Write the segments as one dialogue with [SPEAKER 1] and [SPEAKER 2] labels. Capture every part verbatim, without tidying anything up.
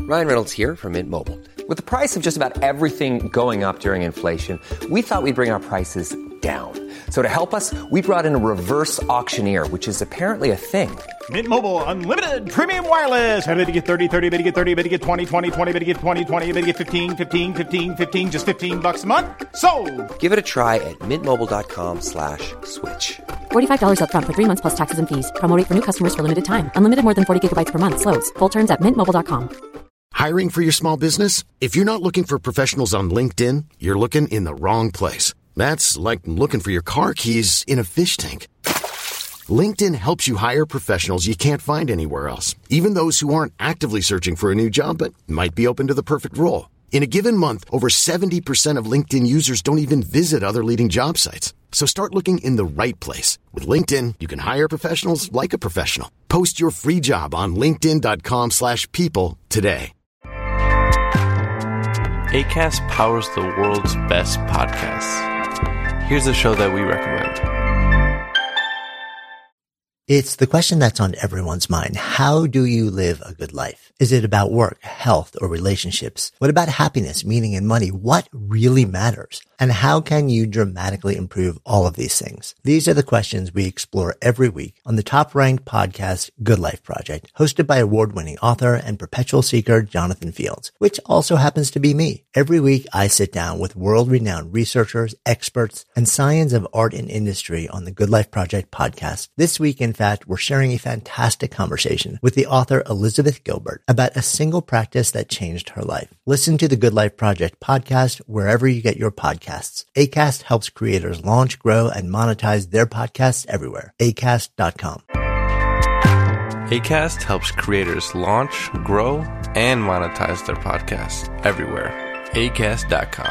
[SPEAKER 1] Ryan Reynolds here from Mint Mobile. With the price of just about everything going up during inflation, we thought we'd bring our prices down. So to help us, we brought in a reverse auctioneer, which is apparently a thing.
[SPEAKER 2] Mint Mobile Unlimited Premium Wireless. How to get thirty, thirty, how to get thirty, how to get twenty, twenty, twenty, how to get twenty, twenty, how to get fifteen, fifteen, fifteen, fifteen, just fifteen bucks a month? Sold!
[SPEAKER 1] Give it a try at mintmobile.com slash switch.
[SPEAKER 3] forty-five dollars up front for three months plus taxes and fees. Promo rate for new customers for limited time. Unlimited more than forty gigabytes per month. Slows full terms at mint mobile dot com.
[SPEAKER 4] Hiring for your small business? If you're not looking for professionals on LinkedIn, you're looking in the wrong place. That's like looking for your car keys in a fish tank. LinkedIn helps you hire professionals you can't find anywhere else, even those who aren't actively searching for a new job but might be open to the perfect role. In a given month, over seventy percent of LinkedIn users don't even visit other leading job sites. So start looking in the right place. With LinkedIn, you can hire professionals like a professional. Post your free job on linkedin.com slash people today.
[SPEAKER 5] Acast powers the world's best podcasts. Here's a show that we recommend.
[SPEAKER 6] It's the question that's on everyone's mind. How do you live a good life? Is it about work, health, or relationships? What about happiness, meaning, and money? What really matters? And how can you dramatically improve all of these things? These are the questions we explore every week on the top-ranked podcast, Good Life Project, hosted by award-winning author and perpetual seeker Jonathan Fields, which also happens to be me. Every week, I sit down with world-renowned researchers, experts, and science of art and industry on the Good Life Project podcast. This week, in fact, we're sharing a fantastic conversation with the author Elizabeth Gilbert about a single practice that changed her life. Listen to the Good Life Project podcast wherever you get your podcasts. Acast helps creators launch, grow, and monetize their podcasts everywhere. acast dot com.
[SPEAKER 5] Acast helps creators launch, grow, and monetize their podcasts everywhere. acast dot com.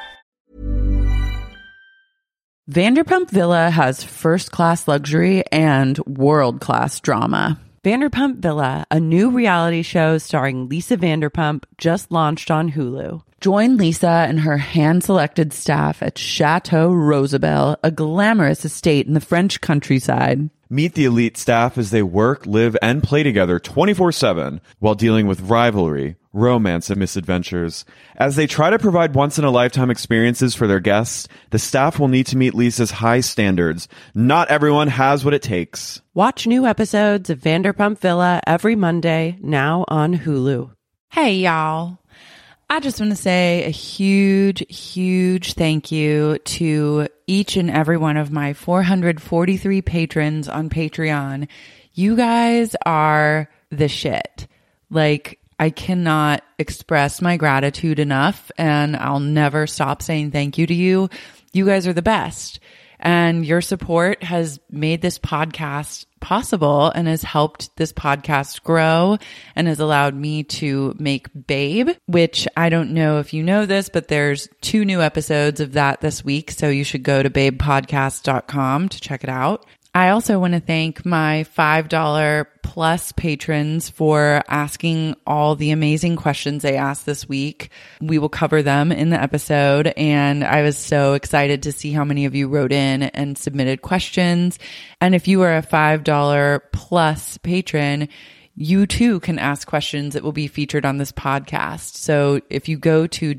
[SPEAKER 7] Vanderpump Villa has first-class luxury and world-class drama. Vanderpump Villa, a new reality show starring Lisa Vanderpump, just launched on Hulu. Join Lisa and her hand-selected staff at Chateau Rosabelle, a glamorous estate in the French countryside.
[SPEAKER 8] Meet the elite staff as they work, live, and play together twenty-four seven while dealing with rivalry, romance, and misadventures. As they try to provide once-in-a-lifetime experiences for their guests, the staff will need to meet Lisa's high standards. Not everyone has what it takes.
[SPEAKER 9] Watch new episodes of Vanderpump Villa every Monday, now on Hulu.
[SPEAKER 10] Hey, y'all. I just want to say a huge, huge thank you to each and every one of my four hundred forty-three patrons on Patreon. You guys are the shit. Like, I cannot express my gratitude enough, and I'll never stop saying thank you to you. You guys are the best. And your support has made this podcast possible and has helped this podcast grow and has allowed me to make Babe, which I don't know if you know this, but there's two new episodes of that this week. So you should go to babe podcast dot com to check it out. I also want to thank my five dollars plus patrons for asking all the amazing questions they asked this week. We will cover them in the episode, and I was so excited to see how many of you wrote in and submitted questions. And if you are a five dollars plus patron, you too can ask questions that will be featured on this podcast. So if you go to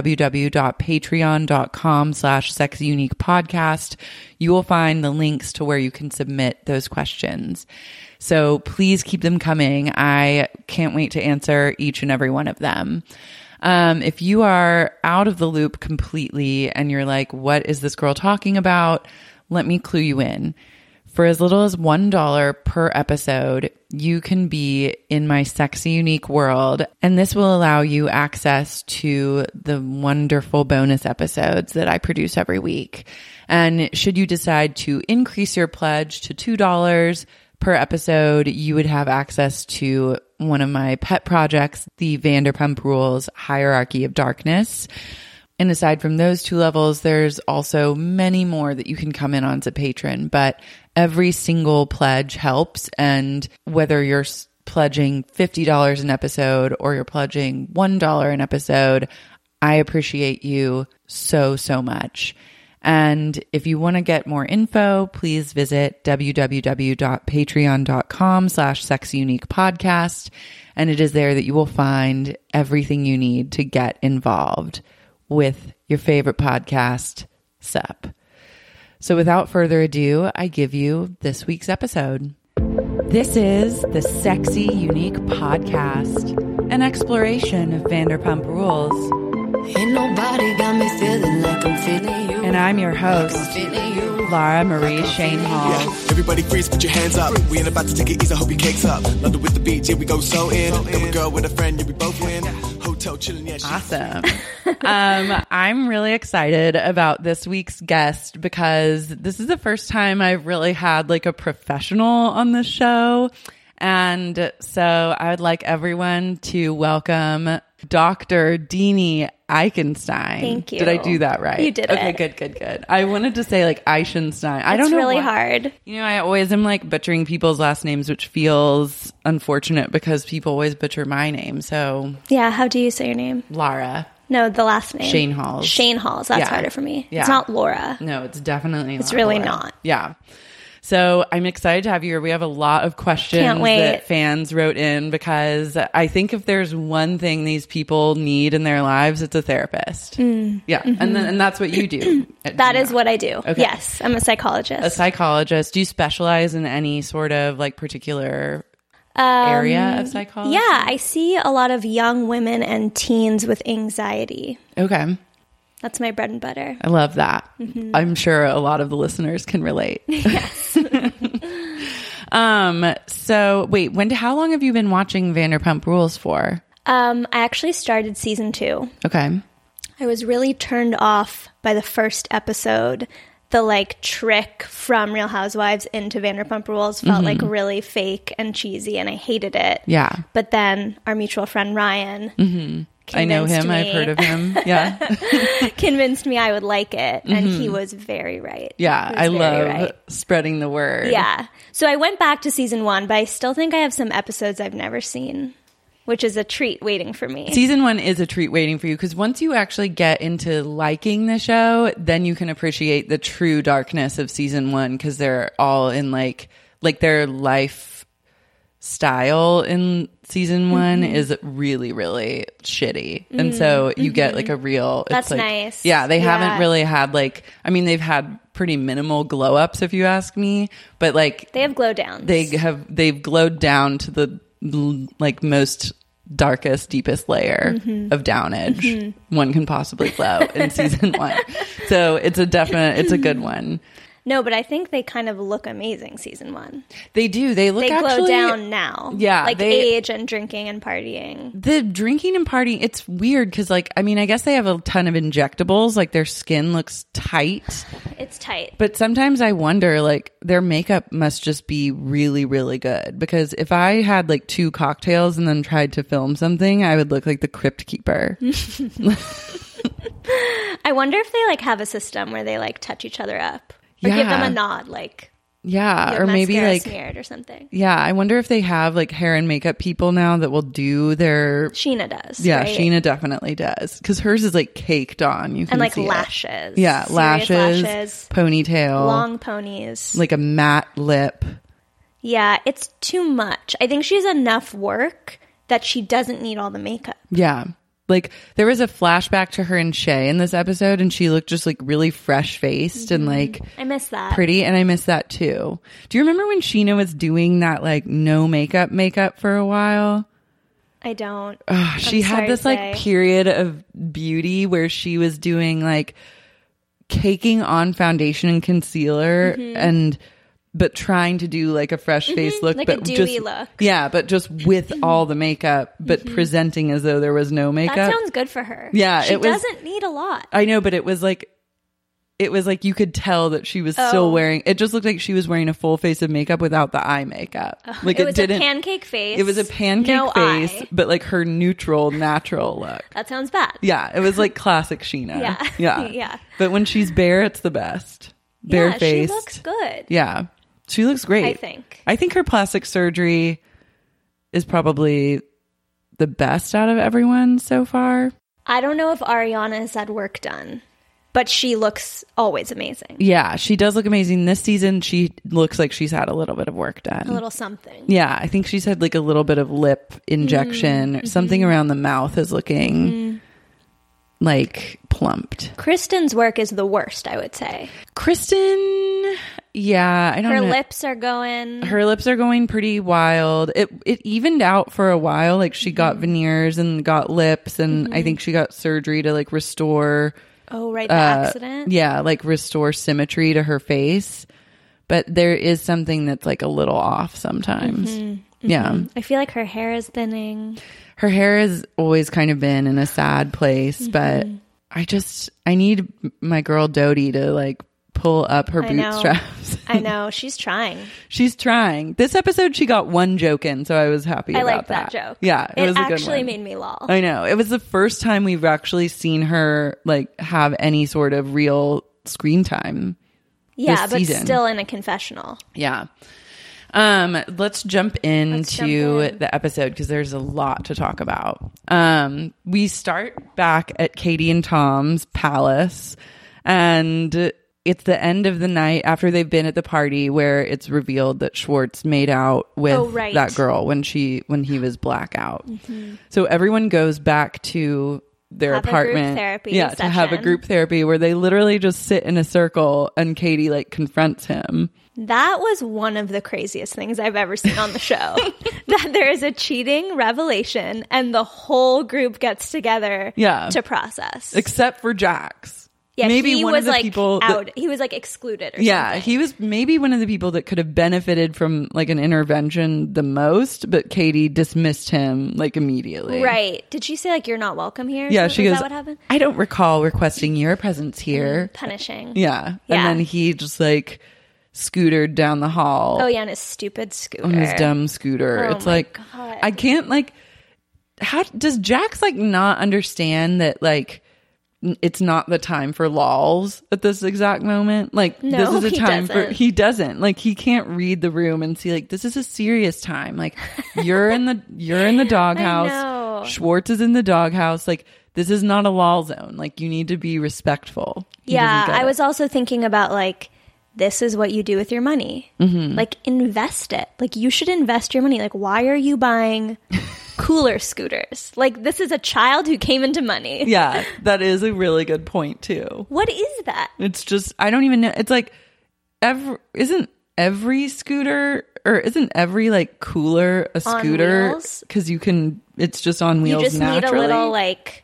[SPEAKER 10] www.patreon.com slash sexyuniquepodcast, you will find the links to where you can submit those questions. So please keep them coming. I can't wait to answer each and every one of them. Um, if you are out of the loop completely and you're like, what is this girl talking about? Let me clue you in. For as little as one dollar per episode, you can be in my Sexy Unique world, and this will allow you access to the wonderful bonus episodes that I produce every week. And should you decide to increase your pledge to two dollars per episode, you would have access to one of my pet projects, the Vanderpump Rules Hierarchy of Darkness. And aside from those two levels, there's also many more that you can come in on as a patron, but every single pledge helps. And whether you're pledging fifty dollars an episode or you're pledging one dollar an episode, I appreciate you so, so much. And if you want to get more info, please visit www.patreon.com slash sexyuniquepodcast. And it is there that you will find everything you need to get involved with your favorite podcast, S U P. So without further ado, I give you this week's episode. This is the Sexy Unique Podcast, an exploration of Vanderpump Rules.
[SPEAKER 11] Ain't nobody got me feeling like I'm feeling you.
[SPEAKER 10] And I'm your host, Laura Marie Shane Hall.
[SPEAKER 12] Yeah. Everybody freeze, put your hands up. We ain't about to take it easy, hope your cake's up. London with the beach, here we go so in. Come a girl with a friend, you we both win. Hotel chilling, yeah.
[SPEAKER 10] Awesome. um, I'm really excited about this week's guest because this is the first time I've really had like a professional on the show. And so I would like everyone to welcome Doctor Deanie Eichenstein.
[SPEAKER 13] Thank you.
[SPEAKER 10] Did I do that right?
[SPEAKER 13] You did
[SPEAKER 10] okay,
[SPEAKER 13] it.
[SPEAKER 10] Okay, good, good, good. I wanted to say like Eichenstein. I don't know.
[SPEAKER 13] It's really
[SPEAKER 10] why.
[SPEAKER 13] hard.
[SPEAKER 10] You know, I always am like butchering people's last names, which feels unfortunate because people always butcher my name. So
[SPEAKER 13] yeah, how do you say your name?
[SPEAKER 10] Lara.
[SPEAKER 13] No, the last name.
[SPEAKER 10] Shane Halls.
[SPEAKER 13] Shane Halls. That's
[SPEAKER 10] Yeah.
[SPEAKER 13] harder for me.
[SPEAKER 10] Yeah.
[SPEAKER 13] It's not Laura.
[SPEAKER 10] No, it's definitely
[SPEAKER 13] It's
[SPEAKER 10] not
[SPEAKER 13] really
[SPEAKER 10] Laura.
[SPEAKER 13] not.
[SPEAKER 10] Yeah. So I'm excited to have you here. We have a lot of questions
[SPEAKER 13] Can't wait.
[SPEAKER 10] that fans wrote in because I think if there's one thing these people need in their lives, it's a therapist.
[SPEAKER 13] Mm.
[SPEAKER 10] Yeah.
[SPEAKER 13] Mm-hmm.
[SPEAKER 10] And then, and that's what you do.
[SPEAKER 13] That is what I do.
[SPEAKER 10] Okay.
[SPEAKER 13] Yes, I'm a psychologist.
[SPEAKER 10] A psychologist. Do you specialize in any sort of like particular
[SPEAKER 13] Um,
[SPEAKER 10] area of psychology?
[SPEAKER 13] Yeah, I see a lot of young women and teens with anxiety.
[SPEAKER 10] Okay.
[SPEAKER 13] That's my bread and butter.
[SPEAKER 10] I love that.
[SPEAKER 13] Mhm.
[SPEAKER 10] I'm sure a lot of the listeners can relate.
[SPEAKER 13] Yes.
[SPEAKER 10] um. So wait, when? How long have you been watching Vanderpump Rules for?
[SPEAKER 13] Um, I actually started season two.
[SPEAKER 10] Okay.
[SPEAKER 13] I was really turned off by the first episode. The like trick from Real Housewives into Vanderpump Rules felt
[SPEAKER 10] Mhm.
[SPEAKER 13] like really fake and cheesy, and I hated it.
[SPEAKER 10] Yeah.
[SPEAKER 13] But then our mutual friend Ryan.
[SPEAKER 10] Mm-hmm. I know him.
[SPEAKER 13] convinced
[SPEAKER 10] I've
[SPEAKER 13] me-
[SPEAKER 10] heard of him. Yeah.
[SPEAKER 13] convinced me I would like it, and
[SPEAKER 10] Mhm.
[SPEAKER 13] he was very right.
[SPEAKER 10] Yeah.
[SPEAKER 13] He was
[SPEAKER 10] I
[SPEAKER 13] very
[SPEAKER 10] love
[SPEAKER 13] right.
[SPEAKER 10] spreading the word.
[SPEAKER 13] Yeah. So I went back to season one, but I still think I have some episodes I've never seen, which is a treat waiting for me.
[SPEAKER 10] Season one is a treat waiting for you because once you actually get into liking the show, then you can appreciate the true darkness of season one because they're all in like like their life style in season one
[SPEAKER 13] Mhm.
[SPEAKER 10] is really really shitty, and so you
[SPEAKER 13] Mhm.
[SPEAKER 10] get like a real. It's
[SPEAKER 13] That's
[SPEAKER 10] like,
[SPEAKER 13] nice.
[SPEAKER 10] Yeah, they
[SPEAKER 13] Yeah.
[SPEAKER 10] haven't really had like. I mean, they've had pretty minimal glow ups if you ask me, but like
[SPEAKER 13] They have glow downs.
[SPEAKER 10] they have they've glowed down to the l- like most darkest deepest layer
[SPEAKER 13] Mhm.
[SPEAKER 10] of downage
[SPEAKER 13] Mhm.
[SPEAKER 10] one can possibly glow in season one, so it's a definite it's a good one.
[SPEAKER 13] No, but I think they kind of look amazing season one.
[SPEAKER 10] They do they look
[SPEAKER 13] they glow
[SPEAKER 10] actually
[SPEAKER 13] down now.
[SPEAKER 10] Yeah,
[SPEAKER 13] Like
[SPEAKER 10] they-
[SPEAKER 13] age and drinking and partying.
[SPEAKER 10] the drinking and partying, it's weird because like I mean I guess they have a ton of injectables, like their skin looks tight,
[SPEAKER 13] It's tight.
[SPEAKER 10] but sometimes I wonder like their makeup must just be really really good because if I had like two cocktails and then tried to film something I would look like the Crypt Keeper.
[SPEAKER 13] I wonder if they like have a system where they like touch each other up. Or give them
[SPEAKER 10] Yeah.
[SPEAKER 13] a nod, like
[SPEAKER 10] Yeah,
[SPEAKER 13] you have
[SPEAKER 10] or maybe
[SPEAKER 13] mascara
[SPEAKER 10] like
[SPEAKER 13] smeared or something.
[SPEAKER 10] yeah, I wonder if they have like hair and makeup people now that will do their
[SPEAKER 13] Sheena does.
[SPEAKER 10] Yeah,
[SPEAKER 13] right?
[SPEAKER 10] Sheena definitely does because hers is like caked on. You can
[SPEAKER 13] And like
[SPEAKER 10] see it.
[SPEAKER 13] lashes.
[SPEAKER 10] Yeah,
[SPEAKER 13] Serious
[SPEAKER 10] lashes,
[SPEAKER 13] lashes,
[SPEAKER 10] ponytail,
[SPEAKER 13] long ponies.
[SPEAKER 10] like a matte lip.
[SPEAKER 13] Yeah, it's too much. I think she's enough work that she doesn't need all the makeup.
[SPEAKER 10] Yeah. Like there was a flashback to her and Shay in this episode and she looked just like really fresh faced and like
[SPEAKER 13] I miss that.
[SPEAKER 10] pretty, and I miss that too. Do you remember when Sheena was doing that like no makeup makeup for a while?
[SPEAKER 13] I don't.
[SPEAKER 10] Ugh, she
[SPEAKER 13] I'm
[SPEAKER 10] had
[SPEAKER 13] sorry
[SPEAKER 10] this
[SPEAKER 13] to
[SPEAKER 10] like
[SPEAKER 13] say.
[SPEAKER 10] period of beauty where she was doing like caking on foundation and concealer
[SPEAKER 13] Mhm.
[SPEAKER 10] and but trying to do like a fresh face look,
[SPEAKER 13] like a
[SPEAKER 10] but
[SPEAKER 13] dewy
[SPEAKER 10] just
[SPEAKER 13] look.
[SPEAKER 10] yeah, but just with all the makeup, but presenting as though there was no makeup.
[SPEAKER 13] That sounds good for her.
[SPEAKER 10] Yeah,
[SPEAKER 13] she
[SPEAKER 10] it was-
[SPEAKER 13] doesn't need a lot.
[SPEAKER 10] I know, but it was like it was like you could tell that she was
[SPEAKER 13] Oh.
[SPEAKER 10] still wearing. It just looked like she was wearing a full face of makeup without the eye makeup. Like
[SPEAKER 13] it was
[SPEAKER 10] didn't.
[SPEAKER 13] a pancake face.
[SPEAKER 10] It was a pancake
[SPEAKER 13] no
[SPEAKER 10] face,
[SPEAKER 13] eye.
[SPEAKER 10] but like her neutral, natural look.
[SPEAKER 13] That sounds bad.
[SPEAKER 10] Yeah, it was like classic Sheena.
[SPEAKER 13] Yeah.
[SPEAKER 10] yeah,
[SPEAKER 13] Yeah.
[SPEAKER 10] But when she's bare, it's the best.
[SPEAKER 13] Yeah,
[SPEAKER 10] Barefaced.
[SPEAKER 13] she looks good.
[SPEAKER 10] Yeah, she looks great.
[SPEAKER 13] I think.
[SPEAKER 10] I think her plastic surgery is probably the best out of everyone so far.
[SPEAKER 13] I don't know if Ariana has had work done. but she looks always amazing.
[SPEAKER 7] Yeah, she does look amazing. This season, she looks like she's had a little bit of work done.
[SPEAKER 13] A little something.
[SPEAKER 7] Yeah, I think she's had like a little bit of lip injection. Mm-hmm. Something around the mouth is looking mm-hmm. like plumped.
[SPEAKER 13] Kristen's work is the worst, I would say.
[SPEAKER 7] Kristen, yeah, I don't
[SPEAKER 13] Her
[SPEAKER 7] know.
[SPEAKER 13] lips are going.
[SPEAKER 7] Her lips are going pretty wild. It it evened out for a while. Like she got veneers and got lips, and mm-hmm. I think she got surgery to like restore.
[SPEAKER 13] Oh, right, the
[SPEAKER 7] uh,
[SPEAKER 13] accident?
[SPEAKER 7] Yeah, like restore symmetry to her face. But there is something that's like a little off sometimes.
[SPEAKER 13] Mm-hmm, mm-hmm.
[SPEAKER 7] Yeah.
[SPEAKER 13] I feel like her hair is thinning.
[SPEAKER 7] Her hair has always kind of been in a sad place, mm-hmm. but I just, I need my girl Dodie to like pull up her
[SPEAKER 13] I
[SPEAKER 7] bootstraps.
[SPEAKER 13] I know. She's trying.
[SPEAKER 7] She's trying. This episode, she got one joke in, so I was happy
[SPEAKER 13] I
[SPEAKER 7] about
[SPEAKER 13] liked that. that joke.
[SPEAKER 7] Yeah, it,
[SPEAKER 13] it
[SPEAKER 7] was a good one.
[SPEAKER 13] It actually made me lol.
[SPEAKER 7] I know. It was the first time we've actually seen her like have any sort of real screen time.
[SPEAKER 13] Yeah,
[SPEAKER 7] this
[SPEAKER 13] but
[SPEAKER 7] season.
[SPEAKER 13] Still in a confessional.
[SPEAKER 7] Yeah. Um, let's jump into
[SPEAKER 13] let's jump in.
[SPEAKER 7] the episode because there's a lot to talk about. Um, we start back at Katie and Tom's palace, and it's the end of the night after they've been at the party where it's revealed that Schwartz made out with
[SPEAKER 13] oh, right.
[SPEAKER 7] that girl when she when he was blackout. Mm-hmm. So everyone goes back to their
[SPEAKER 13] have
[SPEAKER 7] apartment,
[SPEAKER 13] a group therapy
[SPEAKER 7] yeah,
[SPEAKER 13] session.
[SPEAKER 7] to have a group therapy where they literally just sit in a circle and Katie like confronts him.
[SPEAKER 13] That was one of the craziest things I've ever seen on the show. That there is a cheating revelation and the whole group gets together
[SPEAKER 7] yeah.
[SPEAKER 13] to process.
[SPEAKER 7] Except for Jax.
[SPEAKER 13] Yeah,
[SPEAKER 7] maybe
[SPEAKER 13] he
[SPEAKER 7] one
[SPEAKER 13] was
[SPEAKER 7] of the
[SPEAKER 13] like
[SPEAKER 7] people
[SPEAKER 13] out.
[SPEAKER 7] That,
[SPEAKER 13] he was like excluded or
[SPEAKER 7] yeah,
[SPEAKER 13] something.
[SPEAKER 7] he was maybe one of the people that could have benefited from like an intervention the most, but Katie dismissed him like immediately.
[SPEAKER 13] Right. Did she say like you're not welcome here?
[SPEAKER 7] Yeah,
[SPEAKER 13] so,
[SPEAKER 7] she
[SPEAKER 13] is
[SPEAKER 7] goes,
[SPEAKER 13] that what happened?
[SPEAKER 7] I don't recall requesting your presence here.
[SPEAKER 13] Mm, punishing.
[SPEAKER 7] Yeah.
[SPEAKER 13] yeah.
[SPEAKER 7] And then he just like scootered down the hall.
[SPEAKER 13] Oh yeah, on his stupid scooter.
[SPEAKER 7] On his dumb scooter.
[SPEAKER 13] Oh,
[SPEAKER 7] it's
[SPEAKER 13] my
[SPEAKER 7] like
[SPEAKER 13] God.
[SPEAKER 7] I can't like how does Jax like not understand that like it's not the time for lols at this exact moment? Like
[SPEAKER 13] no,
[SPEAKER 7] this is a
[SPEAKER 13] he
[SPEAKER 7] time
[SPEAKER 13] doesn't.
[SPEAKER 7] for he doesn't. Like he can't read the room and see like this is a serious time. Like you're in the you're in the doghouse. Schwartz is in the doghouse. Like this is not a lol zone. Like you need to be respectful. He
[SPEAKER 13] yeah, I
[SPEAKER 7] it.
[SPEAKER 13] was also thinking about like this is what you do with your money. Mm-hmm. Like invest it. Like you should invest your money. Like why are you buying cooler scooters? Like this is a child who came into money.
[SPEAKER 7] Yeah, that is a really good point too.
[SPEAKER 13] What is that?
[SPEAKER 7] It's just I don't even know. It's like every isn't every scooter or isn't every like cooler a scooter because you can it's just on wheels.
[SPEAKER 13] You just
[SPEAKER 7] naturally.
[SPEAKER 13] need a little like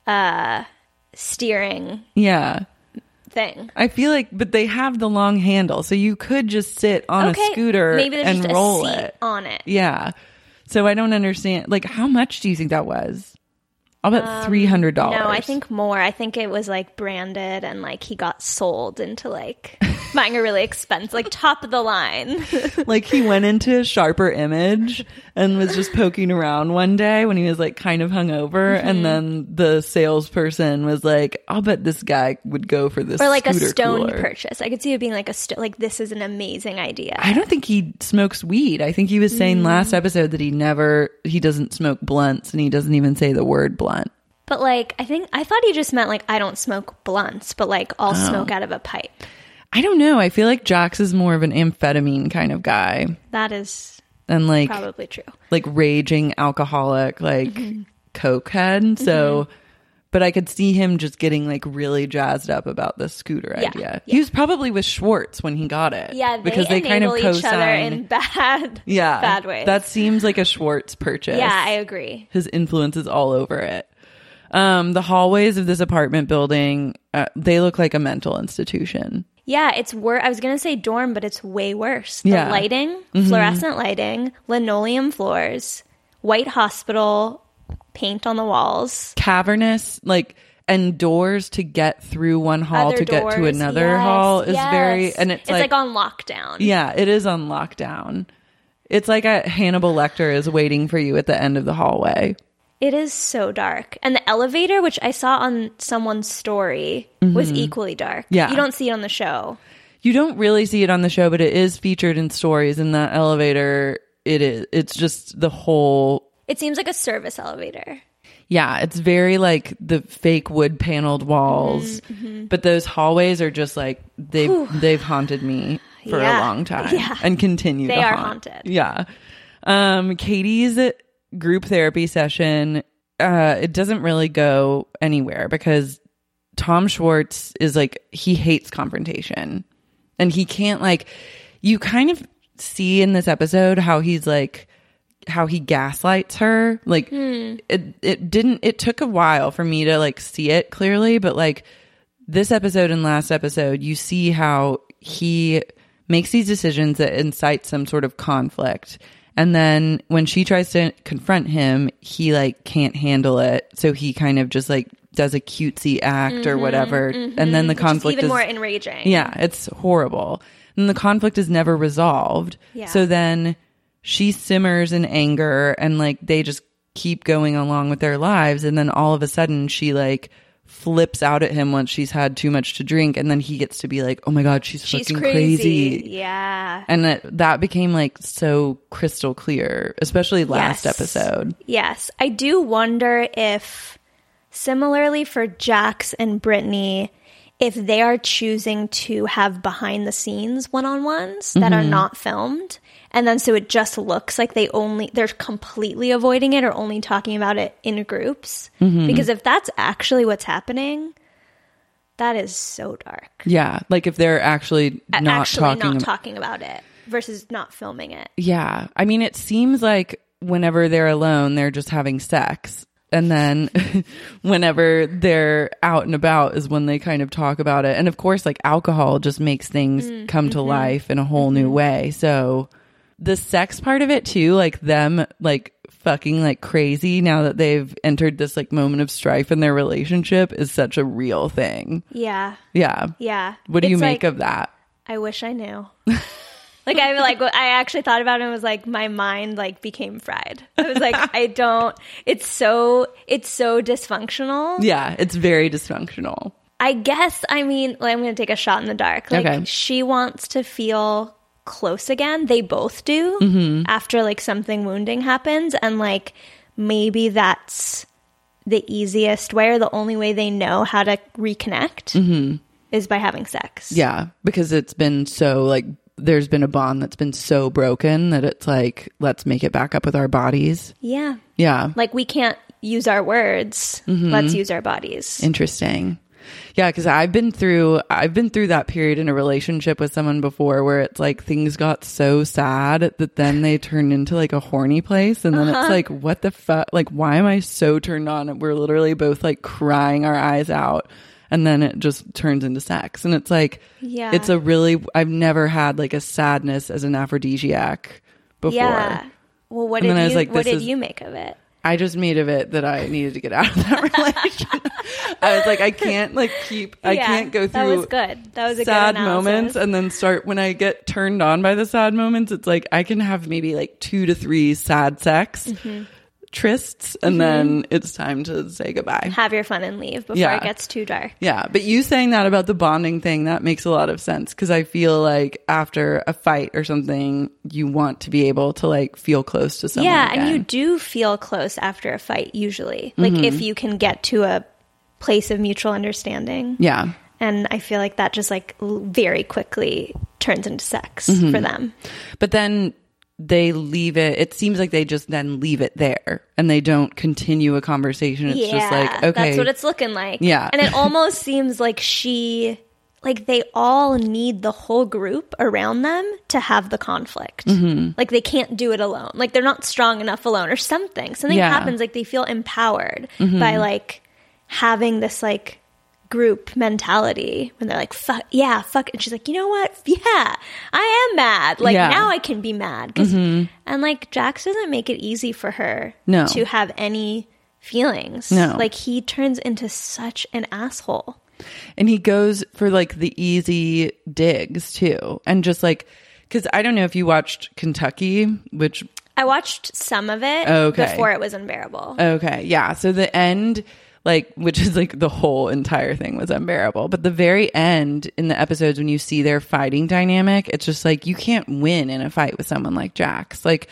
[SPEAKER 13] uh steering.
[SPEAKER 7] Yeah.
[SPEAKER 13] Thing.
[SPEAKER 7] I feel like, but they have the long handle, so you could just sit on
[SPEAKER 13] okay,
[SPEAKER 7] a scooter
[SPEAKER 13] maybe there's
[SPEAKER 7] and
[SPEAKER 13] just
[SPEAKER 7] roll
[SPEAKER 13] a seat
[SPEAKER 7] it
[SPEAKER 13] on it.
[SPEAKER 7] Yeah. So I don't understand. Like, how much do you think that was? I'll bet
[SPEAKER 13] um,
[SPEAKER 7] three hundred dollars.
[SPEAKER 13] No, I think more. I think it was like branded and like he got sold into like buying a really expensive, like top of the line.
[SPEAKER 7] Like he went into Sharper Image and was just poking around one day when he was like kind of hungover, mm-hmm. and then the salesperson was like, "I'll bet this guy would go for this."
[SPEAKER 13] Or like a stoned
[SPEAKER 7] cooler.
[SPEAKER 13] purchase. I could see it being like a sto- like this is an amazing idea.
[SPEAKER 7] I don't think he smokes weed. I think he was saying mm. last episode that he never he doesn't smoke blunts and he doesn't even say the word blunt.
[SPEAKER 13] But like, I think, I thought he just meant like, I don't smoke blunts, but like, I'll
[SPEAKER 7] oh.
[SPEAKER 13] smoke out of a pipe.
[SPEAKER 7] I don't know. I feel like Jax is more of an amphetamine kind of guy.
[SPEAKER 13] That is
[SPEAKER 7] and like
[SPEAKER 13] probably true.
[SPEAKER 7] Like raging alcoholic, like mm-hmm. coke head. So, mm-hmm. but I could see him just getting like really jazzed up about the scooter
[SPEAKER 13] yeah.
[SPEAKER 7] idea.
[SPEAKER 13] Yeah.
[SPEAKER 7] He was probably with Schwartz when he got it.
[SPEAKER 13] Yeah, they
[SPEAKER 7] because they kind of
[SPEAKER 13] each
[SPEAKER 7] co-sign
[SPEAKER 13] other in bad,
[SPEAKER 7] yeah,
[SPEAKER 13] bad ways.
[SPEAKER 7] That seems like a Schwartz purchase.
[SPEAKER 13] Yeah, I agree.
[SPEAKER 7] His influence is all over it. Um, the hallways of this apartment building, uh, they look like a mental institution.
[SPEAKER 13] Yeah, it's worse. I was going to say dorm, but it's way worse. The
[SPEAKER 7] yeah.
[SPEAKER 13] lighting,
[SPEAKER 7] mm-hmm.
[SPEAKER 13] fluorescent lighting, linoleum floors, white hospital, paint on the walls.
[SPEAKER 7] Cavernous, like, and doors to get through one hall
[SPEAKER 13] Other
[SPEAKER 7] to
[SPEAKER 13] doors,
[SPEAKER 7] get to another
[SPEAKER 13] yes,
[SPEAKER 7] hall is
[SPEAKER 13] yes.
[SPEAKER 7] very, and it's,
[SPEAKER 13] it's
[SPEAKER 7] like,
[SPEAKER 13] like on lockdown.
[SPEAKER 7] Yeah, it is on lockdown. It's like a Hannibal Lecter is waiting for you at the end of the hallway.
[SPEAKER 13] It is so dark. And the elevator, which I saw on someone's story, mm-hmm. was equally dark.
[SPEAKER 7] Yeah.
[SPEAKER 13] You don't see it on the show.
[SPEAKER 7] You don't really see it on the show, but it is featured in stories. In the elevator, it is. It's just the whole...
[SPEAKER 13] It seems like a service elevator.
[SPEAKER 7] Yeah, it's very like the fake wood paneled walls,
[SPEAKER 13] mm-hmm.
[SPEAKER 7] but those hallways are just like they've Whew. they've haunted me for
[SPEAKER 13] yeah.
[SPEAKER 7] a long time
[SPEAKER 13] yeah.
[SPEAKER 7] and continue.
[SPEAKER 13] They
[SPEAKER 7] to
[SPEAKER 13] are
[SPEAKER 7] haunt.
[SPEAKER 13] haunted.
[SPEAKER 7] Yeah, um, Katie's group therapy session. Uh, it doesn't really go anywhere because Tom Schwartz is like he hates confrontation, and he can't like. You kind of see in this episode how he's like. How he gaslights her. Like
[SPEAKER 13] hmm.
[SPEAKER 7] it it didn't it took a while for me to like see it clearly, but like this episode and last episode you see how he makes these decisions that incite some sort of conflict, and then when she tries to confront him he like can't handle it, so he kind of just like does a cutesy act mm-hmm, or whatever mm-hmm. and then the
[SPEAKER 13] Which
[SPEAKER 7] conflict
[SPEAKER 13] is even
[SPEAKER 7] is
[SPEAKER 13] more enraging.
[SPEAKER 7] Yeah, it's horrible, and the conflict is never resolved.
[SPEAKER 13] Yeah.
[SPEAKER 7] So then she simmers in anger and like they just keep going along with their lives, and then all of a sudden she like flips out at him once she's had too much to drink, and then he gets to be like, oh my god, she's,
[SPEAKER 13] she's
[SPEAKER 7] fucking
[SPEAKER 13] crazy.
[SPEAKER 7] crazy.
[SPEAKER 13] Yeah.
[SPEAKER 7] And that, that became like so crystal clear, especially last
[SPEAKER 13] yes.
[SPEAKER 7] episode.
[SPEAKER 13] Yes. I do wonder if similarly for Jax and Brittany, if they are choosing to have behind the scenes one-on-ones that
[SPEAKER 7] Mm-hmm.
[SPEAKER 13] are not filmed, and then so it just looks like they only they're completely avoiding it or only talking about it in groups.
[SPEAKER 7] Mm-hmm.
[SPEAKER 13] Because if that's actually what's happening, that is so dark.
[SPEAKER 7] Yeah, like if they're actually
[SPEAKER 13] A-
[SPEAKER 7] not
[SPEAKER 13] actually
[SPEAKER 7] talking
[SPEAKER 13] not
[SPEAKER 7] ab-
[SPEAKER 13] talking about it versus not filming it.
[SPEAKER 7] Yeah, I mean, it seems like whenever they're alone, they're just having sex. And then whenever they're out and about is when they kind of talk about it. And of course, like alcohol just makes things
[SPEAKER 13] Mm,
[SPEAKER 7] come to
[SPEAKER 13] mhm.
[SPEAKER 7] life in a whole new way. So the sex part of it too, like them like fucking like crazy now that they've entered this like moment of strife in their relationship is such a real thing.
[SPEAKER 13] Yeah.
[SPEAKER 7] Yeah.
[SPEAKER 13] Yeah.
[SPEAKER 7] What do you
[SPEAKER 13] It's
[SPEAKER 7] make
[SPEAKER 13] like,
[SPEAKER 7] of that?
[SPEAKER 13] I wish I knew. Like I like I actually thought about it and was like my mind like became fried. I was like I don't it's so it's so dysfunctional.
[SPEAKER 7] Yeah, it's very dysfunctional.
[SPEAKER 13] I guess I mean like, I'm going to take a shot in the dark. Like
[SPEAKER 7] Okay.
[SPEAKER 13] she wants to feel close again. They both do
[SPEAKER 7] Mm-hmm.
[SPEAKER 13] after like something wounding happens, and like maybe that's the easiest way or the only way they know how to reconnect
[SPEAKER 7] Mm-hmm.
[SPEAKER 13] is by having sex.
[SPEAKER 7] Yeah, because it's been so like there's been a bond that's been so broken that it's like let's make it back up with our bodies.
[SPEAKER 13] Yeah.
[SPEAKER 7] Yeah.
[SPEAKER 13] Like we can't use our words.
[SPEAKER 7] Mhm.
[SPEAKER 13] Let's use our bodies.
[SPEAKER 7] Interesting. Yeah, because I've been through I've been through that period in a relationship with someone before where it's like things got so sad that then they turned into like a horny place, and then
[SPEAKER 13] Uh-huh.
[SPEAKER 7] it's like what the fuck, like why am I so turned on? And we're literally both like crying our eyes out, and then it just turns into sex, and it's like
[SPEAKER 13] Yeah.
[SPEAKER 7] it's a really I've never had like a sadness as an aphrodisiac before.
[SPEAKER 13] Yeah. Well, what
[SPEAKER 7] And
[SPEAKER 13] did
[SPEAKER 7] then I was
[SPEAKER 13] you
[SPEAKER 7] like,
[SPEAKER 13] what
[SPEAKER 7] this
[SPEAKER 13] did
[SPEAKER 7] is-
[SPEAKER 13] you make of it?
[SPEAKER 7] I just made of it that I needed to get out of that relationship. I was like, I can't like keep, I
[SPEAKER 13] Yeah,
[SPEAKER 7] can't go
[SPEAKER 13] that
[SPEAKER 7] through
[SPEAKER 13] was good. That was a good
[SPEAKER 7] sad
[SPEAKER 13] analysis.
[SPEAKER 7] moments and then start when I get turned on by the sad moments. It's like I can have maybe like two to three sad sex
[SPEAKER 13] Mm-hmm.
[SPEAKER 7] trysts, and then it's time to say goodbye.
[SPEAKER 13] Have your fun and leave before
[SPEAKER 7] Yeah.
[SPEAKER 13] it gets too dark.
[SPEAKER 7] Yeah, but you saying that about the bonding thing, that makes a lot of sense, because I feel like after a fight or something, you want to be able to like feel close to someone
[SPEAKER 13] Yeah,
[SPEAKER 7] again.
[SPEAKER 13] and you do feel close after a fight usually. Like
[SPEAKER 7] Mhm.
[SPEAKER 13] if you can get to a place of mutual understanding.
[SPEAKER 7] Yeah.
[SPEAKER 13] And I feel like that just like l- very quickly turns into sex
[SPEAKER 7] Mhm.
[SPEAKER 13] for them.
[SPEAKER 7] But then they leave it. It seems like they just then leave it there and they don't continue a conversation. It's
[SPEAKER 13] yeah,
[SPEAKER 7] just like, okay.
[SPEAKER 13] that's what it's looking like.
[SPEAKER 7] Yeah.
[SPEAKER 13] And it almost seems like she, like they all need the whole group around them to have the conflict.
[SPEAKER 7] Mhm.
[SPEAKER 13] Like they can't do it alone. Like they're not strong enough alone or something. Something
[SPEAKER 7] Yeah.
[SPEAKER 13] happens, like they feel empowered
[SPEAKER 7] Mhm.
[SPEAKER 13] by like having this like group mentality when they're like, fuck, yeah, fuck. And she's like, you know what? Yeah, I am mad. Like
[SPEAKER 7] Yeah.
[SPEAKER 13] now I can be mad. 'Cause-
[SPEAKER 7] Mhm.
[SPEAKER 13] And like Jax doesn't make it easy for her
[SPEAKER 7] No.
[SPEAKER 13] to have any feelings.
[SPEAKER 7] No.
[SPEAKER 13] Like he turns into such an asshole.
[SPEAKER 7] And he goes for like the easy digs too. And just like, because I don't know if you watched Kentucky, which.
[SPEAKER 13] I watched some of it
[SPEAKER 7] Okay.
[SPEAKER 13] before it was unbearable.
[SPEAKER 7] Okay. Yeah. So the end, like, which is like the whole entire thing was unbearable. But the very end in the episodes when you see their fighting dynamic, it's just like you can't win in a fight with someone like Jax. Like,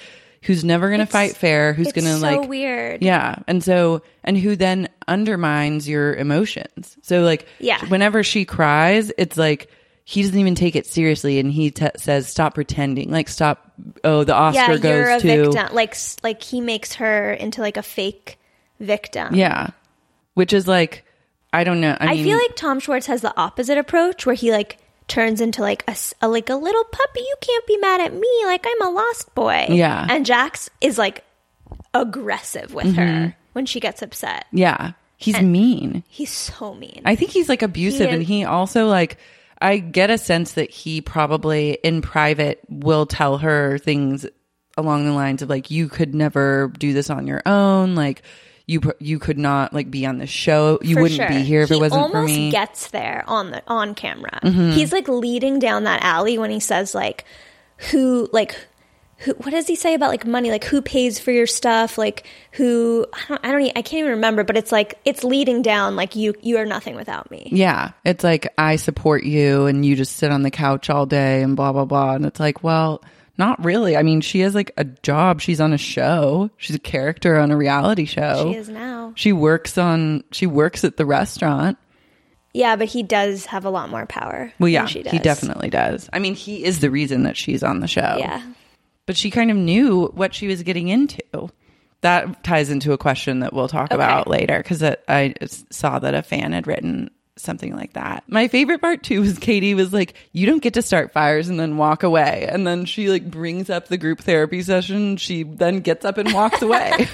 [SPEAKER 7] who's never going to
[SPEAKER 13] It's-
[SPEAKER 7] fight fair, who's
[SPEAKER 13] it's
[SPEAKER 7] going to
[SPEAKER 13] so
[SPEAKER 7] like
[SPEAKER 13] weird.
[SPEAKER 7] Yeah. And so and who then undermines your emotions. So like
[SPEAKER 13] Yeah.
[SPEAKER 7] whenever she cries, it's like he doesn't even take it seriously, and he t- says stop pretending. Like stop oh the Oscar
[SPEAKER 13] yeah,
[SPEAKER 7] goes
[SPEAKER 13] you're a
[SPEAKER 7] to
[SPEAKER 13] victim. Like s- like he makes her into like a fake victim.
[SPEAKER 7] Yeah. Which is like I don't know. I,
[SPEAKER 13] I,
[SPEAKER 7] mean,
[SPEAKER 13] feel like Tom Schwartz has the opposite approach where he like turns into like a, s- a- like a little puppy. You can't be mad at me. Like I'm a lost boy.
[SPEAKER 7] Yeah.
[SPEAKER 13] And Jax is like aggressive with
[SPEAKER 7] Mhm.
[SPEAKER 13] her when she gets upset.
[SPEAKER 7] yeah. He's
[SPEAKER 13] And
[SPEAKER 7] mean.
[SPEAKER 13] He's so mean.
[SPEAKER 7] I think he's like abusive,
[SPEAKER 13] He
[SPEAKER 7] and
[SPEAKER 13] is-
[SPEAKER 7] he also like I get a sense that he probably in private will tell her things along the lines of like you could never do this on your own, like you pr- you could not like be on the show, you
[SPEAKER 13] For
[SPEAKER 7] wouldn't
[SPEAKER 13] sure.
[SPEAKER 7] be here if
[SPEAKER 13] he
[SPEAKER 7] it wasn't
[SPEAKER 13] almost
[SPEAKER 7] for me.
[SPEAKER 13] gets there on the on camera.
[SPEAKER 7] Mhm.
[SPEAKER 13] He's like leading down that alley when he says like who like who what does he say about like money, like who pays for your stuff, like who I don't I don't e- I can't even remember, but it's like it's leading down like you you are nothing without me.
[SPEAKER 7] Yeah, it's like I support you and you just sit on the couch all day and blah blah blah, and it's like, well, not really. I mean, she has like a job. She's on a show. She's a character on a reality show.
[SPEAKER 13] She is now.
[SPEAKER 7] She works on. She works at the restaurant.
[SPEAKER 13] Yeah, but he does have a lot more power.
[SPEAKER 7] Well,
[SPEAKER 13] than
[SPEAKER 7] yeah,
[SPEAKER 13] she does.
[SPEAKER 7] he definitely does. I mean, he is the reason that she's on the show.
[SPEAKER 13] Yeah.
[SPEAKER 7] But she kind of knew what she was getting into. That ties into a question that we'll talk
[SPEAKER 13] Okay.
[SPEAKER 7] about later, because I saw that a fan had written something like that. My favorite part too was Katie was like, you don't get to start fires and then walk away. And then she like brings up the group therapy session. She then gets up and walks away.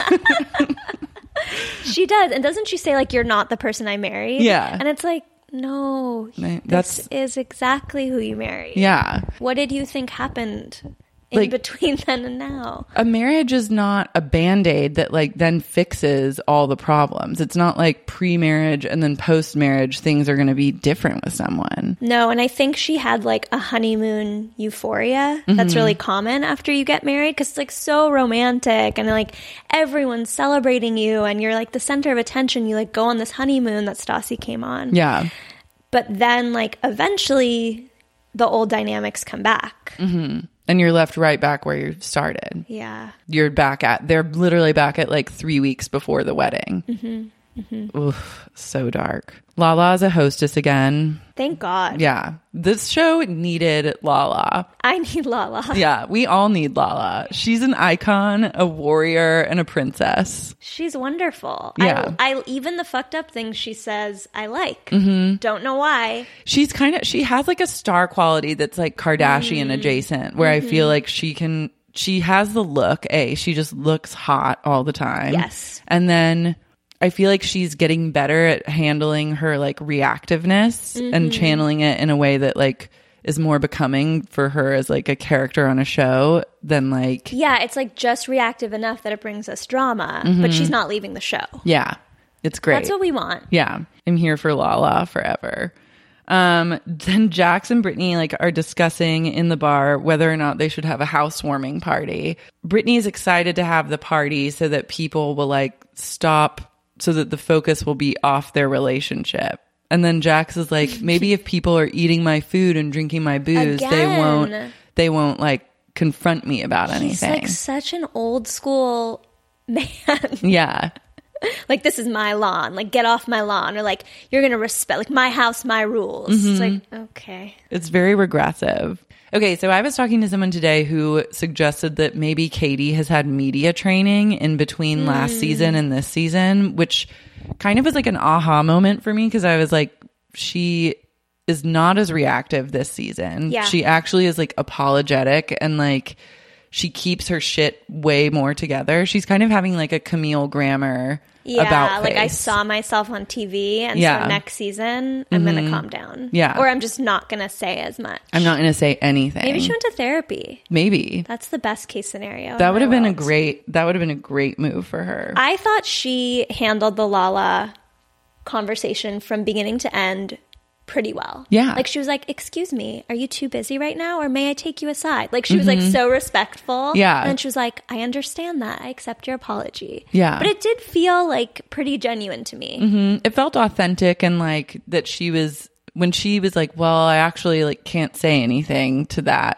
[SPEAKER 13] She does. And doesn't she say like you're not the person I married?
[SPEAKER 7] Yeah.
[SPEAKER 13] And it's like, no,
[SPEAKER 7] Right,
[SPEAKER 13] this
[SPEAKER 7] that's-
[SPEAKER 13] is exactly who you married.
[SPEAKER 7] Yeah.
[SPEAKER 13] What did you think happened in
[SPEAKER 7] Like-
[SPEAKER 13] between then and now?
[SPEAKER 7] A marriage is not a band-aid that like then fixes all the problems. It's not like pre-marriage and then post-marriage things are going to be different with someone.
[SPEAKER 13] No, and I think she had like a honeymoon euphoria that's
[SPEAKER 7] Mhm.
[SPEAKER 13] really common after you get married because it's like so romantic and like everyone's celebrating you and you're like the center of attention. You like go on this honeymoon that Stassi came on.
[SPEAKER 7] Yeah.
[SPEAKER 13] But then like eventually the old dynamics come back.
[SPEAKER 7] hmm And you're left right back where you started.
[SPEAKER 13] Yeah.
[SPEAKER 7] You're back at, they're literally back at like three weeks before the wedding.
[SPEAKER 13] Mm-hmm. Mm-hmm.
[SPEAKER 7] Oof, so dark. Lala is a hostess again.
[SPEAKER 13] Thank God.
[SPEAKER 7] Yeah. This show needed Lala.
[SPEAKER 13] I need Lala.
[SPEAKER 7] Yeah, we all need Lala. She's an icon, a warrior, and a princess.
[SPEAKER 13] She's wonderful.
[SPEAKER 7] Yeah.
[SPEAKER 13] I, I even the fucked up things she says I like.
[SPEAKER 7] Mhm.
[SPEAKER 13] Don't know why.
[SPEAKER 7] She's kind of, she has like a star quality that's like Kardashian
[SPEAKER 13] Mm.
[SPEAKER 7] adjacent, where I feel
[SPEAKER 13] Mhm.
[SPEAKER 7] like she can, she has the look, A, she just looks hot all the time.
[SPEAKER 13] Yes.
[SPEAKER 7] And then I feel like she's getting better at handling her like reactiveness and
[SPEAKER 13] Mhm.
[SPEAKER 7] channeling it in a way that like is more becoming for her as like a character on a show than like,
[SPEAKER 13] Yeah, it's like just reactive enough that it brings us drama,
[SPEAKER 7] Mhm.
[SPEAKER 13] but she's not leaving the show.
[SPEAKER 7] yeah, it's great.
[SPEAKER 13] That's what we want.
[SPEAKER 7] Yeah, I'm here for Lala forever. Um, then Jax and Brittany like are discussing in the bar whether or not they should have a housewarming party. Brittany is excited to have the party so that people will like stop, so that the focus will be off their relationship. And then Jax is like, maybe if people are eating my food and drinking my booze, they
[SPEAKER 13] Again.
[SPEAKER 7] won't they won't like confront me about
[SPEAKER 13] He's
[SPEAKER 7] anything.
[SPEAKER 13] like such an old school man.
[SPEAKER 7] Yeah.
[SPEAKER 13] Like, this is my lawn. Like, get off my lawn. Or like, you're going to respect, like, my house, my rules.
[SPEAKER 7] Mhm.
[SPEAKER 13] It's like, okay.
[SPEAKER 7] It's very regressive. Okay, so I was talking to someone today who suggested that maybe Katie has had media training in between last
[SPEAKER 13] Mm.
[SPEAKER 7] season and this season, which kind of was like an aha moment for me, because I was like, she is not as reactive this season.
[SPEAKER 13] Yeah.
[SPEAKER 7] She actually is like apologetic and like she keeps her shit way more together. She's kind of having like a Camille Grammer
[SPEAKER 13] Yeah,
[SPEAKER 7] about
[SPEAKER 13] like I
[SPEAKER 7] face.
[SPEAKER 13] saw myself on T V, and
[SPEAKER 7] Yeah.
[SPEAKER 13] so next season I'm
[SPEAKER 7] Mhm.
[SPEAKER 13] gonna calm down.
[SPEAKER 7] Yeah.
[SPEAKER 13] or I'm just not gonna say as much.
[SPEAKER 7] I'm not going to say anything.
[SPEAKER 13] Maybe she went to therapy.
[SPEAKER 7] Maybe.
[SPEAKER 13] That's the best case scenario.
[SPEAKER 7] That
[SPEAKER 13] in
[SPEAKER 7] would
[SPEAKER 13] my
[SPEAKER 7] have been a
[SPEAKER 13] world.
[SPEAKER 7] great that would have been a great move for her.
[SPEAKER 13] I thought she handled the Lala conversation from beginning to end pretty well.
[SPEAKER 7] Yeah.
[SPEAKER 13] Like, she was like, excuse me, are you too busy right now, or may I take you aside? Like, she was like
[SPEAKER 7] Mhm.
[SPEAKER 13] so respectful.
[SPEAKER 7] Yeah.
[SPEAKER 13] And she was like, I understand that. I accept your apology.
[SPEAKER 7] Yeah.
[SPEAKER 13] But it did feel like pretty genuine to me.
[SPEAKER 7] hmm It felt authentic, and like that she was when she was like, "Well, I actually like can't say anything to that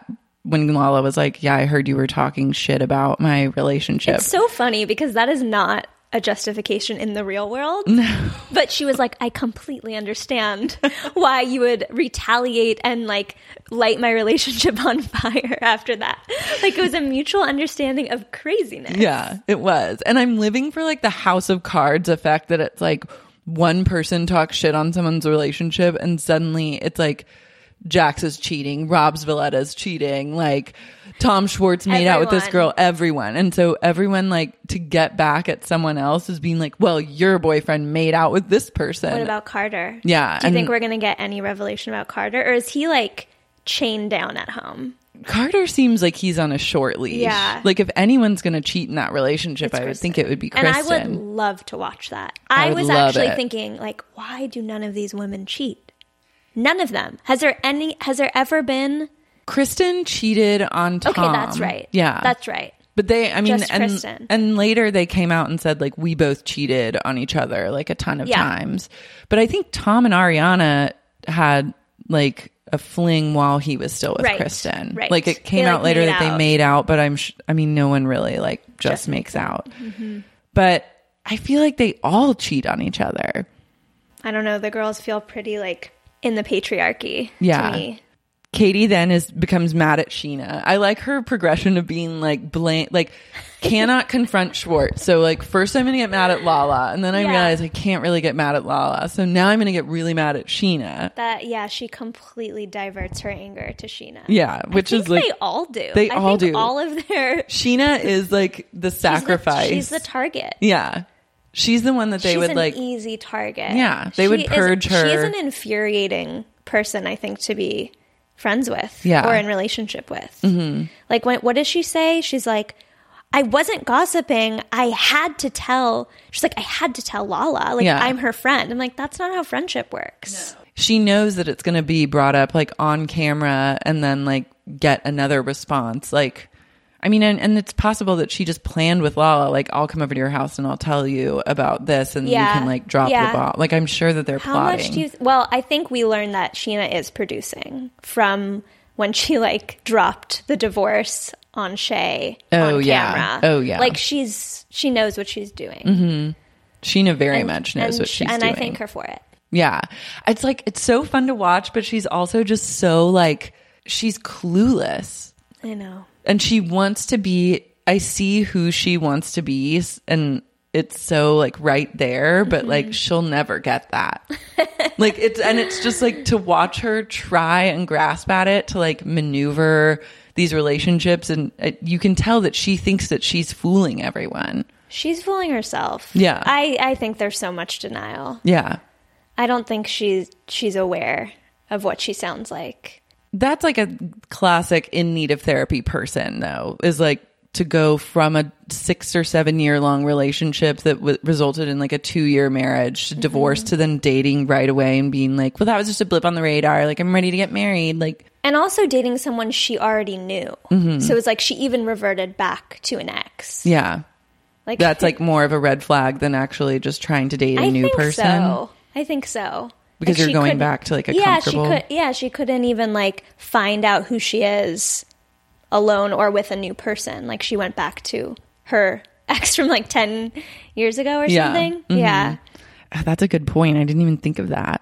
[SPEAKER 7] when Lala was like, yeah, I heard you were talking shit about my relationship.
[SPEAKER 13] It's so funny because that is not a justification in the real world.
[SPEAKER 7] No.
[SPEAKER 13] But she was like, I completely understand why you would retaliate and like light my relationship on fire after that. Like it was a mutual understanding of craziness.
[SPEAKER 7] Yeah, it was. And I'm living for like the House of Cards effect that it's like one person talks shit on someone's relationship and suddenly it's like Jax is cheating, Rob's Valletta's cheating, like Tom Schwartz made everyone. out with this girl, everyone. And so everyone like to get back at someone else is being like, well, your boyfriend made out with this person.
[SPEAKER 13] What about Carter?
[SPEAKER 7] Yeah.
[SPEAKER 13] Do you think we're going to get any revelation about Carter, or is he like chained down at home?
[SPEAKER 7] Carter seems like he's on a short leash.
[SPEAKER 13] Yeah.
[SPEAKER 7] Like if anyone's going to cheat in that relationship,
[SPEAKER 13] It's
[SPEAKER 7] I would
[SPEAKER 13] Kristen.
[SPEAKER 7] think it would be Kristen.
[SPEAKER 13] And I would love to watch that.
[SPEAKER 7] I
[SPEAKER 13] I,
[SPEAKER 7] would
[SPEAKER 13] was
[SPEAKER 7] love
[SPEAKER 13] actually
[SPEAKER 7] it.
[SPEAKER 13] thinking like, why do none of these women cheat? None of them. Has there any, has there ever been?
[SPEAKER 7] Kristen cheated on Tom.
[SPEAKER 13] Okay, that's right.
[SPEAKER 7] Yeah.
[SPEAKER 13] That's right.
[SPEAKER 7] But they, I mean,
[SPEAKER 13] Just
[SPEAKER 7] and,
[SPEAKER 13] Kristen.
[SPEAKER 7] and later they came out and said like, we both cheated on each other like a ton of
[SPEAKER 13] Yeah.
[SPEAKER 7] times. But I think Tom and Ariana had like a fling while he was still with
[SPEAKER 13] Right,
[SPEAKER 7] Kristen.
[SPEAKER 13] right.
[SPEAKER 7] Like it came
[SPEAKER 13] They,
[SPEAKER 7] out
[SPEAKER 13] like,
[SPEAKER 7] later
[SPEAKER 13] made
[SPEAKER 7] that they
[SPEAKER 13] out.
[SPEAKER 7] made out, but I'm, sh- I mean, no one really like just,
[SPEAKER 13] Just
[SPEAKER 7] makes out.
[SPEAKER 13] Mm-hmm.
[SPEAKER 7] But I feel like they all cheat on each other.
[SPEAKER 13] I don't know. The girls feel pretty like in the patriarchy
[SPEAKER 7] Yeah.
[SPEAKER 13] to me.
[SPEAKER 7] Katie then is becomes mad at Sheena. I like her progression of being like blame, like cannot confront Schwartz. So like first I'm gonna get mad at Lala, and then I
[SPEAKER 13] Yeah.
[SPEAKER 7] realize I can't really get mad at Lala. So now I'm gonna get really mad at Sheena.
[SPEAKER 13] That yeah, she completely diverts her anger to Sheena.
[SPEAKER 7] Yeah, which
[SPEAKER 13] I
[SPEAKER 7] is
[SPEAKER 13] think
[SPEAKER 7] like
[SPEAKER 13] they all do.
[SPEAKER 7] They
[SPEAKER 13] I
[SPEAKER 7] all
[SPEAKER 13] think
[SPEAKER 7] do.
[SPEAKER 13] All of their
[SPEAKER 7] Sheena is like the sacrifice.
[SPEAKER 13] She's the, she's the target.
[SPEAKER 7] Yeah, she's the one that they
[SPEAKER 13] she's
[SPEAKER 7] would
[SPEAKER 13] an
[SPEAKER 7] like.
[SPEAKER 13] easy target.
[SPEAKER 7] Yeah, they would
[SPEAKER 13] She
[SPEAKER 7] purge
[SPEAKER 13] is,
[SPEAKER 7] her.
[SPEAKER 13] She is an infuriating person, I think, to be friends with.
[SPEAKER 7] Yeah.
[SPEAKER 13] Or in relationship with.
[SPEAKER 7] Mhm.
[SPEAKER 13] Like when, what does she say? She's like, I wasn't gossiping. I had to tell. She's like, I had to tell Lala. Like
[SPEAKER 7] Yeah.
[SPEAKER 13] I'm her friend. I'm like, that's not how friendship works.
[SPEAKER 7] She knows that it's going to be brought up like on camera and then like get another response. Like, I mean, and, and it's possible that she just planned with Lala, like, I'll come over to your house and I'll tell you about this and
[SPEAKER 13] Yeah.
[SPEAKER 7] you can like drop
[SPEAKER 13] Yeah.
[SPEAKER 7] the ball. Like, I'm sure that they're
[SPEAKER 13] How
[SPEAKER 7] plotting.
[SPEAKER 13] much do you? Th- well, I think we learned that Sheena is producing from when she like dropped the divorce on Shay
[SPEAKER 7] Oh,
[SPEAKER 13] on
[SPEAKER 7] yeah.
[SPEAKER 13] camera.
[SPEAKER 7] Oh, yeah.
[SPEAKER 13] Like she's she knows what she's doing.
[SPEAKER 7] hmm Sheena very
[SPEAKER 13] And-
[SPEAKER 7] much knows
[SPEAKER 13] and
[SPEAKER 7] what
[SPEAKER 13] sh-
[SPEAKER 7] she's
[SPEAKER 13] and
[SPEAKER 7] doing.
[SPEAKER 13] I thank her for it.
[SPEAKER 7] Yeah. It's like, it's so fun to watch, but she's also just so like, she's clueless.
[SPEAKER 13] I know.
[SPEAKER 7] And she wants to be, I see who she wants to be, and it's so like right there, but
[SPEAKER 13] Mm-hmm.
[SPEAKER 7] like she'll never get that. Like it's, and it's just like to watch her try and grasp at it to like maneuver these relationships. And it, you can tell that she thinks that she's fooling everyone.
[SPEAKER 13] She's fooling herself.
[SPEAKER 7] Yeah.
[SPEAKER 13] I, I think there's so much denial.
[SPEAKER 7] Yeah.
[SPEAKER 13] I don't think she's she's aware of what she sounds like.
[SPEAKER 7] That's like a classic in need of therapy person, though, is like to go from a six or seven year long relationship that w- resulted in like a two year marriage to divorce
[SPEAKER 13] Mm-hmm.
[SPEAKER 7] to then dating right away and being like, well, that was just a blip on the radar. Like, I'm ready to get married. Like,
[SPEAKER 13] And also dating someone she already knew.
[SPEAKER 7] Mhm.
[SPEAKER 13] So it's like she even reverted back to an ex.
[SPEAKER 7] yeah,
[SPEAKER 13] Like
[SPEAKER 7] that's like more of a red flag than actually just trying to date a
[SPEAKER 13] I
[SPEAKER 7] new
[SPEAKER 13] think
[SPEAKER 7] person.
[SPEAKER 13] So. I think so.
[SPEAKER 7] Because
[SPEAKER 13] Like,
[SPEAKER 7] you're
[SPEAKER 13] she
[SPEAKER 7] going
[SPEAKER 13] couldn't-
[SPEAKER 7] back to like a
[SPEAKER 13] yeah,
[SPEAKER 7] comfortable.
[SPEAKER 13] she could. Yeah, she couldn't even like find out who she is alone or with a new person. Like she went back to her ex from like ten years ago or
[SPEAKER 7] Yeah.
[SPEAKER 13] something.
[SPEAKER 7] Mhm.
[SPEAKER 13] Yeah.
[SPEAKER 7] Ah, that's a good point. I didn't even think of that.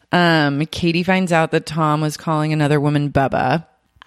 [SPEAKER 7] Um, Katie finds out that Tom was calling another woman Bubba.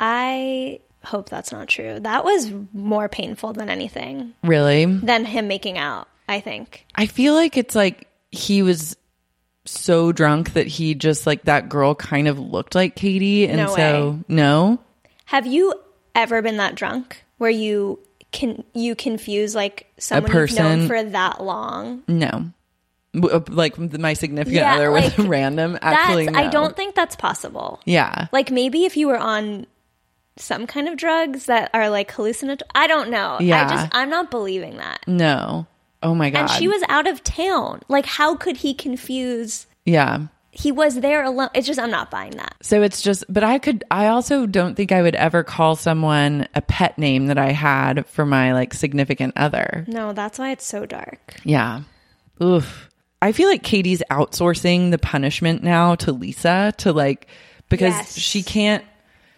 [SPEAKER 13] I hope that's not true. That was more painful than anything.
[SPEAKER 7] Really?
[SPEAKER 13] Than him making out, I think.
[SPEAKER 7] I feel like it's like he was so drunk that he just like that girl kind of looked like Katie. And
[SPEAKER 13] No
[SPEAKER 7] so,
[SPEAKER 13] way.
[SPEAKER 7] no.
[SPEAKER 13] Have you ever been that drunk where you can you confuse like someone
[SPEAKER 7] person-
[SPEAKER 13] you've known for that long?
[SPEAKER 7] No. W- uh, Like my significant
[SPEAKER 13] Yeah,
[SPEAKER 7] other
[SPEAKER 13] like,
[SPEAKER 7] with random. Actually,
[SPEAKER 13] That's,
[SPEAKER 7] no.
[SPEAKER 13] I don't think that's possible.
[SPEAKER 7] Yeah.
[SPEAKER 13] Like maybe if you were on some kind of drugs that are like hallucinatory. I don't know.
[SPEAKER 7] Yeah.
[SPEAKER 13] I just I'm not believing that.
[SPEAKER 7] No. Oh my God.
[SPEAKER 13] And she was out of town. Like how could he confuse?
[SPEAKER 7] Yeah.
[SPEAKER 13] He was there alone. It's just I'm not buying that.
[SPEAKER 7] So it's just, but I could, I also don't think I would ever call someone a pet name that I had for my like significant other.
[SPEAKER 13] No, that's why it's so dark.
[SPEAKER 7] Yeah. Oof. I feel like Katie's outsourcing the punishment now to Lisa to like, because
[SPEAKER 13] Yes.
[SPEAKER 7] she can't,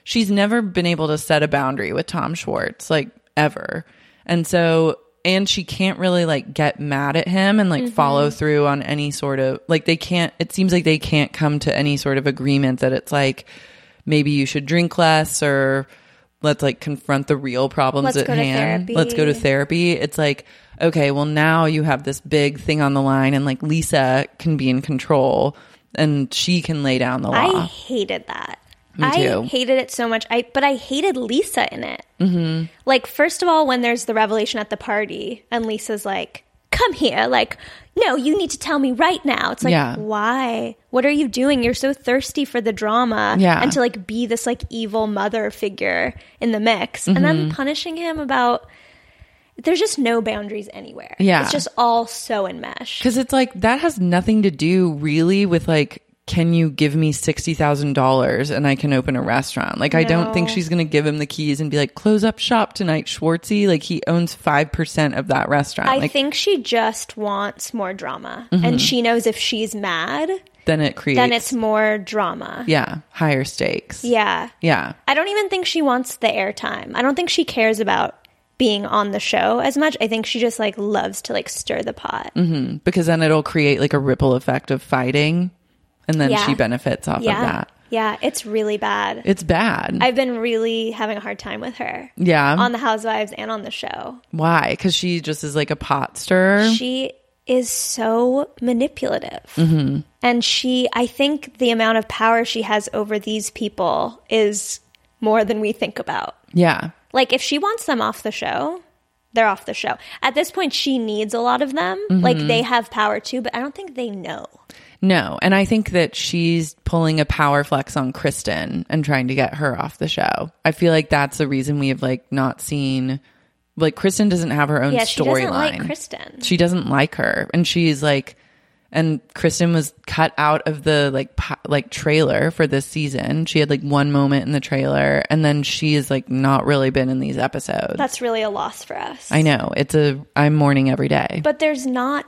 [SPEAKER 7] she's never been able to set a boundary with Tom Schwartz, like ever. And so, and she can't really like get mad at him and like
[SPEAKER 13] Mm-hmm.
[SPEAKER 7] follow through on any sort of, like they can't, it seems like they can't come to any sort of agreement that it's like, maybe you should drink less, or let's like confront the real problems
[SPEAKER 13] Let's
[SPEAKER 7] at
[SPEAKER 13] go to
[SPEAKER 7] hand.
[SPEAKER 13] therapy.
[SPEAKER 7] Let's go to therapy. It's like, okay, well now you have this big thing on the line, and like Lisa can be in control and she can lay down the law.
[SPEAKER 13] I hated that.
[SPEAKER 7] Me too.
[SPEAKER 13] I hated it so much. I but I hated Lisa in it. Mm-hmm. Like, first of all, when there's the revelation at the party and Lisa's like, come here, like, no, you need to tell me right now. It's like,
[SPEAKER 7] Yeah.
[SPEAKER 13] why? What are you doing? You're so thirsty for the drama.
[SPEAKER 7] Yeah.
[SPEAKER 13] And to like be this like evil mother figure in the mix. And then
[SPEAKER 7] Mm-hmm.
[SPEAKER 13] punishing him about, there's just no boundaries anywhere.
[SPEAKER 7] Yeah.
[SPEAKER 13] It's just all so enmeshed.
[SPEAKER 7] Because it's like, that has nothing to do really with like, can you give me sixty thousand dollars and I can open a restaurant? Like, I don't think
[SPEAKER 13] No.
[SPEAKER 7] she's going to give him the keys and be like, close up shop tonight, Schwartzy. Like, he owns five percent of that restaurant.
[SPEAKER 13] I
[SPEAKER 7] like,
[SPEAKER 13] think she just wants more drama.
[SPEAKER 7] Mm-hmm.
[SPEAKER 13] And she knows if she's mad,
[SPEAKER 7] then it creates,
[SPEAKER 13] then it's more drama.
[SPEAKER 7] yeah, higher stakes.
[SPEAKER 13] Yeah.
[SPEAKER 7] Yeah.
[SPEAKER 13] I don't even think she wants the airtime. I don't think she cares about being on the show as much. I think she just like loves to like stir the pot.
[SPEAKER 7] Mm-hmm. Because then it'll create like a ripple effect of fighting. And then
[SPEAKER 13] Yeah.
[SPEAKER 7] she benefits off
[SPEAKER 13] yeah.
[SPEAKER 7] of that.
[SPEAKER 13] Yeah. It's really bad.
[SPEAKER 7] It's bad.
[SPEAKER 13] I've been really having a hard time with her.
[SPEAKER 7] yeah.
[SPEAKER 13] On the Housewives and on the show.
[SPEAKER 7] Why? Because she just is like a pot stirrer.
[SPEAKER 13] She is so manipulative.
[SPEAKER 7] Mm-hmm.
[SPEAKER 13] And she, I think the amount of power she has over these people is more than we think about.
[SPEAKER 7] yeah.
[SPEAKER 13] Like, if she wants them off the show, they're off the show. At this point, she needs a lot of them. Like, they have power too, but I don't think they know.
[SPEAKER 7] No. And I think that she's pulling a power flex on Kristen and trying to get her off the show. I feel like that's the reason we have like not seen, like, Kristen doesn't have her own
[SPEAKER 13] Yeah, she doesn't like
[SPEAKER 7] storyline.
[SPEAKER 13] Kristen.
[SPEAKER 7] She doesn't like her. And she's like, and Kristen was cut out of the like pa- like trailer for this season. She had like one moment in the trailer, and then she has like not really been in these episodes.
[SPEAKER 13] That's really a loss for us.
[SPEAKER 7] I know. It's a, I'm mourning every day.
[SPEAKER 13] But there's not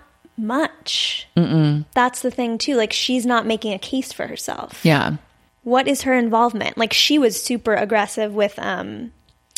[SPEAKER 13] much. Mm-mm. That's the thing too. Like, she's not making a case for herself.
[SPEAKER 7] Yeah.
[SPEAKER 13] What is her involvement? Like, she was super aggressive with um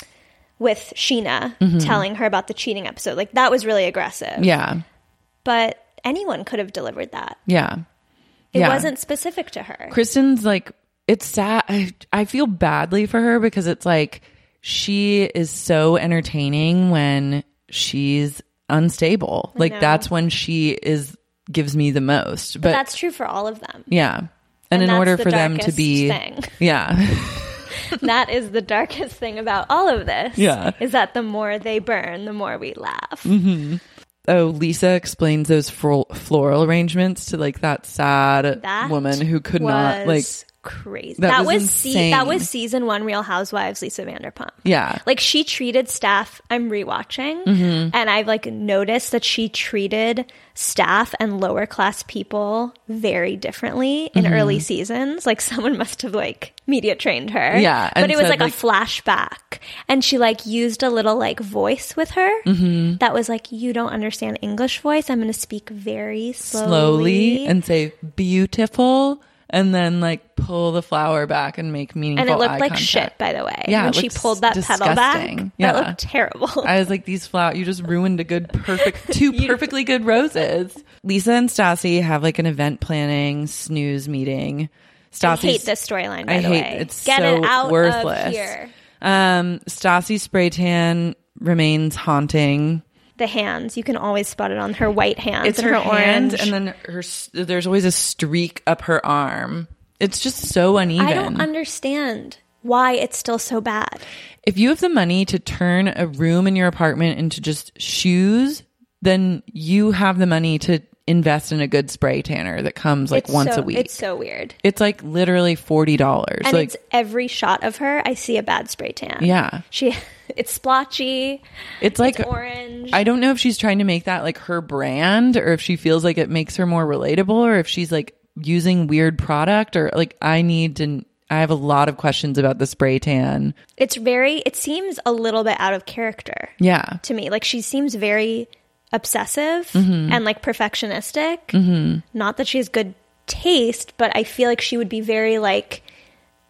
[SPEAKER 13] with Sheena,
[SPEAKER 7] Mm-hmm.
[SPEAKER 13] telling her about the cheating episode. Like, that was really aggressive.
[SPEAKER 7] Yeah.
[SPEAKER 13] But anyone could have delivered that.
[SPEAKER 7] Yeah.
[SPEAKER 13] It
[SPEAKER 7] Yeah.
[SPEAKER 13] wasn't specific to her.
[SPEAKER 7] Kristen's like, it's sad. I, I feel badly for her because it's like she is so entertaining when she's unstable. Like,
[SPEAKER 13] know.
[SPEAKER 7] that's when she is gives me the most.
[SPEAKER 13] But
[SPEAKER 7] But,
[SPEAKER 13] that's true for all of them.
[SPEAKER 7] yeah. And,
[SPEAKER 13] And
[SPEAKER 7] in
[SPEAKER 13] that's
[SPEAKER 7] order
[SPEAKER 13] the
[SPEAKER 7] for them to
[SPEAKER 13] darkest
[SPEAKER 7] be
[SPEAKER 13] thing.
[SPEAKER 7] yeah.
[SPEAKER 13] That is the darkest thing about all of this.
[SPEAKER 7] Yeah.
[SPEAKER 13] Is that the more they burn, the more we laugh.
[SPEAKER 7] Mm-hmm. Oh, Lisa explains those fro- floral arrangements to like that sad
[SPEAKER 13] That
[SPEAKER 7] woman who could not like
[SPEAKER 13] was crazy.
[SPEAKER 7] that
[SPEAKER 13] That,
[SPEAKER 7] was
[SPEAKER 13] was se-
[SPEAKER 7] insane.
[SPEAKER 13] that was season one Real Housewives Lisa Vanderpump.
[SPEAKER 7] yeah.
[SPEAKER 13] Like, she treated staff, I'm rewatching,
[SPEAKER 7] Mm-hmm.
[SPEAKER 13] and I've like noticed that she treated staff and lower class people very differently in
[SPEAKER 7] Mm-hmm.
[SPEAKER 13] early seasons. Like, someone must have like media trained her.
[SPEAKER 7] Yeah,
[SPEAKER 13] But
[SPEAKER 7] and
[SPEAKER 13] it was
[SPEAKER 7] said,
[SPEAKER 13] like,
[SPEAKER 7] like-
[SPEAKER 13] a flashback. And she like used a little like voice with her
[SPEAKER 7] Mm-hmm.
[SPEAKER 13] that was like, you don't understand English voice. I'm going to speak very slowly.
[SPEAKER 7] slowly and say beautiful and then like pull the flower back and make meaningful
[SPEAKER 13] And it looked
[SPEAKER 7] eye
[SPEAKER 13] like
[SPEAKER 7] contact.
[SPEAKER 13] shit, by the way.
[SPEAKER 7] Yeah,
[SPEAKER 13] when
[SPEAKER 7] it
[SPEAKER 13] she
[SPEAKER 7] looks
[SPEAKER 13] pulled that pedal back,
[SPEAKER 7] disgusting. Yeah.
[SPEAKER 13] that looked terrible.
[SPEAKER 7] I was like, these flowers, you just ruined a good, perfect, two perfectly good roses. Lisa and Stassi have like an event planning snooze meeting.
[SPEAKER 13] I
[SPEAKER 7] Stassi's,
[SPEAKER 13] hate this storyline, by
[SPEAKER 7] I
[SPEAKER 13] the
[SPEAKER 7] hate
[SPEAKER 13] way.
[SPEAKER 7] it's
[SPEAKER 13] Get
[SPEAKER 7] so
[SPEAKER 13] it out
[SPEAKER 7] worthless.
[SPEAKER 13] of here.
[SPEAKER 7] Um, Stassi's spray tan remains haunting.
[SPEAKER 13] The hands, you can always spot it on her white hands
[SPEAKER 7] It's
[SPEAKER 13] and
[SPEAKER 7] her,
[SPEAKER 13] her,
[SPEAKER 7] hand,
[SPEAKER 13] orange.
[SPEAKER 7] and then her. s- There's always a streak up her arm. It's just so uneven.
[SPEAKER 13] I don't understand why it's still so bad.
[SPEAKER 7] If you have the money to turn a room in your apartment into just shoes, then you have the money to invest in a good spray tanner that comes like
[SPEAKER 13] It's
[SPEAKER 7] once
[SPEAKER 13] so-
[SPEAKER 7] a week.
[SPEAKER 13] It's so weird.
[SPEAKER 7] It's like literally forty dollars.
[SPEAKER 13] And
[SPEAKER 7] Like,
[SPEAKER 13] it's every shot of her, I see a bad spray tan.
[SPEAKER 7] yeah.
[SPEAKER 13] She, it's splotchy.
[SPEAKER 7] It's like
[SPEAKER 13] It's orange.
[SPEAKER 7] I don't know if she's trying to make that like her brand or if she feels like it makes her more relatable or if she's like using weird product or like I need to I have a lot of questions about the spray tan.
[SPEAKER 13] It's very, it seems a little bit out of character
[SPEAKER 7] Yeah.
[SPEAKER 13] to me. Like, she seems very obsessive
[SPEAKER 7] Mm-hmm.
[SPEAKER 13] and like perfectionistic. Mm-hmm. Not that she has good taste, but I feel like she would be very like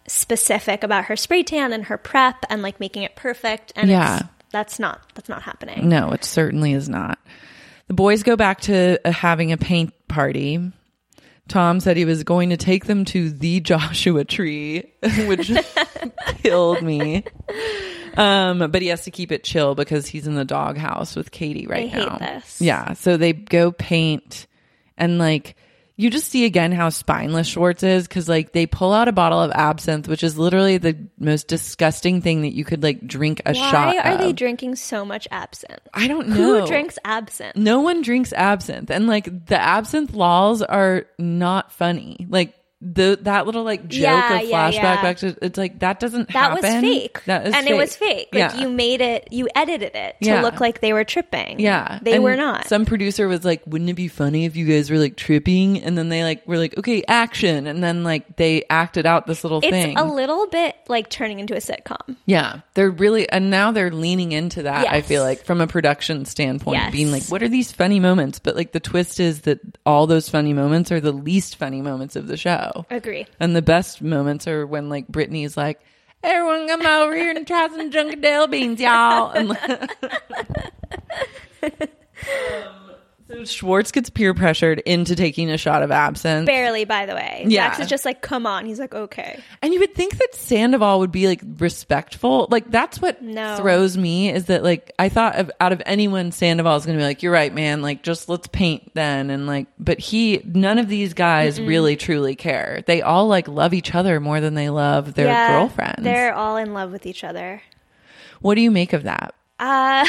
[SPEAKER 13] specific about her spray tan and her prep and like making it perfect. And
[SPEAKER 7] Yeah.
[SPEAKER 13] it's, that's not that's not happening.
[SPEAKER 7] No, it certainly is not. The boys go back to uh, having a paint party. Tom said he was going to take them to the Joshua Tree, which killed me. Um, but he has to keep it chill because he's in the doghouse with Katie right
[SPEAKER 13] I hate
[SPEAKER 7] now.
[SPEAKER 13] this.
[SPEAKER 7] Yeah. So they go paint, and like you just see again how spineless Schwartz is, because like they pull out a bottle of absinthe, which is literally the most disgusting thing that you could like drink a
[SPEAKER 13] Why
[SPEAKER 7] shot
[SPEAKER 13] are
[SPEAKER 7] of.
[SPEAKER 13] they drinking so much absinthe?
[SPEAKER 7] I don't know.
[SPEAKER 13] Who drinks absinthe?
[SPEAKER 7] No one drinks absinthe, and like the absinthe laws are not funny. Like the that little like joke
[SPEAKER 13] Yeah,
[SPEAKER 7] of
[SPEAKER 13] yeah,
[SPEAKER 7] flashback
[SPEAKER 13] yeah.
[SPEAKER 7] back to it's like that doesn't
[SPEAKER 13] That
[SPEAKER 7] happen.
[SPEAKER 13] was fake.
[SPEAKER 7] That is
[SPEAKER 13] and
[SPEAKER 7] fake.
[SPEAKER 13] it was fake. Like
[SPEAKER 7] Yeah.
[SPEAKER 13] you made it, you edited it to
[SPEAKER 7] Yeah.
[SPEAKER 13] look like they were tripping.
[SPEAKER 7] Yeah.
[SPEAKER 13] They
[SPEAKER 7] And
[SPEAKER 13] were not.
[SPEAKER 7] Some producer was like, wouldn't it be funny if you guys were like tripping? And then they like were like, okay, action. And then like they acted out this little
[SPEAKER 13] It's
[SPEAKER 7] thing.
[SPEAKER 13] a little bit like turning into a sitcom.
[SPEAKER 7] Yeah. They're really, and now they're leaning into that, I
[SPEAKER 13] Yes.
[SPEAKER 7] feel like, from a production standpoint,
[SPEAKER 13] Yes.
[SPEAKER 7] being like, what are these funny moments? But like the twist is that all those funny moments are the least funny moments of the show.
[SPEAKER 13] Agree.
[SPEAKER 7] And the best moments are when like Brittany's like, everyone come over here and try some Junkadale beans, y'all. And, um, so Schwartz gets peer pressured into taking a shot of absinthe.
[SPEAKER 13] Barely, by the way.
[SPEAKER 7] Yeah.
[SPEAKER 13] Max is just like, come on. He's like, okay.
[SPEAKER 7] And you would think that Sandoval would be like respectful. Like that's what
[SPEAKER 13] No.
[SPEAKER 7] throws me, is that like I thought of out of anyone, Sandoval is going to be like, you're right, man. Like just let's paint then. And like, but he, none of these guys
[SPEAKER 13] Mm-mm.
[SPEAKER 7] really truly care. They all like love each other more than they love their
[SPEAKER 13] Yeah,
[SPEAKER 7] girlfriends.
[SPEAKER 13] They're all in love with each other.
[SPEAKER 7] What do you make of that?
[SPEAKER 13] Uh,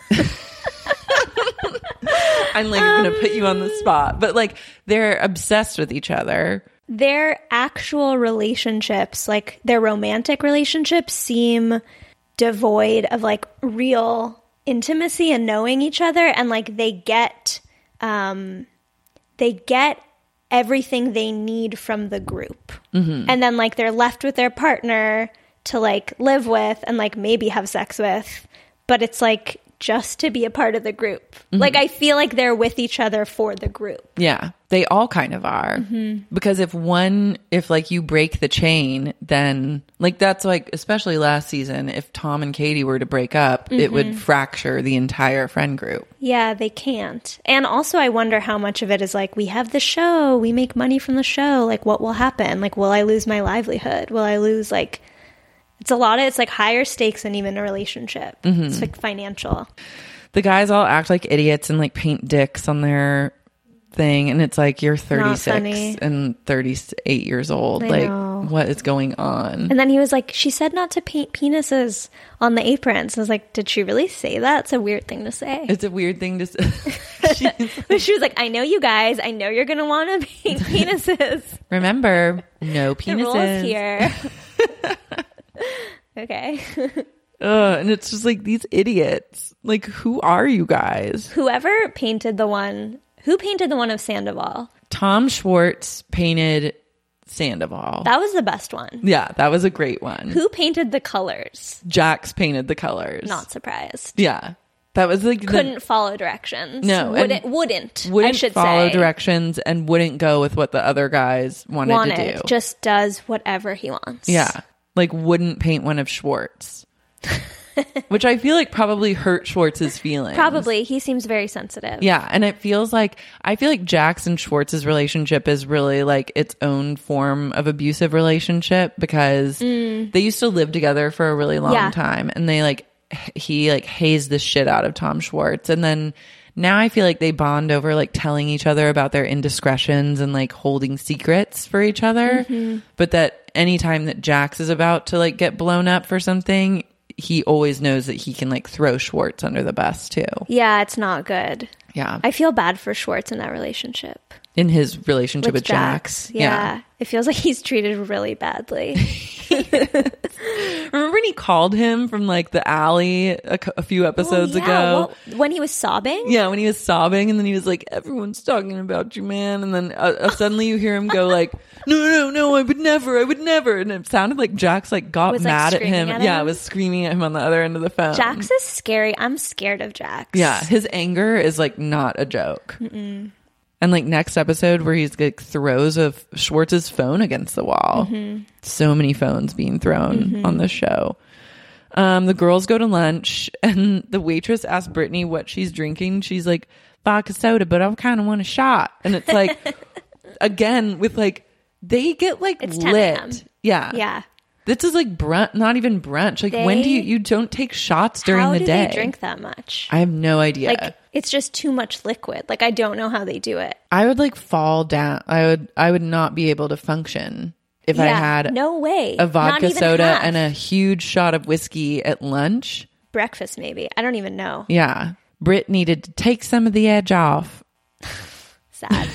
[SPEAKER 7] I'm like going to put you on the spot, but like they're obsessed with each other.
[SPEAKER 13] their actual relationships, like their romantic relationships, seem devoid of like real intimacy and knowing each other, and like they get um they get everything they need from the group.
[SPEAKER 7] Mm-hmm.
[SPEAKER 13] And then like they're left with their partner to like live with and like maybe have sex with, but it's like just to be a part of the group.
[SPEAKER 7] Mm-hmm.
[SPEAKER 13] Like I feel like they're with each other for the group.
[SPEAKER 7] Yeah, they all kind of are.
[SPEAKER 13] Mhm.
[SPEAKER 7] Because if one, if like you break the chain, then like that's like, especially last season, if Tom and Katie were to break up, it would
[SPEAKER 13] Mhm.
[SPEAKER 7] fracture the entire friend group.
[SPEAKER 13] Yeah, they can't. And also I wonder how much of it is like, we have the show, we make money from the show. Like what will happen? Like, will I lose my livelihood? Will I lose like, it's a lot of, it's like higher stakes than even a relationship.
[SPEAKER 7] Mhm.
[SPEAKER 13] It's like financial.
[SPEAKER 7] The guys all act like idiots and like paint dicks on their thing, and it's like you're thirty-six
[SPEAKER 13] funny.
[SPEAKER 7] and thirty-eight years old.
[SPEAKER 13] I
[SPEAKER 7] like
[SPEAKER 13] know.
[SPEAKER 7] what is going on?
[SPEAKER 13] And then he was like, she said not to paint penises on the aprons. I was like, did she really say that? It's a weird thing to say.
[SPEAKER 7] It's a weird thing to say.
[SPEAKER 13] But she was like, I know you guys. I know you're going to want to paint penises.
[SPEAKER 7] Remember, no
[SPEAKER 13] The rules
[SPEAKER 7] penises
[SPEAKER 13] here. Okay.
[SPEAKER 7] Ugh, and it's just like these idiots. Like, who are you guys?
[SPEAKER 13] Whoever painted the one, who painted the one of Sandoval?
[SPEAKER 7] Tom Schwartz painted Sandoval.
[SPEAKER 13] That was the best one.
[SPEAKER 7] Yeah, that was a great one.
[SPEAKER 13] Who painted the colors?
[SPEAKER 7] Jax painted the colors.
[SPEAKER 13] Not surprised.
[SPEAKER 7] Yeah. That was like the-
[SPEAKER 13] Couldn't follow directions.
[SPEAKER 7] No,
[SPEAKER 13] Wouldn't,
[SPEAKER 7] and
[SPEAKER 13] wouldn't,
[SPEAKER 7] wouldn't
[SPEAKER 13] I should
[SPEAKER 7] follow
[SPEAKER 13] say.
[SPEAKER 7] directions and wouldn't go with what the other guys wanted,
[SPEAKER 13] wanted.
[SPEAKER 7] to do.
[SPEAKER 13] Just does whatever he wants.
[SPEAKER 7] Yeah. Like wouldn't paint one of Schwartz. Which I feel like probably hurt Schwartz's feelings.
[SPEAKER 13] Probably. He seems very sensitive.
[SPEAKER 7] Yeah, and it feels like I feel like Jax and Schwartz's relationship is really like its own form of abusive relationship, because
[SPEAKER 13] Mm.
[SPEAKER 7] they used to live together for a really long
[SPEAKER 13] Yeah.
[SPEAKER 7] time, and they like h- he like hazed the shit out of Tom Schwartz, and then now I feel like they bond over like telling each other about their indiscretions and like holding secrets for each other.
[SPEAKER 13] Mhm.
[SPEAKER 7] But that anytime that Jax is about to like get blown up for something, he always knows that he can like throw Schwartz under the bus too.
[SPEAKER 13] Yeah, it's not good.
[SPEAKER 7] Yeah.
[SPEAKER 13] I feel bad for Schwartz in that relationship.
[SPEAKER 7] In his relationship with, Jax.
[SPEAKER 13] Yeah. It feels like he's treated really badly.
[SPEAKER 7] Remember when he called him from like the alley a, cou- a few episodes
[SPEAKER 13] Oh, yeah.
[SPEAKER 7] ago?
[SPEAKER 13] Well, when he was sobbing?
[SPEAKER 7] Yeah, when he was sobbing, and then he was like, everyone's talking about you, man. And then uh, uh, suddenly you hear him go like, no, no, no, I would never, I would never. And it sounded like Jax like got
[SPEAKER 13] Was, like,
[SPEAKER 7] mad at
[SPEAKER 13] screaming
[SPEAKER 7] him.
[SPEAKER 13] at
[SPEAKER 7] Yeah,
[SPEAKER 13] him?
[SPEAKER 7] was screaming at him on the other end of the phone.
[SPEAKER 13] Jax is scary. I'm scared of Jax.
[SPEAKER 7] Yeah, his anger is like not a joke.
[SPEAKER 13] Mm-mm.
[SPEAKER 7] And like next episode where he's like throws of Schwartz's phone against the wall.
[SPEAKER 13] Mm-hmm.
[SPEAKER 7] So many phones being thrown
[SPEAKER 13] Mm-hmm.
[SPEAKER 7] on this show. Um, the girls go to lunch and the waitress asks Brittany what she's drinking. She's like, vodka soda, but I kind of want a shot. And it's like, again, with like, they get like
[SPEAKER 13] It's ten a.m.
[SPEAKER 7] lit. Yeah.
[SPEAKER 13] Yeah.
[SPEAKER 7] This is like brunch, not even brunch. Like
[SPEAKER 13] They-
[SPEAKER 7] when do you, you don't take shots during
[SPEAKER 13] How
[SPEAKER 7] the
[SPEAKER 13] do
[SPEAKER 7] day.
[SPEAKER 13] they drink that much?
[SPEAKER 7] I have no idea.
[SPEAKER 13] Like, it's just too much liquid. Like, I don't know how they do it.
[SPEAKER 7] I would like fall down. I would, I would not be able to function if I
[SPEAKER 13] Yeah,
[SPEAKER 7] had
[SPEAKER 13] no way.
[SPEAKER 7] a
[SPEAKER 13] Not
[SPEAKER 7] vodka
[SPEAKER 13] even
[SPEAKER 7] soda
[SPEAKER 13] half.
[SPEAKER 7] and a huge shot of whiskey at lunch.
[SPEAKER 13] Breakfast, maybe. I don't even know.
[SPEAKER 7] Yeah. Britt needed to take some of the edge off.
[SPEAKER 13] Sad.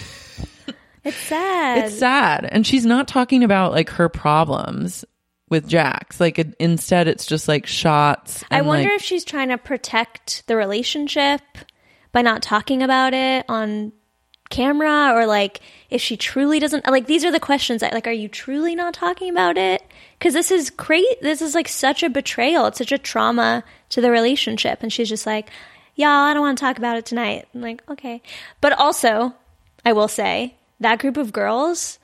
[SPEAKER 13] It's sad.
[SPEAKER 7] It's sad. And she's not talking about like her problems with Jax. Like it, instead it's just like shots.
[SPEAKER 13] I
[SPEAKER 7] and,
[SPEAKER 13] wonder
[SPEAKER 7] like,
[SPEAKER 13] if she's trying to protect the relationship by not talking about it on camera, or like if she truly doesn't, like, these are the questions that, like, are you truly not talking about it? Because this is great. This is like such a betrayal. It's such a trauma to the relationship. And she's just like, y'all, I don't want to talk about it tonight. I'm like, okay. But also, I will say, that group of girls,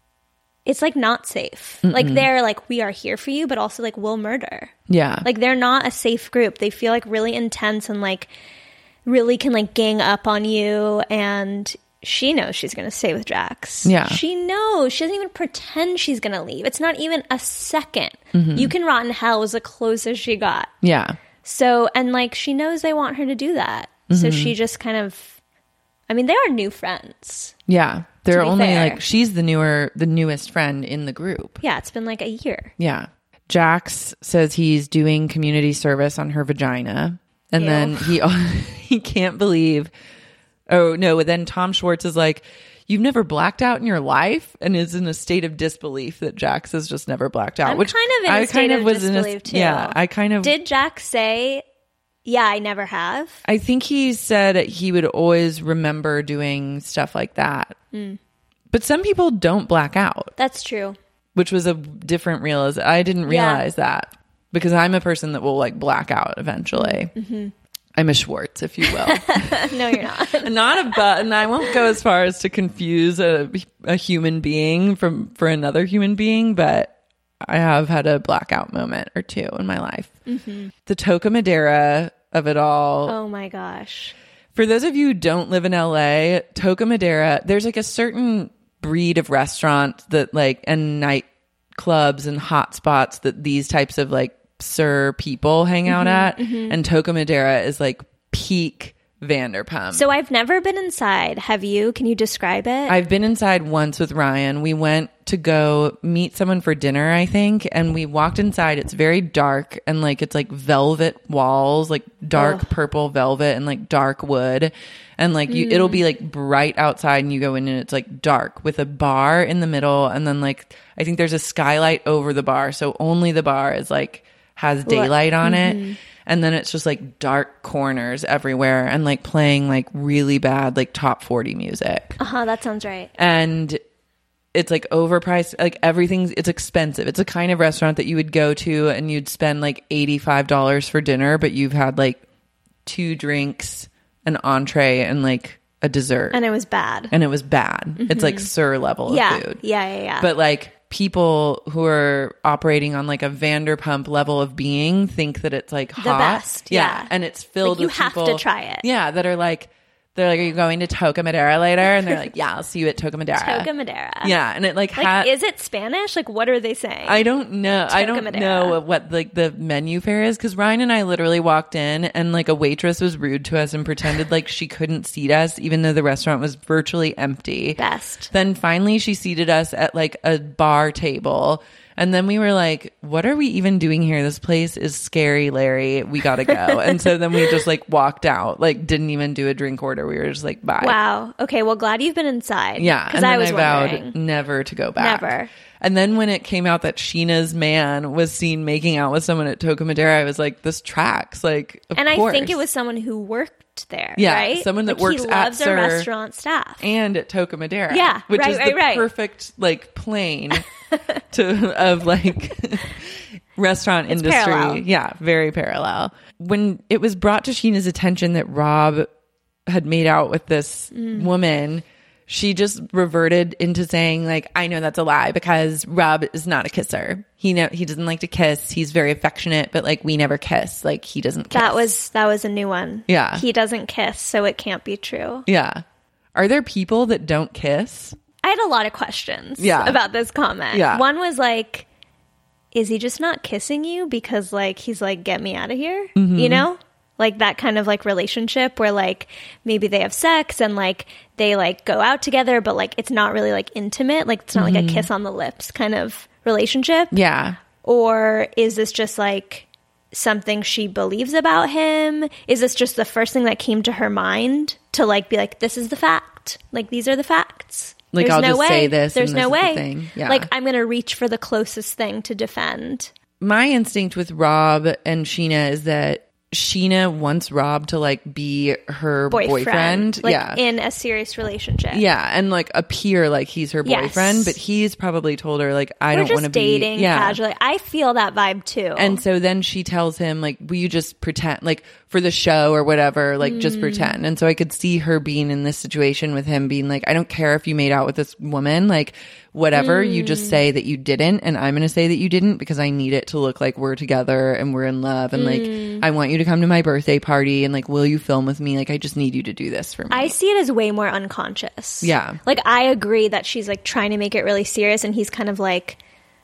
[SPEAKER 13] it's like not safe.
[SPEAKER 7] Mm-mm.
[SPEAKER 13] Like they're like, we are here for you, but also like, we'll murder.
[SPEAKER 7] Yeah.
[SPEAKER 13] Like they're not a safe group. They feel like really intense and like really can like gang up on you. And she knows she's going to stay with Jax.
[SPEAKER 7] Yeah.
[SPEAKER 13] She knows. She doesn't even pretend she's going to leave. It's not even a second.
[SPEAKER 7] Mhm.
[SPEAKER 13] You Can Rot in Hell was the closest she got.
[SPEAKER 7] Yeah.
[SPEAKER 13] So, and like she knows they want her to do that. So
[SPEAKER 7] Mhm.
[SPEAKER 13] she just kind of, I mean, they are new friends.
[SPEAKER 7] Yeah. They're
[SPEAKER 13] To be
[SPEAKER 7] only
[SPEAKER 13] fair.
[SPEAKER 7] like, she's the newer, the newest friend in the group.
[SPEAKER 13] Yeah, it's been like a year.
[SPEAKER 7] Yeah. Jax says he's doing community service on her vagina. And
[SPEAKER 13] Ew.
[SPEAKER 7] then he he can't believe. Oh, no. Then Tom Schwartz is like, you've never blacked out in your life? And is in a state of disbelief that Jax has just never blacked out.
[SPEAKER 13] I'm
[SPEAKER 7] which
[SPEAKER 13] kind of in a
[SPEAKER 7] I
[SPEAKER 13] state
[SPEAKER 7] kind
[SPEAKER 13] of
[SPEAKER 7] of was in a,
[SPEAKER 13] disbelief too.
[SPEAKER 7] Yeah. I kind of.
[SPEAKER 13] Did Jax say, yeah, I never have?
[SPEAKER 7] I think he said he would always remember doing stuff like that.
[SPEAKER 13] Mm.
[SPEAKER 7] But some people don't black out,
[SPEAKER 13] That's true.
[SPEAKER 7] which was a different realize. I didn't
[SPEAKER 13] Yeah.
[SPEAKER 7] realize that because I'm a person that will like black out eventually.
[SPEAKER 13] hmm
[SPEAKER 7] I'm a Schwartz, if you will.
[SPEAKER 13] No, you're not.
[SPEAKER 7] Not a but, and I won't go as far as to confuse a, a human being from for another human being, but I have had a blackout moment or two in my life.
[SPEAKER 13] hmm
[SPEAKER 7] The Toca Madera of it all.
[SPEAKER 13] Oh my gosh.
[SPEAKER 7] For those of you who don't live in L A, Toca Madera, there's like a certain breed of restaurant that like, and nightclubs and hot spots that these types of like sir people hang out
[SPEAKER 13] Mhm,
[SPEAKER 7] at.
[SPEAKER 13] mhm.
[SPEAKER 7] And Toca Madera is like peak Vanderpump.
[SPEAKER 13] So I've never been inside. Have you? Can you describe it?
[SPEAKER 7] I've been inside once with Ryan. We went to go meet someone for dinner, I think, and we walked inside. It's very dark and like it's like velvet walls, like dark
[SPEAKER 13] Ugh.
[SPEAKER 7] purple velvet and like dark wood. And like you,
[SPEAKER 13] Mm.
[SPEAKER 7] it'll be like bright outside and you go in and it's like dark with a bar in the middle. And then like, I think there's a skylight over the bar. So only the bar is like, has daylight on
[SPEAKER 13] Mhm.
[SPEAKER 7] it. And then it's just like dark corners everywhere and like playing like really bad, like top forty music.
[SPEAKER 13] Uh-huh, that sounds right.
[SPEAKER 7] And it's like overpriced, like everything's, it's expensive. It's a kind of restaurant that you would go to and you'd spend like eighty-five dollars for dinner, but you've had like two drinks, an entree, and like a dessert.
[SPEAKER 13] And it was bad.
[SPEAKER 7] And it was bad. It's like
[SPEAKER 13] Mhm.
[SPEAKER 7] Sir level
[SPEAKER 13] yeah.
[SPEAKER 7] of food.
[SPEAKER 13] Yeah, yeah, yeah.
[SPEAKER 7] But like people who are operating on like a Vanderpump level of being think that it's like hot.
[SPEAKER 13] best, yeah.
[SPEAKER 7] And it's filled
[SPEAKER 13] Like, you
[SPEAKER 7] with
[SPEAKER 13] have
[SPEAKER 7] people.
[SPEAKER 13] to try it.
[SPEAKER 7] Yeah. That are like, they're like, are you going to Toca Madera later? And they're like, yeah, I'll see you at Toca Madera.
[SPEAKER 13] Toca Madera.
[SPEAKER 7] Yeah. And it like,
[SPEAKER 13] Like,
[SPEAKER 7] ha-
[SPEAKER 13] is it Spanish? Like, what are they saying?
[SPEAKER 7] I don't know. I
[SPEAKER 13] Toca
[SPEAKER 7] don't
[SPEAKER 13] Madera.
[SPEAKER 7] know what like the menu fare is because Ryan and I literally walked in and like a waitress was rude to us and pretended like she couldn't seat us even though the restaurant was virtually empty.
[SPEAKER 13] Best.
[SPEAKER 7] Then finally she seated us at like a bar table. And then we were like, what are we even doing here? This place is scary, Larry. We got to go. And so then we just like walked out, like didn't even do a drink order. We were just like, bye.
[SPEAKER 13] Wow. Okay. Well, glad you've been inside.
[SPEAKER 7] Yeah.
[SPEAKER 13] Because
[SPEAKER 7] And then
[SPEAKER 13] I was
[SPEAKER 7] I vowed
[SPEAKER 13] wondering.
[SPEAKER 7] never to go back.
[SPEAKER 13] Never.
[SPEAKER 7] And then when it came out that Sheena's man was seen making out with someone at Toca Madera, I was like, this tracks. Like, of
[SPEAKER 13] And I
[SPEAKER 7] course.
[SPEAKER 13] think it was someone who worked there.
[SPEAKER 7] Yeah,
[SPEAKER 13] right?
[SPEAKER 7] someone that
[SPEAKER 13] Like,
[SPEAKER 7] works
[SPEAKER 13] he
[SPEAKER 7] at
[SPEAKER 13] loves
[SPEAKER 7] Sir
[SPEAKER 13] our restaurant staff.
[SPEAKER 7] and at Toca Madera.
[SPEAKER 13] Yeah,
[SPEAKER 7] which
[SPEAKER 13] right,
[SPEAKER 7] is
[SPEAKER 13] right,
[SPEAKER 7] the
[SPEAKER 13] right.
[SPEAKER 7] perfect like plane to of like restaurant
[SPEAKER 13] It's
[SPEAKER 7] industry.
[SPEAKER 13] parallel.
[SPEAKER 7] Yeah, very parallel. When it was brought to Sheena's attention that Rob had made out with this
[SPEAKER 13] Mm.
[SPEAKER 7] woman, she just reverted into saying like, I know that's a lie because Rob is not a kisser. He know he doesn't like to kiss. He's very affectionate, but like we never kiss. Like he doesn't kiss.
[SPEAKER 13] That was that was a new one.
[SPEAKER 7] Yeah.
[SPEAKER 13] He doesn't kiss, so it can't be true.
[SPEAKER 7] Yeah. Are there people that don't kiss?
[SPEAKER 13] I had a lot of questions
[SPEAKER 7] yeah.
[SPEAKER 13] about this comment.
[SPEAKER 7] Yeah.
[SPEAKER 13] One was like, is he just not kissing you because like he's like, get me out of here?
[SPEAKER 7] Mm-hmm.
[SPEAKER 13] You know? Like that kind of like relationship where like maybe they have sex and like they like go out together, but like it's not really like intimate. Like it's not
[SPEAKER 7] mm-hmm.
[SPEAKER 13] like a kiss on the lips kind of relationship.
[SPEAKER 7] Yeah.
[SPEAKER 13] Or is this just like something she believes about him? Is this just the first thing that came to her mind to like be like, this is the fact? Like these are the facts.
[SPEAKER 7] Like
[SPEAKER 13] There's
[SPEAKER 7] I'll
[SPEAKER 13] no
[SPEAKER 7] just
[SPEAKER 13] way.
[SPEAKER 7] say this.
[SPEAKER 13] There's
[SPEAKER 7] and
[SPEAKER 13] no
[SPEAKER 7] this is
[SPEAKER 13] way.
[SPEAKER 7] the thing. Yeah.
[SPEAKER 13] Like I'm going to reach for the closest thing to defend.
[SPEAKER 7] My instinct with Rob and Sheena is that Sheena wants Rob to like be her boyfriend,
[SPEAKER 13] boyfriend like
[SPEAKER 7] yeah,
[SPEAKER 13] in a serious relationship.
[SPEAKER 7] Yeah, and like appear like he's her boyfriend,
[SPEAKER 13] Yes.
[SPEAKER 7] but he's probably told her like I
[SPEAKER 13] We're
[SPEAKER 7] don't
[SPEAKER 13] just
[SPEAKER 7] want to be
[SPEAKER 13] dating
[SPEAKER 7] yeah.
[SPEAKER 13] casually. I feel that vibe too.
[SPEAKER 7] And so then she tells him like, will you just pretend like for the show or whatever, like just
[SPEAKER 13] Mm.
[SPEAKER 7] pretend. And so I could see her being in this situation with him being like, I don't care if you made out with this woman, like whatever, you just
[SPEAKER 13] Mm.
[SPEAKER 7] say that you didn't, and I'm going to say that you didn't because I need it to look like we're together and we're in love, and
[SPEAKER 13] Mm.
[SPEAKER 7] like I want you to come to my birthday party, and like will you film with me? Like I just need you to do this for me.
[SPEAKER 13] I see it as way more unconscious.
[SPEAKER 7] Yeah.
[SPEAKER 13] Like I agree that she's like trying to make it really serious and he's kind of like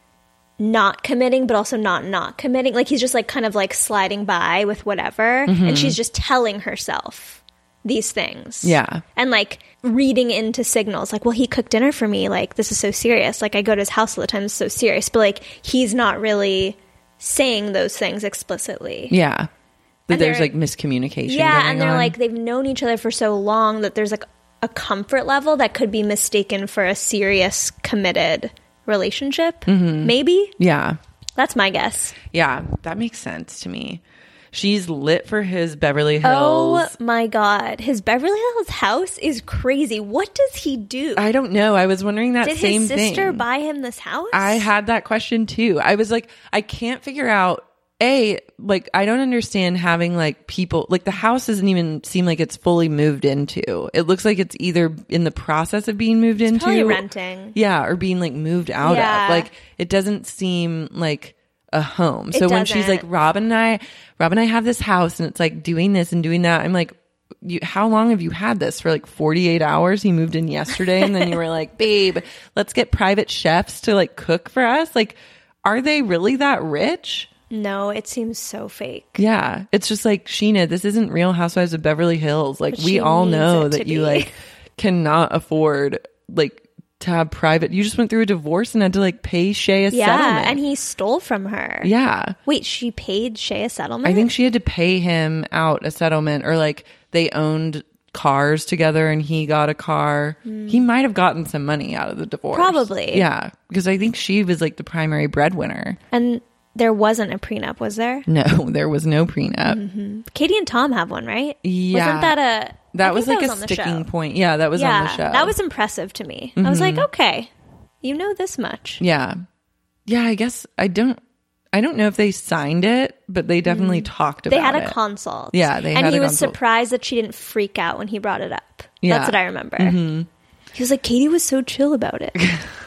[SPEAKER 13] not committing but also not not committing. Like he's just like kind of like sliding by with whatever
[SPEAKER 7] Mhm.
[SPEAKER 13] and she's just telling herself these things.
[SPEAKER 7] Yeah.
[SPEAKER 13] And like reading into signals like, well, he cooked dinner for me. Like this is so serious. Like I go to his house all the time. It's so serious. But like he's not really saying those things explicitly.
[SPEAKER 7] Yeah. But
[SPEAKER 13] And
[SPEAKER 7] there's
[SPEAKER 13] they're-
[SPEAKER 7] like miscommunication.
[SPEAKER 13] Yeah,
[SPEAKER 7] going
[SPEAKER 13] and they're
[SPEAKER 7] on.
[SPEAKER 13] like they've known each other for so long that there's like a comfort level that could be mistaken for a serious, committed relationship.
[SPEAKER 7] Mhm.
[SPEAKER 13] Maybe.
[SPEAKER 7] Yeah.
[SPEAKER 13] That's my guess.
[SPEAKER 7] Yeah, that makes sense to me. She's lit for his Beverly Hills.
[SPEAKER 13] Oh my God. His Beverly Hills house is crazy. What does he do?
[SPEAKER 7] I don't know. I was wondering that
[SPEAKER 13] Did
[SPEAKER 7] same
[SPEAKER 13] his sister
[SPEAKER 7] thing.
[SPEAKER 13] buy him this house?
[SPEAKER 7] I had that question too. I was like, I can't figure out A, like I don't understand having like people like the house doesn't even seem like it's fully moved into. It looks like it's either in the process of being moved into,
[SPEAKER 13] probably renting.
[SPEAKER 7] Yeah, or being like moved out
[SPEAKER 13] Yeah.
[SPEAKER 7] of. Like it doesn't seem like a home.
[SPEAKER 13] It
[SPEAKER 7] So when she's like,
[SPEAKER 13] doesn't.
[SPEAKER 7] Robin and I, Robin and I have this house and it's like doing this and doing that. I'm like, you, how long have you had this? For like forty-eight hours? He moved in yesterday and then you were like, babe, let's get private chefs to like cook for us. Like, are they really that rich?
[SPEAKER 13] No, it seems so fake.
[SPEAKER 7] Yeah. It's just like, Sheena, this isn't Real Housewives of Beverly Hills. Like
[SPEAKER 13] But
[SPEAKER 7] we
[SPEAKER 13] she
[SPEAKER 7] all
[SPEAKER 13] needs
[SPEAKER 7] know
[SPEAKER 13] it to
[SPEAKER 7] that you
[SPEAKER 13] be.
[SPEAKER 7] like cannot afford like to have private. You just went through a divorce and had to like pay Shay a
[SPEAKER 13] Yeah,
[SPEAKER 7] settlement.
[SPEAKER 13] and he stole from her.
[SPEAKER 7] Yeah.
[SPEAKER 13] Wait, she paid Shay a settlement?
[SPEAKER 7] I think she had to pay him out a settlement, or like they owned cars together and he got a car.
[SPEAKER 13] Mm.
[SPEAKER 7] He might have gotten some money out of the divorce.
[SPEAKER 13] Probably.
[SPEAKER 7] Yeah. Because I think she was like the primary breadwinner.
[SPEAKER 13] And there wasn't a prenup, was there?
[SPEAKER 7] No, there was no prenup.
[SPEAKER 13] Mm-hmm. Katie and Tom have one, right?
[SPEAKER 7] Yeah.
[SPEAKER 13] Wasn't that a...
[SPEAKER 7] That
[SPEAKER 13] I
[SPEAKER 7] was
[SPEAKER 13] think
[SPEAKER 7] like
[SPEAKER 13] that
[SPEAKER 7] a
[SPEAKER 13] on the
[SPEAKER 7] sticking
[SPEAKER 13] show.
[SPEAKER 7] point. Yeah, that was
[SPEAKER 13] yeah,
[SPEAKER 7] on the show.
[SPEAKER 13] that was impressive to me. I was
[SPEAKER 7] Mhm.
[SPEAKER 13] like, okay, you know this much.
[SPEAKER 7] Yeah. Yeah, I guess I don't I don't know if they signed it, but they definitely talked about
[SPEAKER 13] They had a
[SPEAKER 7] it.
[SPEAKER 13] consult.
[SPEAKER 7] Yeah, they
[SPEAKER 13] and
[SPEAKER 7] had
[SPEAKER 13] he
[SPEAKER 7] a
[SPEAKER 13] was
[SPEAKER 7] consult.
[SPEAKER 13] surprised that she didn't freak out when he brought it up.
[SPEAKER 7] Yeah.
[SPEAKER 13] That's what I remember.
[SPEAKER 7] Mhm.
[SPEAKER 13] He was like, Katie was so chill about it.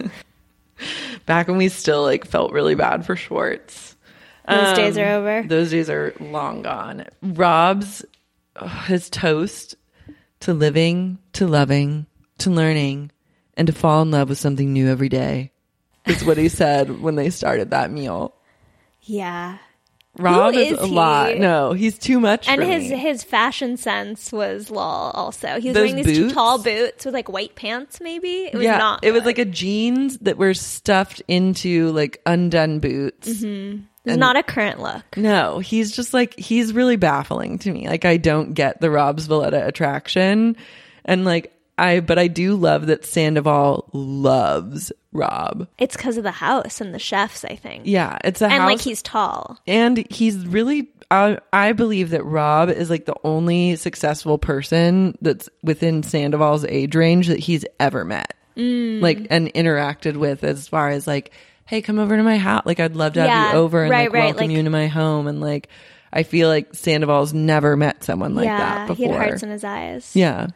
[SPEAKER 7] Back when we still like felt really bad for Schwartz.
[SPEAKER 13] Those days are over.
[SPEAKER 7] Those days are long gone. Rob's uh, his toast to living, to loving, to learning, and to fall in love with something new every day is what he said when they started that meal.
[SPEAKER 13] Yeah.
[SPEAKER 7] Rob
[SPEAKER 13] Who
[SPEAKER 7] is,
[SPEAKER 13] is
[SPEAKER 7] a
[SPEAKER 13] he?
[SPEAKER 7] lot. No, he's too much
[SPEAKER 13] And
[SPEAKER 7] for
[SPEAKER 13] his
[SPEAKER 7] me.
[SPEAKER 13] his fashion sense was lol also. He was
[SPEAKER 7] Those
[SPEAKER 13] wearing these two
[SPEAKER 7] boots?
[SPEAKER 13] tall boots with like white pants maybe. It was
[SPEAKER 7] yeah,
[SPEAKER 13] not
[SPEAKER 7] it was
[SPEAKER 13] good.
[SPEAKER 7] like a jeans that were stuffed into like undone boots.
[SPEAKER 13] Mhm. It's
[SPEAKER 7] And-
[SPEAKER 13] not a current look.
[SPEAKER 7] No, he's just like, he's really baffling to me. Like, I don't get the Rob's Valletta attraction. And like, I, but I do love that Sandoval loves Rob.
[SPEAKER 13] It's because of the house and the chefs, I think.
[SPEAKER 7] Yeah, it's a
[SPEAKER 13] and
[SPEAKER 7] house.
[SPEAKER 13] like he's tall.
[SPEAKER 7] And he's really, I, I believe that Rob is like the only successful person that's within Sandoval's age range that he's ever met.
[SPEAKER 13] Mm.
[SPEAKER 7] Like, and interacted with as far as like, hey, come over to my house. Like, I'd love to have
[SPEAKER 13] Yeah,
[SPEAKER 7] you over and
[SPEAKER 13] right,
[SPEAKER 7] like
[SPEAKER 13] right,
[SPEAKER 7] welcome
[SPEAKER 13] like-
[SPEAKER 7] you into my home. And like, I feel like Sandoval's never met someone like
[SPEAKER 13] yeah,
[SPEAKER 7] that before.
[SPEAKER 13] he had hearts in his eyes.
[SPEAKER 7] Yeah.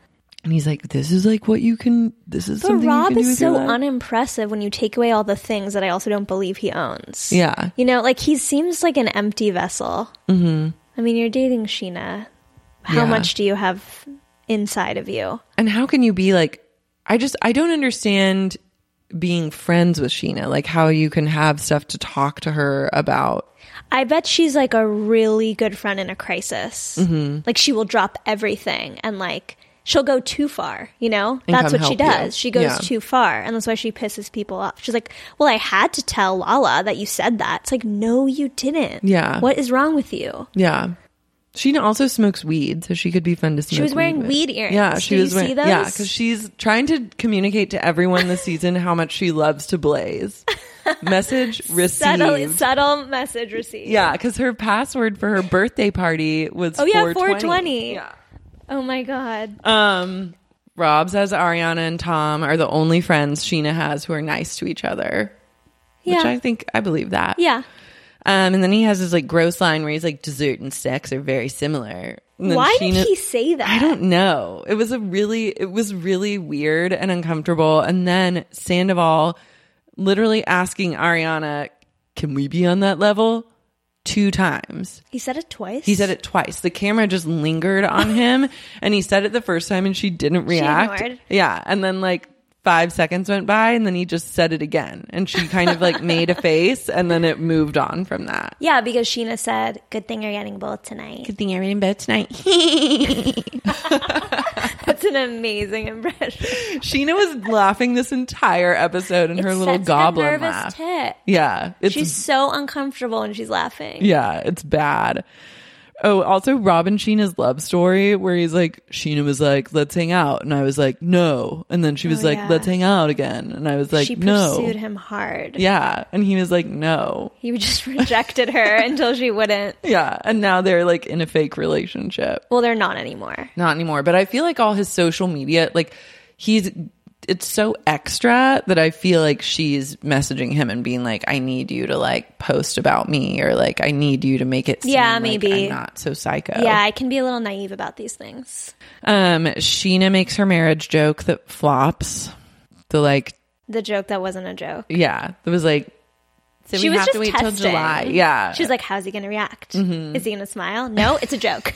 [SPEAKER 7] And he's like, this is like what you can, this is
[SPEAKER 13] But
[SPEAKER 7] something
[SPEAKER 13] Rob
[SPEAKER 7] you can do
[SPEAKER 13] is
[SPEAKER 7] with your
[SPEAKER 13] so
[SPEAKER 7] life.
[SPEAKER 13] unimpressive when you take away all the things that I also don't believe he owns.
[SPEAKER 7] Yeah.
[SPEAKER 13] You know, like he seems like an empty vessel.
[SPEAKER 7] Mm-hmm.
[SPEAKER 13] I mean, you're dating Sheena. How
[SPEAKER 7] Yeah.
[SPEAKER 13] much do you have inside of you?
[SPEAKER 7] And how can you be like, I just, I don't understand being friends with Sheena, like how you can have stuff to talk to her about.
[SPEAKER 13] I bet she's like a really good friend in a crisis.
[SPEAKER 7] Mm-hmm.
[SPEAKER 13] Like she will drop everything and like she'll go too far, you know?
[SPEAKER 7] And
[SPEAKER 13] That's
[SPEAKER 7] come
[SPEAKER 13] what she
[SPEAKER 7] help you.
[SPEAKER 13] does. She goes
[SPEAKER 7] Yeah.
[SPEAKER 13] too far, and that's why she pisses people off. She's like, well, I had to tell Lala that you said that. It's like, no, you didn't.
[SPEAKER 7] Yeah.
[SPEAKER 13] What is wrong with you?
[SPEAKER 7] Yeah. Sheena also smokes weed, so she could be fun to smoke.
[SPEAKER 13] She was wearing
[SPEAKER 7] with.
[SPEAKER 13] weed earrings.
[SPEAKER 7] Yeah, she
[SPEAKER 13] Did
[SPEAKER 7] was
[SPEAKER 13] you
[SPEAKER 7] wearing.
[SPEAKER 13] see those?
[SPEAKER 7] Yeah, because she's trying to communicate to everyone this season how much she loves to blaze. Message received.
[SPEAKER 13] Subtle, subtle message received.
[SPEAKER 7] Yeah, because her password for her birthday party was
[SPEAKER 13] Oh, yeah,
[SPEAKER 7] four twenty.
[SPEAKER 13] four twenty.
[SPEAKER 7] Yeah.
[SPEAKER 13] Oh, my God.
[SPEAKER 7] Um, Rob says Ariana and Tom are the only friends Sheena has who are nice to each other.
[SPEAKER 13] Yeah.
[SPEAKER 7] Which I think I believe that.
[SPEAKER 13] Yeah.
[SPEAKER 7] Um, and then he has this like gross line where he's like, dessert and sex are very similar. And then
[SPEAKER 13] Why
[SPEAKER 7] Sheena-
[SPEAKER 13] did he say that?
[SPEAKER 7] I don't know. It was a really, it was really weird and uncomfortable. And then Sandoval literally asking Ariana, can we be on that level? Two times.
[SPEAKER 13] He said it twice?
[SPEAKER 7] He said it twice. The camera just lingered on him and he said it the first time and she didn't
[SPEAKER 13] She
[SPEAKER 7] react.
[SPEAKER 13] ignored.
[SPEAKER 7] Yeah. And then like five seconds went by and then he just said it again. And she kind of like made a face and then it moved on from that.
[SPEAKER 13] Yeah, because Sheena said, good thing you're getting both tonight.
[SPEAKER 7] Good thing you're in bed tonight.
[SPEAKER 13] That's an amazing impression.
[SPEAKER 7] Sheena was laughing this entire episode in
[SPEAKER 13] It
[SPEAKER 7] her little
[SPEAKER 13] sets
[SPEAKER 7] goblin
[SPEAKER 13] a nervous
[SPEAKER 7] laugh.
[SPEAKER 13] tit.
[SPEAKER 7] Yeah. It's
[SPEAKER 13] She's so uncomfortable when she's laughing.
[SPEAKER 7] Yeah, it's bad. Oh, also Rob and Sheena's love story where he's like, Sheena was like, let's hang out. And I was like, no. And then she was
[SPEAKER 13] Oh,
[SPEAKER 7] like,
[SPEAKER 13] yeah.
[SPEAKER 7] let's hang out again. And I was like,
[SPEAKER 13] she
[SPEAKER 7] no.
[SPEAKER 13] pursued him hard.
[SPEAKER 7] Yeah. And he was like, no.
[SPEAKER 13] He just rejected her until she wouldn't.
[SPEAKER 7] Yeah. And now they're like in a fake relationship.
[SPEAKER 13] Well, they're not anymore.
[SPEAKER 7] Not anymore. But I feel like all his social media, like he's, it's so extra that I feel like she's messaging him and being like, I need you to like post about me, or like, I need you to make it seem
[SPEAKER 13] Yeah,
[SPEAKER 7] like
[SPEAKER 13] maybe.
[SPEAKER 7] I'm not so psycho.
[SPEAKER 13] Yeah, I can be a little naive about these things.
[SPEAKER 7] Um, Sheena makes her marriage joke that flops. The like,
[SPEAKER 13] The joke that wasn't a joke.
[SPEAKER 7] yeah, it was like, so
[SPEAKER 13] she
[SPEAKER 7] we
[SPEAKER 13] was
[SPEAKER 7] have
[SPEAKER 13] just
[SPEAKER 7] to wait
[SPEAKER 13] testing.
[SPEAKER 7] till July. Yeah.
[SPEAKER 13] She was like, how's he going to react?
[SPEAKER 7] Mhm.
[SPEAKER 13] Is he going to smile? No, it's a joke.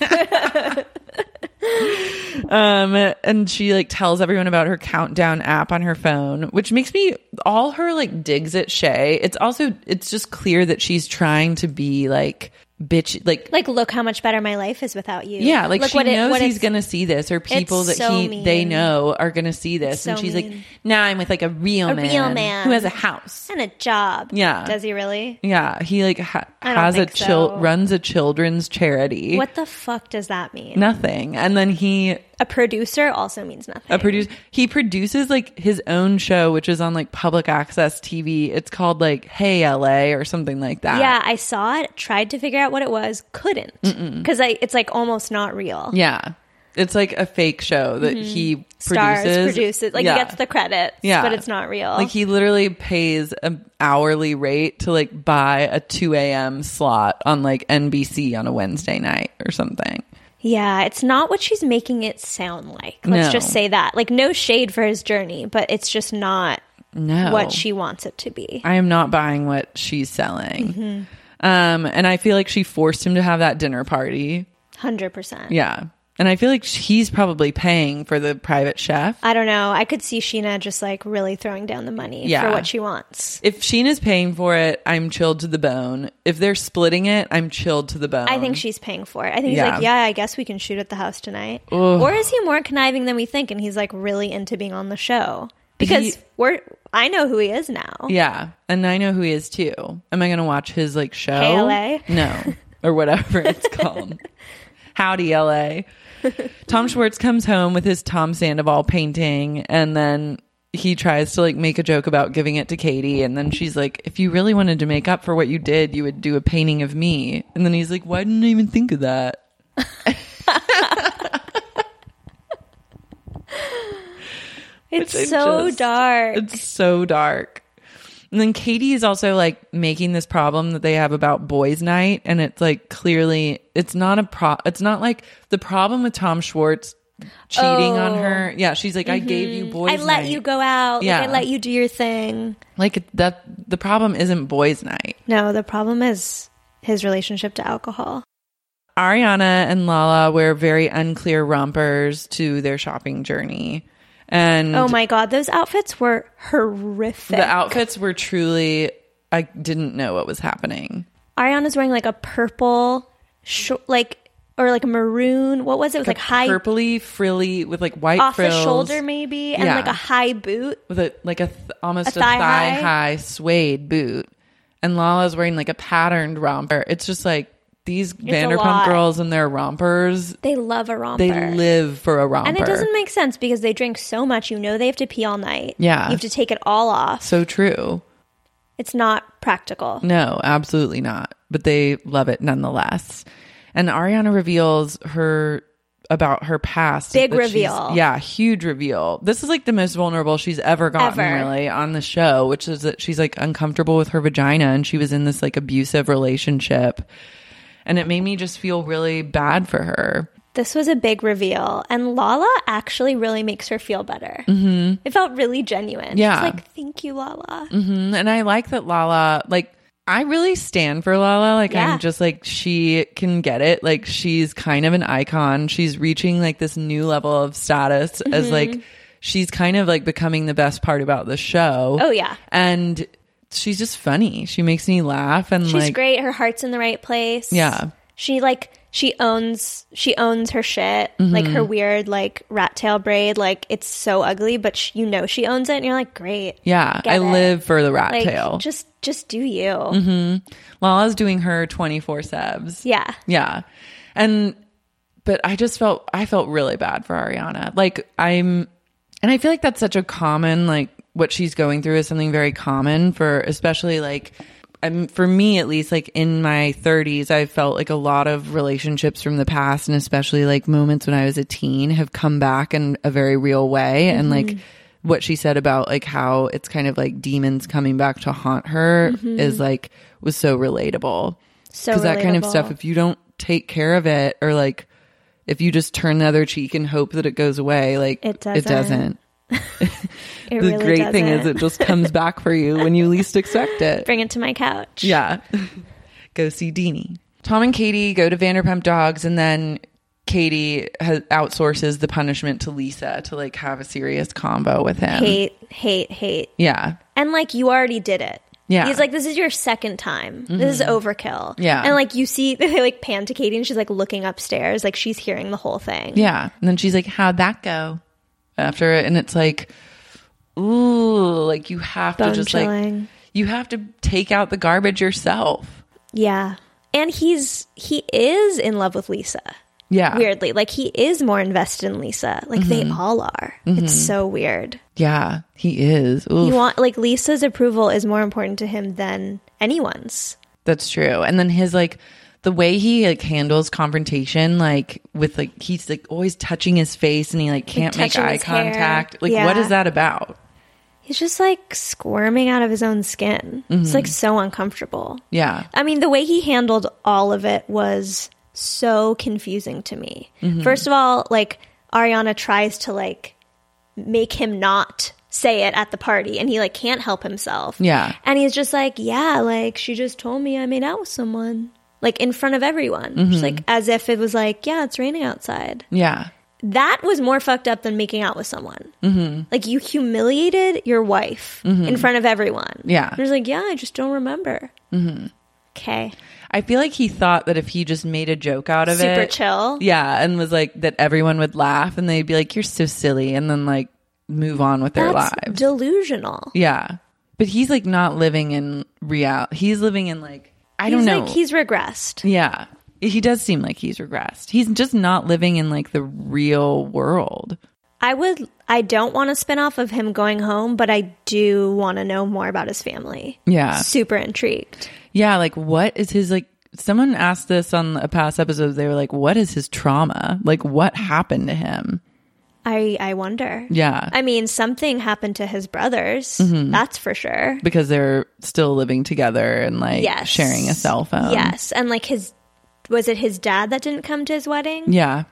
[SPEAKER 7] Um, and she like tells everyone about her countdown app on her phone, which makes me, all her like digs at Shay. It's also, it's just clear that she's trying to be like bitch, like,
[SPEAKER 13] like, look how much better my life is without you.
[SPEAKER 7] yeah, like
[SPEAKER 13] Look
[SPEAKER 7] she
[SPEAKER 13] what it-
[SPEAKER 7] knows
[SPEAKER 13] what
[SPEAKER 7] he's
[SPEAKER 13] it's-
[SPEAKER 7] gonna see this, or people that
[SPEAKER 13] it's so
[SPEAKER 7] he they
[SPEAKER 13] mean.
[SPEAKER 7] know are gonna see this,
[SPEAKER 13] It's
[SPEAKER 7] and
[SPEAKER 13] so
[SPEAKER 7] she's
[SPEAKER 13] mean.
[SPEAKER 7] like, now I'm with like a real
[SPEAKER 13] A
[SPEAKER 7] man,
[SPEAKER 13] real man.
[SPEAKER 7] who has a house.
[SPEAKER 13] And a job.
[SPEAKER 7] Yeah.
[SPEAKER 13] Does he really?
[SPEAKER 7] Yeah, he like ha-
[SPEAKER 13] I don't
[SPEAKER 7] has a
[SPEAKER 13] think
[SPEAKER 7] chil-
[SPEAKER 13] so.
[SPEAKER 7] runs a children's charity.
[SPEAKER 13] What the fuck does that mean?
[SPEAKER 7] Nothing. And then he
[SPEAKER 13] A producer also means nothing.
[SPEAKER 7] a produce he produces like his own show, which is on like public access T V. It's called like Hey L A or something like that.
[SPEAKER 13] Yeah, I saw it, tried to figure out what it was, couldn't. Because it's like almost not real.
[SPEAKER 7] Yeah. It's like a fake show that
[SPEAKER 13] Mhm.
[SPEAKER 7] he
[SPEAKER 13] Stars,
[SPEAKER 7] produces.
[SPEAKER 13] produces, like
[SPEAKER 7] Yeah.
[SPEAKER 13] he gets the credits,
[SPEAKER 7] Yeah.
[SPEAKER 13] but it's not real.
[SPEAKER 7] Like he literally pays an hourly rate to like buy a two a.m. slot on like N B C on a Wednesday night or something.
[SPEAKER 13] Yeah, it's not what she's making it sound like. Let's
[SPEAKER 7] No.
[SPEAKER 13] just say that. Like, no shade for his journey, but it's just not
[SPEAKER 7] No.
[SPEAKER 13] what she wants it to be.
[SPEAKER 7] I am not buying what she's selling.
[SPEAKER 13] Mhm.
[SPEAKER 7] Um, and I feel like she forced him to have that dinner party.
[SPEAKER 13] one hundred percent.
[SPEAKER 7] Yeah. And I feel like he's probably paying for the private chef.
[SPEAKER 13] I don't know. I could see Sheena just like really throwing down the money
[SPEAKER 7] Yeah.
[SPEAKER 13] for what she wants.
[SPEAKER 7] If Sheena's paying for it, I'm chilled to the bone. If they're splitting it, I'm chilled to the bone.
[SPEAKER 13] I think she's paying for it. I think he's
[SPEAKER 7] Yeah.
[SPEAKER 13] like, yeah, I guess we can shoot at the house tonight.
[SPEAKER 7] Ugh.
[SPEAKER 13] Or is he more conniving than we think and he's like really into being on the show? Because
[SPEAKER 7] He-
[SPEAKER 13] we're I know who he is now.
[SPEAKER 7] Yeah. And I know who he is too. Am I going to watch his like show?
[SPEAKER 13] Hey, L A?
[SPEAKER 7] No. Or whatever it's called. Howdy, L A. Tom Schwartz comes home with his Tom Sandoval painting, and then he tries to like make a joke about giving it to Katie, and then she's like, if you really wanted to make up for what you did, you would do a painting of me. And then he's like, why didn't I even think of that?
[SPEAKER 13] It's
[SPEAKER 7] Which I
[SPEAKER 13] so
[SPEAKER 7] just-
[SPEAKER 13] dark.
[SPEAKER 7] It's so dark. And then Katie is also like making this problem that they have about boys' night, and it's like clearly it's not a pro. It's not like the problem with Tom Schwartz cheating
[SPEAKER 13] Oh.
[SPEAKER 7] on her. Yeah, she's like, I gave you boys
[SPEAKER 13] I let
[SPEAKER 7] night.
[SPEAKER 13] you go out.
[SPEAKER 7] Yeah.
[SPEAKER 13] Like, I let you do your thing.
[SPEAKER 7] Like that. The problem isn't boys' night.
[SPEAKER 13] No, the problem is his relationship to alcohol.
[SPEAKER 7] Ariana and Lala wear very unclear rompers to their shopping journey. And
[SPEAKER 13] Oh my God, those outfits were horrific.
[SPEAKER 7] the outfits were truly, I didn't know what was happening.
[SPEAKER 13] Ariana's wearing like a purple, sh- like, or like a maroon. What was it? It was like, high
[SPEAKER 7] purpley, frilly with like white
[SPEAKER 13] off
[SPEAKER 7] frills.
[SPEAKER 13] the shoulder, maybe, and
[SPEAKER 7] Yeah.
[SPEAKER 13] like a high boot.
[SPEAKER 7] With a like a th- almost
[SPEAKER 13] A
[SPEAKER 7] a, thigh,
[SPEAKER 13] thigh
[SPEAKER 7] high.
[SPEAKER 13] high.
[SPEAKER 7] suede boot. And Lala's wearing like a patterned romper. It's just like these
[SPEAKER 13] a
[SPEAKER 7] Vanderpump
[SPEAKER 13] lot.
[SPEAKER 7] girls and their rompers.
[SPEAKER 13] They love a romper.
[SPEAKER 7] They live for a romper.
[SPEAKER 13] And it doesn't make sense because they drink so much. You know they have to pee all night.
[SPEAKER 7] Yeah.
[SPEAKER 13] You have to take it all off.
[SPEAKER 7] So true.
[SPEAKER 13] It's not practical.
[SPEAKER 7] No, absolutely not. But they love it nonetheless. And Ariana reveals her about her past.
[SPEAKER 13] Big
[SPEAKER 7] that she's-
[SPEAKER 13] reveal.
[SPEAKER 7] Yeah, huge reveal. This is like the most vulnerable she's ever gotten
[SPEAKER 13] Ever.
[SPEAKER 7] really on the show, which is that she's like uncomfortable with her vagina and she was in this like abusive relationship. And it made me just feel really bad for her.
[SPEAKER 13] This was a big reveal. And Lala actually really makes her feel better. Mm-hmm. It felt really genuine.
[SPEAKER 7] Yeah.
[SPEAKER 13] She's like, thank you, Lala.
[SPEAKER 7] hmm And I like that Lala, like, I really stand for Lala. Like,
[SPEAKER 13] Yeah.
[SPEAKER 7] I'm just like, she can get it. Like, she's kind of an icon. She's reaching like this new level of status as
[SPEAKER 13] Mm-hmm.
[SPEAKER 7] like, she's kind of like becoming the best part about the show.
[SPEAKER 13] Oh, yeah.
[SPEAKER 7] And she's just funny. She makes me laugh. And
[SPEAKER 13] She's
[SPEAKER 7] like,
[SPEAKER 13] great. Her heart's in the right place.
[SPEAKER 7] Yeah.
[SPEAKER 13] She like she owns she owns her shit. Like her weird like rat tail braid. Like it's so ugly, but sh- you know she owns it, and you're like, great.
[SPEAKER 7] yeah,
[SPEAKER 13] Get
[SPEAKER 7] I
[SPEAKER 13] it.
[SPEAKER 7] live for the rat
[SPEAKER 13] Like
[SPEAKER 7] tail.
[SPEAKER 13] just just do you.
[SPEAKER 7] Lala's doing her twenty-four sevs.
[SPEAKER 13] Yeah.
[SPEAKER 7] Yeah. And but I just felt I felt really bad for Ariana. Like I'm and I feel like that's such a common like what she's going through is something very common for especially like I'm for me at least like in my thirties I felt like a lot of relationships from the past and especially like moments when I was a teen have come back in a very real way and like what she said about like how it's kind of like demons coming back to haunt her is like was so relatable.
[SPEAKER 13] So
[SPEAKER 7] Because that kind of
[SPEAKER 13] relatable.
[SPEAKER 7] stuff, if you don't take care of it or like if you just turn the other cheek and hope that it goes away, like
[SPEAKER 13] It
[SPEAKER 7] it
[SPEAKER 13] doesn't.
[SPEAKER 7] doesn't.
[SPEAKER 13] It
[SPEAKER 7] The
[SPEAKER 13] really
[SPEAKER 7] great thing is
[SPEAKER 13] doesn't.
[SPEAKER 7] it just comes back for you when you least expect it.
[SPEAKER 13] Bring it to my couch.
[SPEAKER 7] Yeah. Go see Deanie. Tom and Katie go to Vanderpump Dogs and then Katie has, outsources the punishment to Lisa to like have a serious combo with him.
[SPEAKER 13] Hate, hate, hate.
[SPEAKER 7] Yeah.
[SPEAKER 13] And like you already did it.
[SPEAKER 7] Yeah.
[SPEAKER 13] He's like, this is your second time. This is overkill.
[SPEAKER 7] Yeah.
[SPEAKER 13] And like you see, they like pan to Katie and she's like looking upstairs, like she's hearing the whole thing.
[SPEAKER 7] Yeah. And then she's like, how'd that go? After it. And it's like, ooh, like you have to
[SPEAKER 13] Bone
[SPEAKER 7] just
[SPEAKER 13] chilling.
[SPEAKER 7] like, you have to take out the garbage yourself.
[SPEAKER 13] Yeah. And he's, he is in love with Lisa.
[SPEAKER 7] Yeah.
[SPEAKER 13] Weirdly. Like he is more invested in Lisa. Like they all are. It's so weird.
[SPEAKER 7] Yeah, he is. Oof.
[SPEAKER 13] You want, like Lisa's approval is more important to him than anyone's.
[SPEAKER 7] That's true. And then his like the way he like handles confrontation, like with like he's like always touching his face and he like can't make
[SPEAKER 13] touching
[SPEAKER 7] eye
[SPEAKER 13] his hair.
[SPEAKER 7] contact. Like
[SPEAKER 13] Yeah.
[SPEAKER 7] what is that about?
[SPEAKER 13] He's just like squirming out of his own skin. It's like so uncomfortable.
[SPEAKER 7] Yeah.
[SPEAKER 13] I mean, the way he handled all of it was so confusing to me. First of all, like Ariana tries to like make him not say it at the party and he like can't help himself.
[SPEAKER 7] Yeah.
[SPEAKER 13] And he's just like, yeah, like she just told me I made out with someone. Like in front of everyone. Just like as if it was like, yeah, it's raining outside.
[SPEAKER 7] Yeah.
[SPEAKER 13] That was more fucked up than making out with someone. Mm-hmm. Like you humiliated your wife in front of everyone.
[SPEAKER 7] Yeah.
[SPEAKER 13] And he's like, yeah, I just don't remember. Mm-hmm. Okay.
[SPEAKER 7] I feel like he thought that if he just made a joke out of it.
[SPEAKER 13] Super chill.
[SPEAKER 7] Yeah. And was like that everyone would laugh and they'd be like, you're so silly. And then like move on with their
[SPEAKER 13] That's
[SPEAKER 7] lives.
[SPEAKER 13] delusional.
[SPEAKER 7] Yeah. But he's like not living in reality. He's living in like, I don't
[SPEAKER 13] He's
[SPEAKER 7] know.
[SPEAKER 13] like, he's regressed.
[SPEAKER 7] Yeah. He does seem like he's regressed. He's just not living in like the real world.
[SPEAKER 13] I would, I don't want to spin off of him going home, but I do want to know more about his family.
[SPEAKER 7] Yeah.
[SPEAKER 13] Super intrigued.
[SPEAKER 7] Yeah. Like what is his like, someone asked this on a past episode. They were like, what is his trauma? Like what happened to him?
[SPEAKER 13] I, I wonder.
[SPEAKER 7] Yeah.
[SPEAKER 13] I mean, something happened to his brothers. That's for sure.
[SPEAKER 7] Because they're still living together and like
[SPEAKER 13] Yes.
[SPEAKER 7] sharing a cell phone.
[SPEAKER 13] Yes. And like his, was it his dad that didn't come to his wedding?
[SPEAKER 7] Yeah.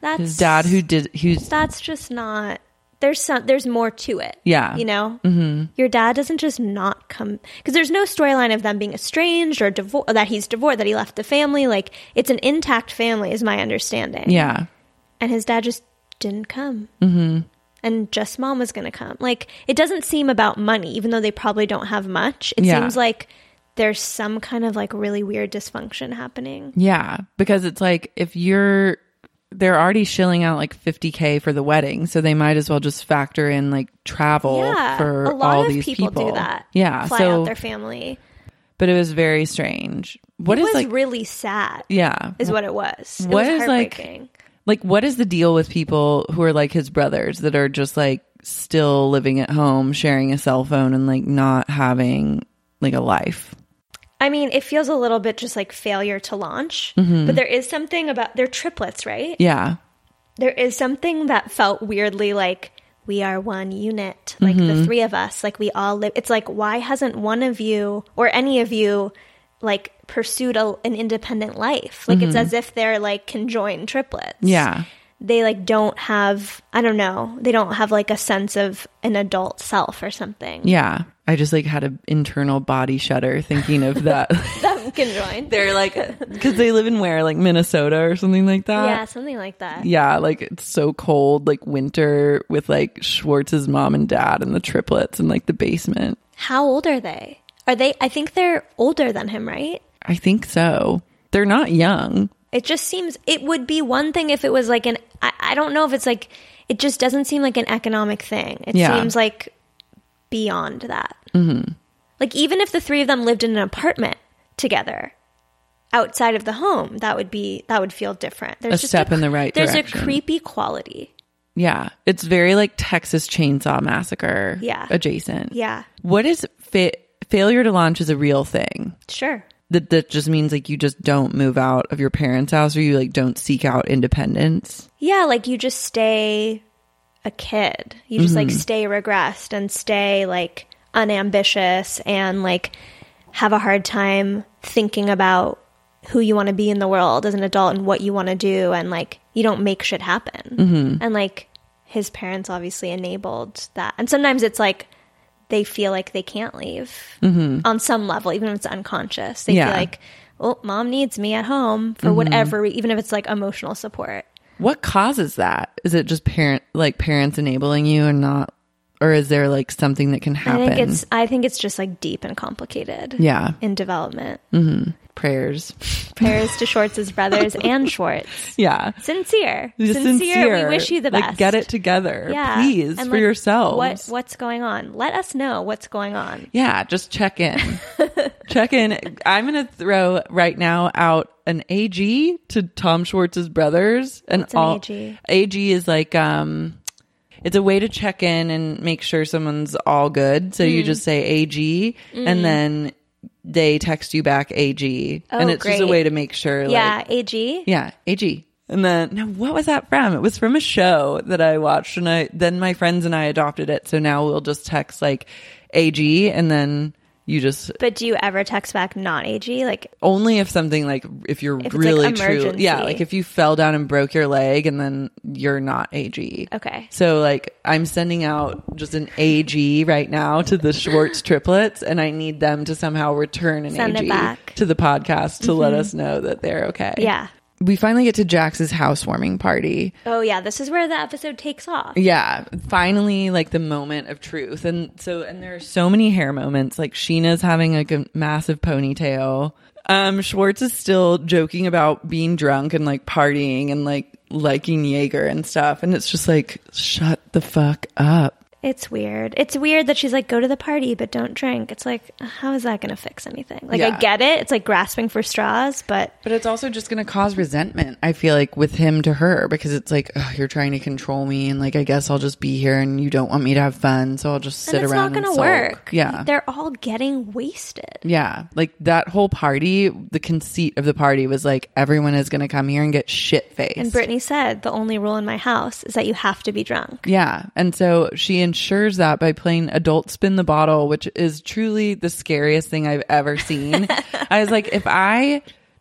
[SPEAKER 13] That's
[SPEAKER 7] his dad who did who's
[SPEAKER 13] that's just not. There's some. There's more to it.
[SPEAKER 7] Yeah.
[SPEAKER 13] You know,
[SPEAKER 7] mm-hmm.
[SPEAKER 13] your dad doesn't just not come because there's no storyline of them being estranged or divor- that he's divorced, that he left the family. Like it's an intact family, is my understanding.
[SPEAKER 7] Yeah.
[SPEAKER 13] And his dad just didn't come.
[SPEAKER 7] Mm-hmm.
[SPEAKER 13] And just mom was going to come. Like it doesn't seem about money, even though they probably don't have much. It
[SPEAKER 7] yeah.
[SPEAKER 13] seems like there's some kind of like really weird dysfunction happening.
[SPEAKER 7] Yeah, because it's like if you're. They're already shilling out like fifty K for the wedding, so they might as well just factor in like travel
[SPEAKER 13] yeah,
[SPEAKER 7] for
[SPEAKER 13] a lot
[SPEAKER 7] all
[SPEAKER 13] of
[SPEAKER 7] these
[SPEAKER 13] people.
[SPEAKER 7] people.
[SPEAKER 13] Do that.
[SPEAKER 7] Yeah,
[SPEAKER 13] fly
[SPEAKER 7] so
[SPEAKER 13] out their family.
[SPEAKER 7] But it was very strange. What
[SPEAKER 13] it
[SPEAKER 7] is
[SPEAKER 13] was
[SPEAKER 7] like
[SPEAKER 13] really sad?
[SPEAKER 7] Yeah,
[SPEAKER 13] is what it was. It
[SPEAKER 7] what
[SPEAKER 13] was
[SPEAKER 7] is like like what is the deal with people who are like his brothers that are just like still living at home, sharing a cell phone, and like not having like a life?
[SPEAKER 13] I mean, it feels a little bit just like failure to launch,
[SPEAKER 7] mm-hmm.
[SPEAKER 13] but there is something about they're triplets, right?
[SPEAKER 7] Yeah.
[SPEAKER 13] There is something that felt weirdly like we are one unit, like
[SPEAKER 7] mm-hmm.
[SPEAKER 13] the three of us, like we all live. It's like, why hasn't one of you or any of you like pursued a, an independent life? Like mm-hmm. it's as if they're like conjoined triplets.
[SPEAKER 7] Yeah.
[SPEAKER 13] They like don't have, I don't know, they don't have like a sense of an adult self or something.
[SPEAKER 7] Yeah. I just like had an internal body shudder thinking of that.
[SPEAKER 13] Them conjoined.
[SPEAKER 7] They're like, because they live in where, like Minnesota or something like that?
[SPEAKER 13] Yeah, something like that.
[SPEAKER 7] Yeah, like it's so cold, like winter with like Schwartz's mom and dad and the triplets in like the basement.
[SPEAKER 13] How old are they? Are they, I think they're older than him, right?
[SPEAKER 7] I think so. They're not young.
[SPEAKER 13] It just seems, it would be one thing if it was like an, I, I don't know if it's like, it just doesn't seem like an economic thing. It
[SPEAKER 7] yeah.
[SPEAKER 13] seems like beyond that.
[SPEAKER 7] Mm-hmm.
[SPEAKER 13] Like even if the three of them lived in an apartment together outside of the home, that would be, that would feel different. There's
[SPEAKER 7] a
[SPEAKER 13] just
[SPEAKER 7] step
[SPEAKER 13] a,
[SPEAKER 7] in the right
[SPEAKER 13] there's
[SPEAKER 7] direction.
[SPEAKER 13] There's a creepy quality.
[SPEAKER 7] Yeah. It's very like Texas Chainsaw Massacre
[SPEAKER 13] yeah.
[SPEAKER 7] adjacent.
[SPEAKER 13] Yeah.
[SPEAKER 7] What is fa- failure to launch is a real thing?
[SPEAKER 13] Sure.
[SPEAKER 7] That that just means like you just don't move out of your parents' house or you like don't seek out independence.
[SPEAKER 13] Yeah, like you just stay a kid. You just
[SPEAKER 7] mm-hmm.
[SPEAKER 13] like stay regressed and stay like unambitious and like have a hard time thinking about who you want to be in the world as an adult and what you want to do, and like you don't make shit happen.
[SPEAKER 7] Mm-hmm.
[SPEAKER 13] And like his parents obviously enabled that. And sometimes it's like they feel like they can't leave
[SPEAKER 7] mm-hmm.
[SPEAKER 13] on some level, even if it's unconscious. They
[SPEAKER 7] yeah.
[SPEAKER 13] feel like, well, mom needs me at home for mm-hmm. whatever, even if it's like emotional support.
[SPEAKER 7] What causes that? Is it just parent like parents enabling you and not, or is there like something that can happen?
[SPEAKER 13] I think it's I think it's just like deep and complicated.
[SPEAKER 7] Yeah.
[SPEAKER 13] In development.
[SPEAKER 7] Mm-hmm. Prayers.
[SPEAKER 13] Prayers to Schwartz's brothers and Schwartz.
[SPEAKER 7] Yeah.
[SPEAKER 13] Sincere.
[SPEAKER 7] Sincere.
[SPEAKER 13] Sincere. We wish you the best.
[SPEAKER 7] Like, get it together.
[SPEAKER 13] Yeah.
[SPEAKER 7] Please,
[SPEAKER 13] and
[SPEAKER 7] for
[SPEAKER 13] like,
[SPEAKER 7] yourselves.
[SPEAKER 13] What What's going on? Let us know what's going on.
[SPEAKER 7] Yeah, just check in. Check in. I'm going to throw right now out an A G to Tom Schwartz's brothers. And
[SPEAKER 13] what's an
[SPEAKER 7] all,
[SPEAKER 13] A G?
[SPEAKER 7] A G is like, um, it's a way to check in and make sure someone's all good. So mm. you just say A G mm. and then they text you back A G.
[SPEAKER 13] Oh,
[SPEAKER 7] and it's
[SPEAKER 13] great.
[SPEAKER 7] just a way to make sure.
[SPEAKER 13] Yeah,
[SPEAKER 7] like,
[SPEAKER 13] A G?
[SPEAKER 7] Yeah, A G. And then, now what was that from? It was from a show that I watched, and I then my friends and I adopted it. So now we'll just text like A G, and then you just.
[SPEAKER 13] But do you ever text back not A G? Like
[SPEAKER 7] only if something like if you're
[SPEAKER 13] if
[SPEAKER 7] really
[SPEAKER 13] like
[SPEAKER 7] true, yeah, like if you fell down and broke your leg, and then you're not A G.
[SPEAKER 13] Okay.
[SPEAKER 7] So like I'm sending out just an A G right now to the Schwartz triplets, and I need them to somehow return an
[SPEAKER 13] Send
[SPEAKER 7] A G
[SPEAKER 13] it back.
[SPEAKER 7] to the podcast to
[SPEAKER 13] mm-hmm.
[SPEAKER 7] let us know that they're okay.
[SPEAKER 13] Yeah.
[SPEAKER 7] We finally get to Jax's housewarming party.
[SPEAKER 13] Oh, yeah. This is where the episode takes off.
[SPEAKER 7] Yeah. Finally, like the moment of truth. And so, and there are so many hair moments. Like Sheena's having like a massive ponytail. Um, Schwartz is still joking about being drunk and like partying and like liking Jaeger and stuff. And it's just like, shut the fuck up.
[SPEAKER 13] It's weird. It's weird that she's like, go to the party, but don't drink. It's like, how is that going to fix anything? Like,
[SPEAKER 7] yeah.
[SPEAKER 13] I get it. It's like grasping for straws, but.
[SPEAKER 7] But it's also just going to cause resentment, I feel like, with him to her, because it's like, oh, you're trying to control me. And like, I guess I'll just be here and you don't want me to have fun. So I'll just sit
[SPEAKER 13] and it's
[SPEAKER 7] around
[SPEAKER 13] not
[SPEAKER 7] and
[SPEAKER 13] gonna
[SPEAKER 7] sulk.
[SPEAKER 13] work.
[SPEAKER 7] Yeah.
[SPEAKER 13] They're all getting wasted.
[SPEAKER 7] Yeah. Like that whole party, the conceit of the party was like, everyone is going to come here and get shit faced.
[SPEAKER 13] And Brittany said, the only rule in my house is that you have to be drunk.
[SPEAKER 7] Yeah. And so she ensures that by playing Adult Spin the Bottle, which is truly the scariest thing I've ever seen. I was like, if I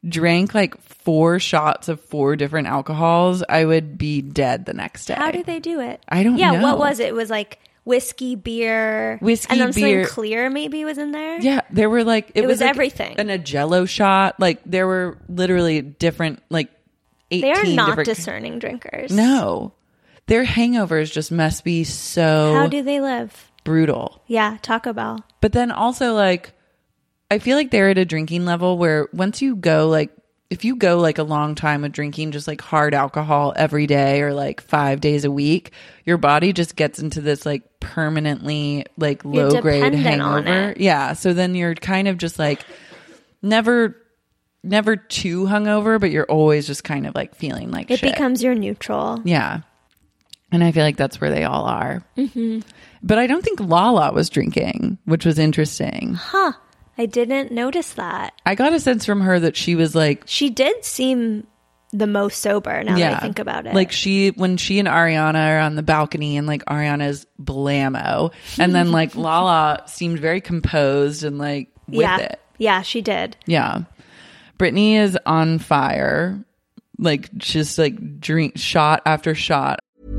[SPEAKER 7] drank like four shots of four different alcohols, I would be dead the next day.
[SPEAKER 13] How do they do it?
[SPEAKER 7] I don't
[SPEAKER 13] yeah,
[SPEAKER 7] know.
[SPEAKER 13] what was it? It was like whiskey, beer,
[SPEAKER 7] whiskey,
[SPEAKER 13] and then
[SPEAKER 7] beer.
[SPEAKER 13] something clear maybe was in there.
[SPEAKER 7] Yeah, there were like it,
[SPEAKER 13] it was,
[SPEAKER 7] was like
[SPEAKER 13] everything.
[SPEAKER 7] And a Jello shot. Like there were literally different like eighteen.
[SPEAKER 13] They are not
[SPEAKER 7] different...
[SPEAKER 13] discerning drinkers.
[SPEAKER 7] No, their hangovers just must be so.
[SPEAKER 13] How do they live?
[SPEAKER 7] Brutal.
[SPEAKER 13] Yeah, Taco Bell.
[SPEAKER 7] But then also like, I feel like they're at a drinking level where once you go like, if you go like a long time with drinking just like hard alcohol every day or like five days a week, your body just gets into this like permanently like low grade hangover. Yeah. So then you're kind of just like never, never too hungover, but you're always just kind of like feeling like
[SPEAKER 13] it
[SPEAKER 7] shit.
[SPEAKER 13] becomes your neutral.
[SPEAKER 7] Yeah. And I feel like that's where they all are.
[SPEAKER 13] Mm-hmm.
[SPEAKER 7] But I don't think Lala was drinking, which was interesting.
[SPEAKER 13] Huh. I didn't notice that.
[SPEAKER 7] I got a sense from her that she was like...
[SPEAKER 13] She did seem the most sober now
[SPEAKER 7] yeah,
[SPEAKER 13] that I think about it.
[SPEAKER 7] Like she, when she and Ariana are on the balcony and like Ariana's blammo. And then like Lala seemed very composed and like with
[SPEAKER 13] yeah.
[SPEAKER 7] it.
[SPEAKER 13] Yeah, she did.
[SPEAKER 7] Yeah. Brittany is on fire. Like just like drink shot after shot.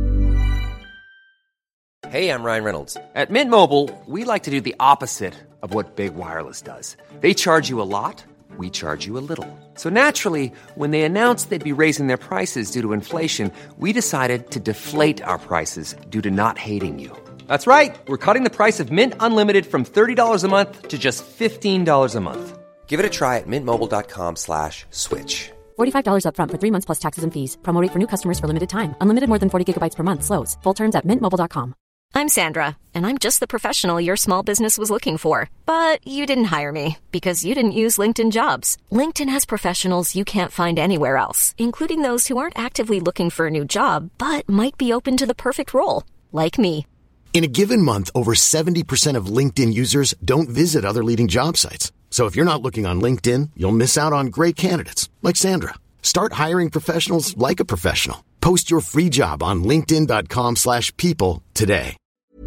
[SPEAKER 1] Hey, I'm Ryan Reynolds. At Mint Mobile, we like to do the opposite of what Big Wireless does. They charge you a lot, we charge you a little. So naturally, when they announced they'd be raising their prices due to inflation, we decided to deflate our prices due to not hating you. That's right. We're cutting the price of Mint Unlimited from thirty dollars a month to just fifteen dollars a month. Give it a try at mintmobile.com slash switch.
[SPEAKER 3] forty-five dollars up front for three months plus taxes and fees. Promo rate for new customers for limited time. Unlimited more than forty gigabytes per month slows. Full terms at mint mobile dot com.
[SPEAKER 14] I'm Sandra, and I'm just the professional your small business was looking for. But you didn't hire me because you didn't use LinkedIn Jobs. LinkedIn has professionals you can't find anywhere else, including those who aren't actively looking for a new job, but might be open to the perfect role, like me.
[SPEAKER 4] In a given month, over seventy percent of LinkedIn users don't visit other leading job sites. So if you're not looking on LinkedIn, you'll miss out on great candidates like Sandra. Start hiring professionals like a professional. Post your free job on linkedin.com slash people today.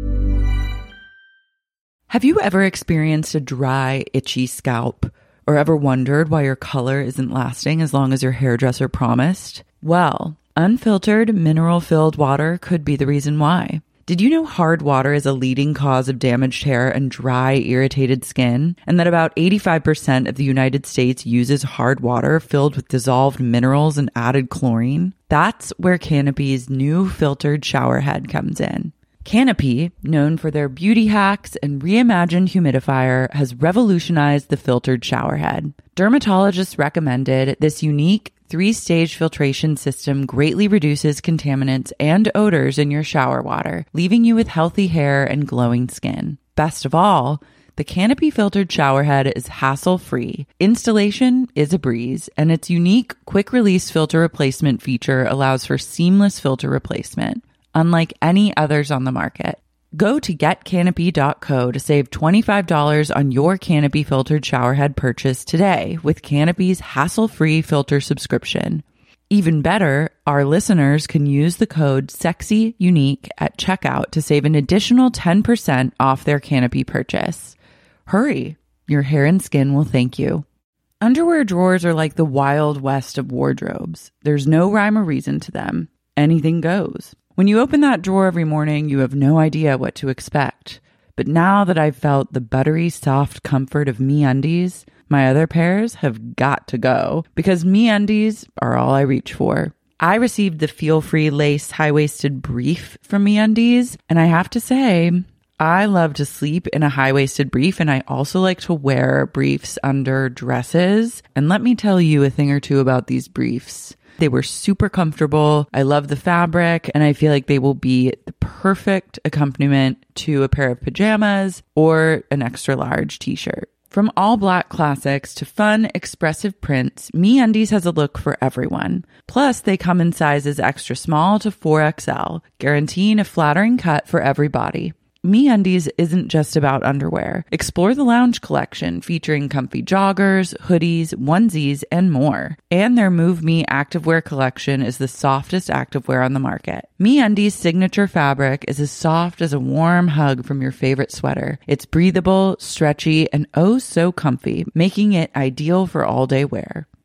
[SPEAKER 7] Have you ever experienced a dry, itchy scalp or ever wondered why your color isn't lasting as long as your hairdresser promised? Well, unfiltered, mineral-filled water could be the reason why. Did you know hard water is a leading cause of damaged hair and dry, irritated skin? And that about eighty-five percent of the United States uses hard water filled with dissolved minerals and added chlorine? That's where Canopy's new filtered shower head comes in. Canopy, known for their beauty hacks and reimagined humidifier, has revolutionized the filtered shower head. Dermatologists recommended this unique three-stage filtration system greatly reduces contaminants and odors in your shower water, leaving you with healthy hair and glowing skin. Best of all, the Canopy filtered shower head is hassle-free. Installation is a breeze, and its unique quick-release filter replacement feature allows for seamless filter replacement, unlike any others on the market. Go to get canopy dot co to save twenty-five dollars on your Canopy filtered showerhead purchase today with Canopy's hassle-free filter subscription. Even better, our listeners can use the code SEXYUNIQUE at checkout to save an additional ten percent off their Canopy purchase. Hurry, your hair and skin will thank you. Underwear drawers are like the wild west of wardrobes. There's no rhyme or reason to them. Anything goes. When you open that drawer every morning, you have no idea what to expect. But now that I've felt the buttery, soft comfort of MeUndies, my other pairs have got to go because MeUndies are all I reach for. I received the feel-free lace high-waisted brief from MeUndies, and I have to say, I love to sleep in a high-waisted brief, and I also like to wear briefs under dresses. And let me tell you a thing or two about these briefs. They were super comfortable. I love the fabric, and I feel like they will be the perfect accompaniment to a pair of pajamas or an extra large t-shirt. From all black classics to fun, expressive prints, MeUndies has a look for everyone. Plus, they come in sizes extra small to four X L, guaranteeing a flattering cut for every body. MeUndies isn't just about underwear. Explore the lounge collection featuring comfy joggers, hoodies, onesies, and more. And their Move Me activewear collection is the softest activewear on the market. MeUndies' signature fabric is as soft as a warm hug from your favorite sweater. It's breathable, stretchy, and oh so comfy, making it ideal for all-day wear.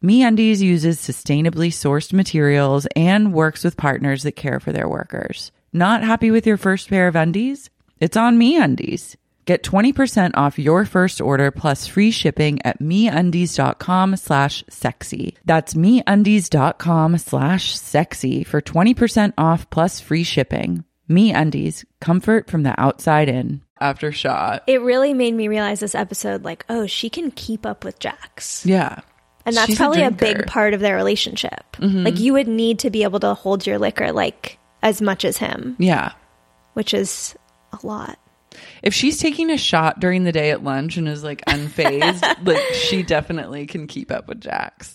[SPEAKER 7] MeUndies uses sustainably sourced materials and works with partners that care for their workers. Not happy with your first pair of undies? It's on MeUndies. Get twenty percent off your first order plus free shipping at MeUndies.com slash sexy. That's MeUndies.com slash sexy for twenty percent off plus free shipping. MeUndies, comfort from the outside in. After shot.
[SPEAKER 13] It really made me realize this episode, like, oh, she can keep up with Jax.
[SPEAKER 7] Yeah.
[SPEAKER 13] And that's
[SPEAKER 7] She's
[SPEAKER 13] probably
[SPEAKER 7] a,
[SPEAKER 13] a big part of their relationship.
[SPEAKER 7] Mm-hmm.
[SPEAKER 13] Like, you would need to be able to hold your liquor, like, as much as him.
[SPEAKER 7] Yeah.
[SPEAKER 13] Which is a lot.
[SPEAKER 7] If she's taking a shot during the day at lunch and is, like, unfazed, like, she definitely can keep up with Jax.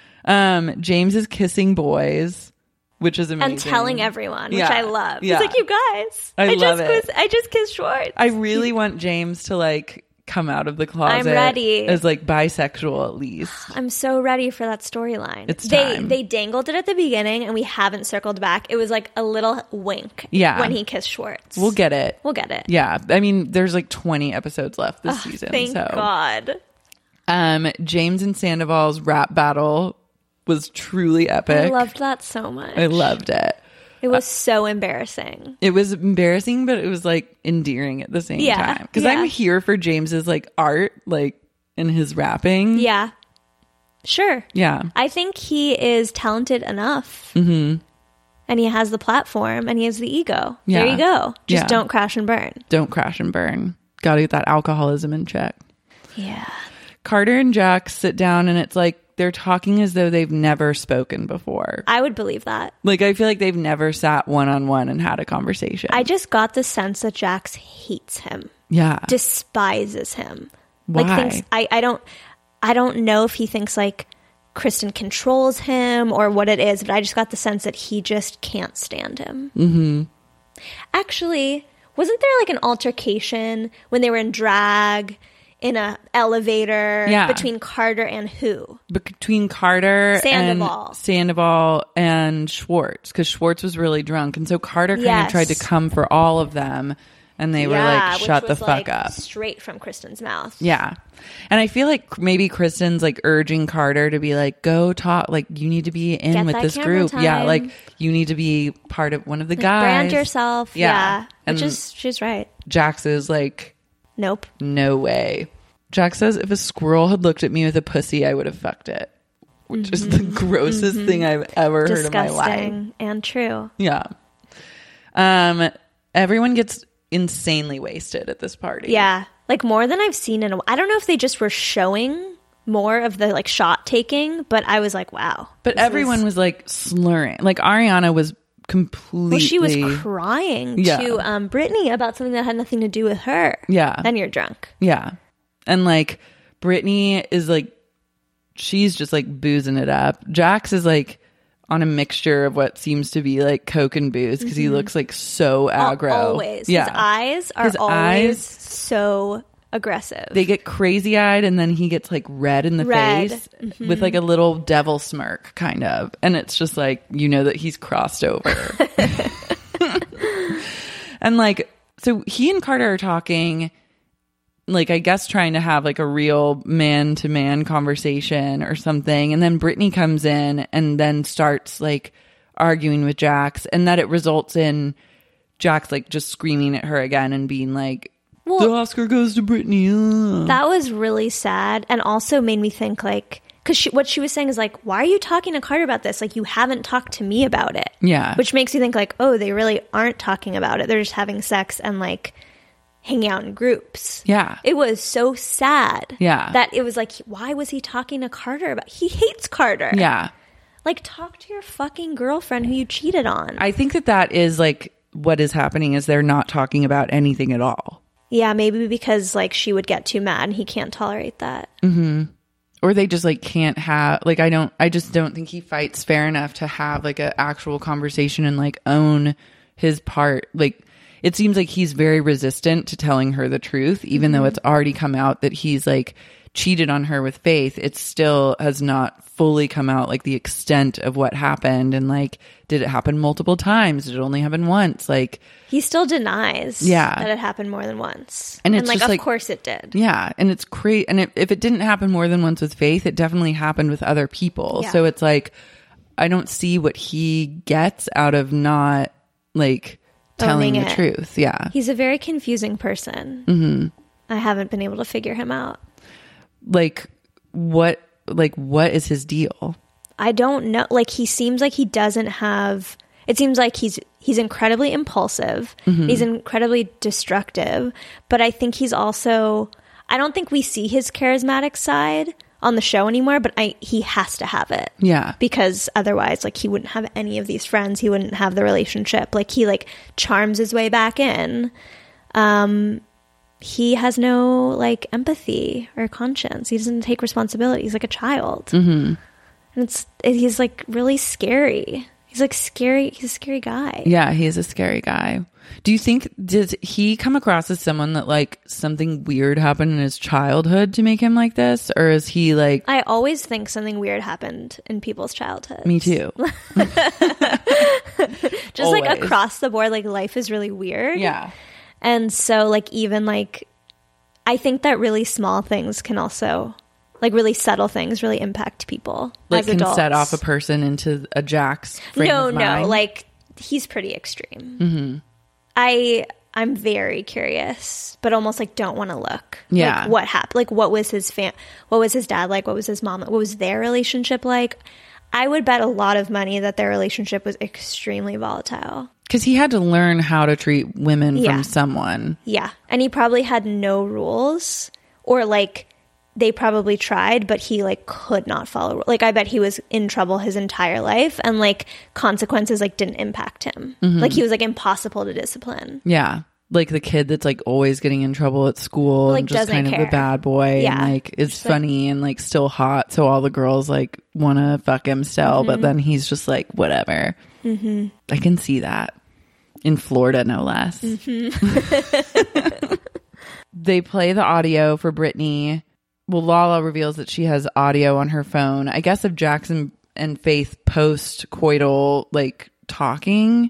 [SPEAKER 7] Um, James is kissing boys, which is amazing.
[SPEAKER 13] And telling everyone, which
[SPEAKER 7] Yeah.
[SPEAKER 13] I love.
[SPEAKER 7] Yeah.
[SPEAKER 13] He's like, you guys,
[SPEAKER 7] I
[SPEAKER 13] I,
[SPEAKER 7] love
[SPEAKER 13] just
[SPEAKER 7] it.
[SPEAKER 13] Kissed, I just kissed Schwartz.
[SPEAKER 7] I really want James to, like, come out of the closet.
[SPEAKER 13] I'm ready.
[SPEAKER 7] As, like, bisexual, at least.
[SPEAKER 13] I'm so ready for that storyline.
[SPEAKER 7] It's
[SPEAKER 13] they
[SPEAKER 7] time.
[SPEAKER 13] they dangled it at the beginning, and we haven't circled back. It was like a little wink.
[SPEAKER 7] Yeah.
[SPEAKER 13] When he kissed Schwartz.
[SPEAKER 7] We'll get it.
[SPEAKER 13] We'll get it.
[SPEAKER 7] Yeah. I mean, there's, like, twenty episodes left this
[SPEAKER 13] Ugh,
[SPEAKER 7] season.
[SPEAKER 13] Thank
[SPEAKER 7] so.
[SPEAKER 13] God.
[SPEAKER 7] Um, James and Sandoval's rap battle was truly epic.
[SPEAKER 13] I loved that so much.
[SPEAKER 7] I loved it.
[SPEAKER 13] It was so embarrassing.
[SPEAKER 7] It was embarrassing, but it was like endearing at the same
[SPEAKER 13] Yeah,
[SPEAKER 7] time. Because
[SPEAKER 13] yeah.
[SPEAKER 7] I'm here for James's like art, like in his rapping.
[SPEAKER 13] Yeah. Sure.
[SPEAKER 7] Yeah.
[SPEAKER 13] I think he is talented enough.
[SPEAKER 7] Mm-hmm.
[SPEAKER 13] And he has the platform and he has the ego.
[SPEAKER 7] Yeah.
[SPEAKER 13] There you go. Just
[SPEAKER 7] Yeah.
[SPEAKER 13] don't crash and burn.
[SPEAKER 7] Don't crash and burn. Got to get that alcoholism in check.
[SPEAKER 13] Yeah.
[SPEAKER 7] Carter and Jax sit down and it's like they're talking as though they've never spoken before.
[SPEAKER 13] I would believe that.
[SPEAKER 7] Like, I feel like they've never sat one on one and had a conversation.
[SPEAKER 13] I just got the sense that Jax hates him.
[SPEAKER 7] Yeah.
[SPEAKER 13] Despises him.
[SPEAKER 7] Why?
[SPEAKER 13] Like thinks I, I don't I don't know if he thinks like Kristen controls him or what it is, but I just got the sense that he just can't stand him.
[SPEAKER 7] Mm-hmm.
[SPEAKER 13] Actually, wasn't there like an altercation when they were in drag in a elevator
[SPEAKER 7] Yeah.
[SPEAKER 13] between Carter and who?
[SPEAKER 7] Between Carter
[SPEAKER 13] Sandoval.
[SPEAKER 7] and Sandoval and Schwartz, because Schwartz was really drunk, and so Carter kind
[SPEAKER 13] Yes.
[SPEAKER 7] of tried to come for all of them, and they were
[SPEAKER 13] Yeah,
[SPEAKER 7] like,
[SPEAKER 13] which
[SPEAKER 7] "Shut the
[SPEAKER 13] was,
[SPEAKER 7] fuck
[SPEAKER 13] like,
[SPEAKER 7] up!"
[SPEAKER 13] Straight from Kristen's mouth.
[SPEAKER 7] Yeah, and I feel like maybe Kristen's like urging Carter to be like, "Go talk, like you need to be in
[SPEAKER 13] Get
[SPEAKER 7] with
[SPEAKER 13] that
[SPEAKER 7] this
[SPEAKER 13] camera
[SPEAKER 7] group, yeah,
[SPEAKER 13] time.
[SPEAKER 7] like you need to be part of one of the
[SPEAKER 13] Like,
[SPEAKER 7] guys,
[SPEAKER 13] brand yourself.
[SPEAKER 7] Yeah.
[SPEAKER 13] Yeah. Which
[SPEAKER 7] And
[SPEAKER 13] is, she's right.
[SPEAKER 7] Jax is like,
[SPEAKER 13] Nope.
[SPEAKER 7] no way. Jax says, if a squirrel had looked at me with a pussy, I would have fucked it. Which is the grossest thing I've ever heard in my life.
[SPEAKER 13] Disgusting and true.
[SPEAKER 7] Yeah. Um, everyone gets insanely wasted at this party.
[SPEAKER 13] Yeah. Like more than I've seen in a while. I don't know if they just were showing more of the like shot taking, but I was like, wow.
[SPEAKER 7] But
[SPEAKER 13] this
[SPEAKER 7] everyone
[SPEAKER 13] is-
[SPEAKER 7] was like slurring. Like Ariana was completely.
[SPEAKER 13] Well, she was crying
[SPEAKER 7] Yeah.
[SPEAKER 13] to um, Brittany about something that had nothing to do with her.
[SPEAKER 7] Yeah.
[SPEAKER 13] Then you're drunk.
[SPEAKER 7] Yeah. And like Brittany is like, she's just like boozing it up. Jax is like on a mixture of what seems to be like Coke and booze because he
[SPEAKER 13] Mhm.
[SPEAKER 7] looks like so
[SPEAKER 13] Al-
[SPEAKER 7] aggro.
[SPEAKER 13] Always.
[SPEAKER 7] Yeah.
[SPEAKER 13] His eyes are
[SPEAKER 7] His
[SPEAKER 13] always
[SPEAKER 7] eyes-
[SPEAKER 13] so aggressive.
[SPEAKER 7] They get crazy eyed and then he gets like red in the
[SPEAKER 13] Red.
[SPEAKER 7] face
[SPEAKER 13] Mhm.
[SPEAKER 7] with like a little devil smirk kind of. And it's just like, you know that he's crossed over. And like, so he and Carter are talking, like, I guess trying to have like a real man to man conversation or something. And then Brittany comes in and then starts like arguing with Jax, and that it results in Jax like just screaming at her again and being like,
[SPEAKER 13] Well,
[SPEAKER 7] the Oscar goes to Brittany. Ugh.
[SPEAKER 13] That was really sad and also made me think like, because she, what she was saying is like, why are you talking to Carter about this? Like, you haven't talked to me about it.
[SPEAKER 7] Yeah.
[SPEAKER 13] Which makes you think like, oh, they really aren't talking about it. They're just having sex and like hanging out in groups.
[SPEAKER 7] Yeah.
[SPEAKER 13] It was so sad.
[SPEAKER 7] Yeah.
[SPEAKER 13] That it was like, why was he talking to Carter about? He hates Carter.
[SPEAKER 7] Yeah.
[SPEAKER 13] Like, talk to your fucking girlfriend who you cheated on.
[SPEAKER 7] I think that that is like what is happening is they're not talking about anything at all.
[SPEAKER 13] Yeah, maybe because like she would get too mad and he can't tolerate that.
[SPEAKER 7] Mm-hmm. Or they just like can't have like I don't I just don't think he fights fair enough to have like an actual conversation and like own his part. Like it seems like he's very resistant to telling her the truth, even
[SPEAKER 13] Mm-hmm.
[SPEAKER 7] though it's already come out that he's like cheated on her with Faith. It still has not fully come out, like the extent of what happened, and like, did it happen multiple times? Did it only happen once? Like,
[SPEAKER 13] he still denies
[SPEAKER 7] Yeah.
[SPEAKER 13] that it happened more than once.
[SPEAKER 7] And
[SPEAKER 13] And,
[SPEAKER 7] it's
[SPEAKER 13] like,
[SPEAKER 7] just
[SPEAKER 13] of
[SPEAKER 7] like-
[SPEAKER 13] course it did.
[SPEAKER 7] yeah, and it's crazy. And it, if it didn't happen more than once with Faith, it definitely happened with other people.
[SPEAKER 13] Yeah.
[SPEAKER 7] So it's like, I don't see what he gets out of not like telling
[SPEAKER 13] Owning
[SPEAKER 7] the
[SPEAKER 13] it.
[SPEAKER 7] truth. Yeah.
[SPEAKER 13] He's a very confusing person.
[SPEAKER 7] Mm-hmm.
[SPEAKER 13] I haven't been able to figure him out.
[SPEAKER 7] Like what? Like what is his deal?
[SPEAKER 13] I don't know. Like, he seems like he doesn't have. It seems like he's he's incredibly impulsive.
[SPEAKER 7] Mhm.
[SPEAKER 13] He's incredibly destructive. But I think he's also. I don't think we see his charismatic side on the show anymore. But I he has to have it.
[SPEAKER 7] Yeah.
[SPEAKER 13] Because otherwise, like, he wouldn't have any of these friends. He wouldn't have the relationship. Like, he like charms his way back in. Um. He has no like empathy or conscience. He doesn't take responsibility. He's like a child.
[SPEAKER 7] Mm-hmm.
[SPEAKER 13] And it's it, he's like really scary. He's like scary. He's a scary guy.
[SPEAKER 7] Yeah, he is a scary guy. Do you think, does he come across as someone that like something weird happened in his childhood to make him like this? Or is he like,
[SPEAKER 13] I always think something weird happened in people's childhoods.
[SPEAKER 7] me too?
[SPEAKER 13] Just like
[SPEAKER 7] Always.
[SPEAKER 13] across the board, like life is really weird.
[SPEAKER 7] Yeah.
[SPEAKER 13] And so like even like I think that really small things can also like really subtle things really impact people.
[SPEAKER 7] Like
[SPEAKER 13] as
[SPEAKER 7] can
[SPEAKER 13] adults.
[SPEAKER 7] set off a person into a Jack's frame
[SPEAKER 13] No,
[SPEAKER 7] of
[SPEAKER 13] no,
[SPEAKER 7] mind?
[SPEAKER 13] like he's pretty extreme.
[SPEAKER 7] Mm-hmm.
[SPEAKER 13] I I'm very curious, but almost like don't want to look.
[SPEAKER 7] Yeah.
[SPEAKER 13] Like what happened? Like what was his fam? What was his dad like? What was his mom? What was their relationship like? I would bet a lot of money that their relationship was extremely volatile.
[SPEAKER 7] Because he had to learn how to treat women
[SPEAKER 13] Yeah.
[SPEAKER 7] from someone.
[SPEAKER 13] Yeah, and he probably had no rules, or like they probably tried, but he like could not follow. Like I bet he was in trouble his entire life, and like consequences like didn't impact him.
[SPEAKER 7] Mhm.
[SPEAKER 13] Like he was like impossible to discipline.
[SPEAKER 7] Yeah. Like the kid that's like always getting in trouble at school
[SPEAKER 13] Like,
[SPEAKER 7] and just
[SPEAKER 13] doesn't
[SPEAKER 7] kind of
[SPEAKER 13] care.
[SPEAKER 7] the bad boy
[SPEAKER 13] Yeah.
[SPEAKER 7] and like is
[SPEAKER 13] Just, like-
[SPEAKER 7] funny and like still hot. So all the girls like want to fuck him still, but
[SPEAKER 13] Mhm.
[SPEAKER 7] then he's just like, whatever.
[SPEAKER 13] Mm-hmm.
[SPEAKER 7] I can see that. In Florida, no less.
[SPEAKER 13] Mm-hmm.
[SPEAKER 7] They play the audio for Brittany. Well, Lala reveals that she has audio on her phone. I guess of Jackson and Faith post coital like talking.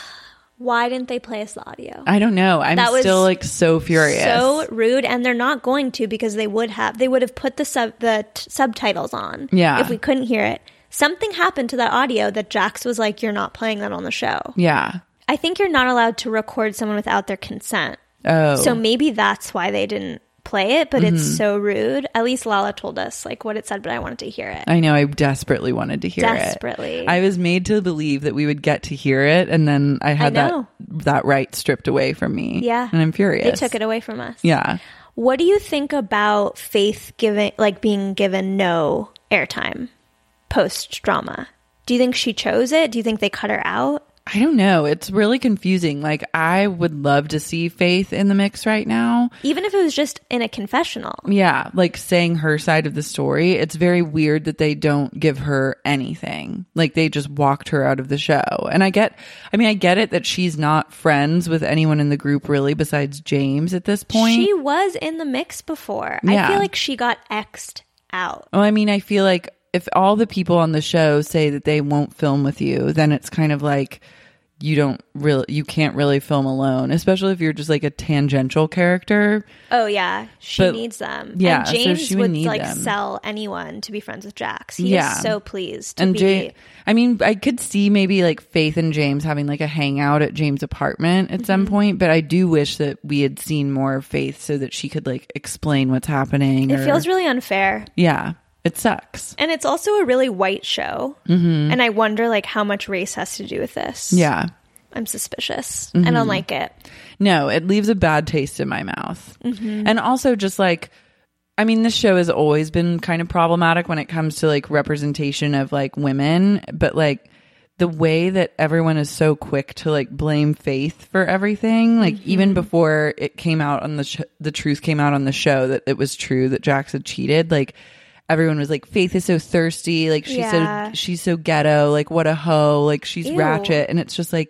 [SPEAKER 13] Why didn't they play us the audio?
[SPEAKER 7] I don't know. I'm
[SPEAKER 13] That was
[SPEAKER 7] still like so furious.
[SPEAKER 13] So rude, and they're not going to because they would have. They would have put the sub the t- subtitles on.
[SPEAKER 7] Yeah.
[SPEAKER 13] If we couldn't hear it, something happened to that audio that Jax was like, "You're not playing that on the show."
[SPEAKER 7] Yeah.
[SPEAKER 13] I think you're not allowed to record someone without their consent.
[SPEAKER 7] Oh.
[SPEAKER 13] So maybe that's why they didn't play it, but
[SPEAKER 7] Mhm.
[SPEAKER 13] it's so rude. At least Lala told us like what it said, but I wanted to hear it.
[SPEAKER 7] I know. I desperately wanted to hear it.
[SPEAKER 13] Desperately.
[SPEAKER 7] I was made to believe that we would get to hear it, and then I had
[SPEAKER 13] I
[SPEAKER 7] that
[SPEAKER 13] know.
[SPEAKER 7] that right stripped away from me.
[SPEAKER 13] Yeah.
[SPEAKER 7] and I'm furious.
[SPEAKER 13] They took it away from us.
[SPEAKER 7] Yeah.
[SPEAKER 13] What do you think about Faith giving, like being given no airtime post drama? Do you think she chose it? Do you think they cut her out?
[SPEAKER 7] I don't know. It's really confusing. Like, I would love to see Faith in the mix right now.
[SPEAKER 13] Even if it was just in a confessional.
[SPEAKER 7] Yeah, like saying her side of the story. It's very weird that they don't give her anything. Like, they just walked her out of the show. And I get, I mean, I get it that she's not friends with anyone in the group really besides James at this point.
[SPEAKER 13] She was in the mix before.
[SPEAKER 7] Yeah.
[SPEAKER 13] I feel like she got X'd out.
[SPEAKER 7] Well, I mean, I feel like if all the people on the show say that they won't film with you, then it's kind of like you don't really, you can't really film alone, especially if you're just like a tangential character.
[SPEAKER 13] Oh yeah, she
[SPEAKER 7] But-
[SPEAKER 13] needs them.
[SPEAKER 7] yeah,
[SPEAKER 13] and
[SPEAKER 7] so
[SPEAKER 13] James
[SPEAKER 7] she would
[SPEAKER 13] would
[SPEAKER 7] need
[SPEAKER 13] like
[SPEAKER 7] them.
[SPEAKER 13] sell anyone to be friends with Jax. He
[SPEAKER 7] Yeah.
[SPEAKER 13] is so pleased to
[SPEAKER 7] And
[SPEAKER 13] be.
[SPEAKER 7] James, I mean, I could see maybe like Faith and James having like a hangout at James' apartment at some
[SPEAKER 13] Mm-hmm.
[SPEAKER 7] point, but I do wish that we had seen more of Faith so that she could like explain what's happening.
[SPEAKER 13] It
[SPEAKER 7] or-
[SPEAKER 13] feels really unfair.
[SPEAKER 7] yeah, it sucks.
[SPEAKER 13] And it's also a really white show.
[SPEAKER 7] Mhm.
[SPEAKER 13] And I wonder like how much race has to do with this.
[SPEAKER 7] Yeah.
[SPEAKER 13] I'm suspicious.
[SPEAKER 7] Mhm.
[SPEAKER 13] I don't like it.
[SPEAKER 7] No, it leaves a bad taste in my mouth.
[SPEAKER 13] Mhm.
[SPEAKER 7] And also just like, I mean, this show has always been kind of problematic when it comes to like representation of like women, but like the way that everyone is so quick to like blame Faith for everything, like even before it came out on the sh- the truth came out on the show that it was true that Jax had cheated, like everyone was like, Faith is so thirsty, like she's
[SPEAKER 13] Yeah.
[SPEAKER 7] so she's so ghetto, like what a hoe, like she's
[SPEAKER 13] Ew.
[SPEAKER 7] ratchet, and it's just like,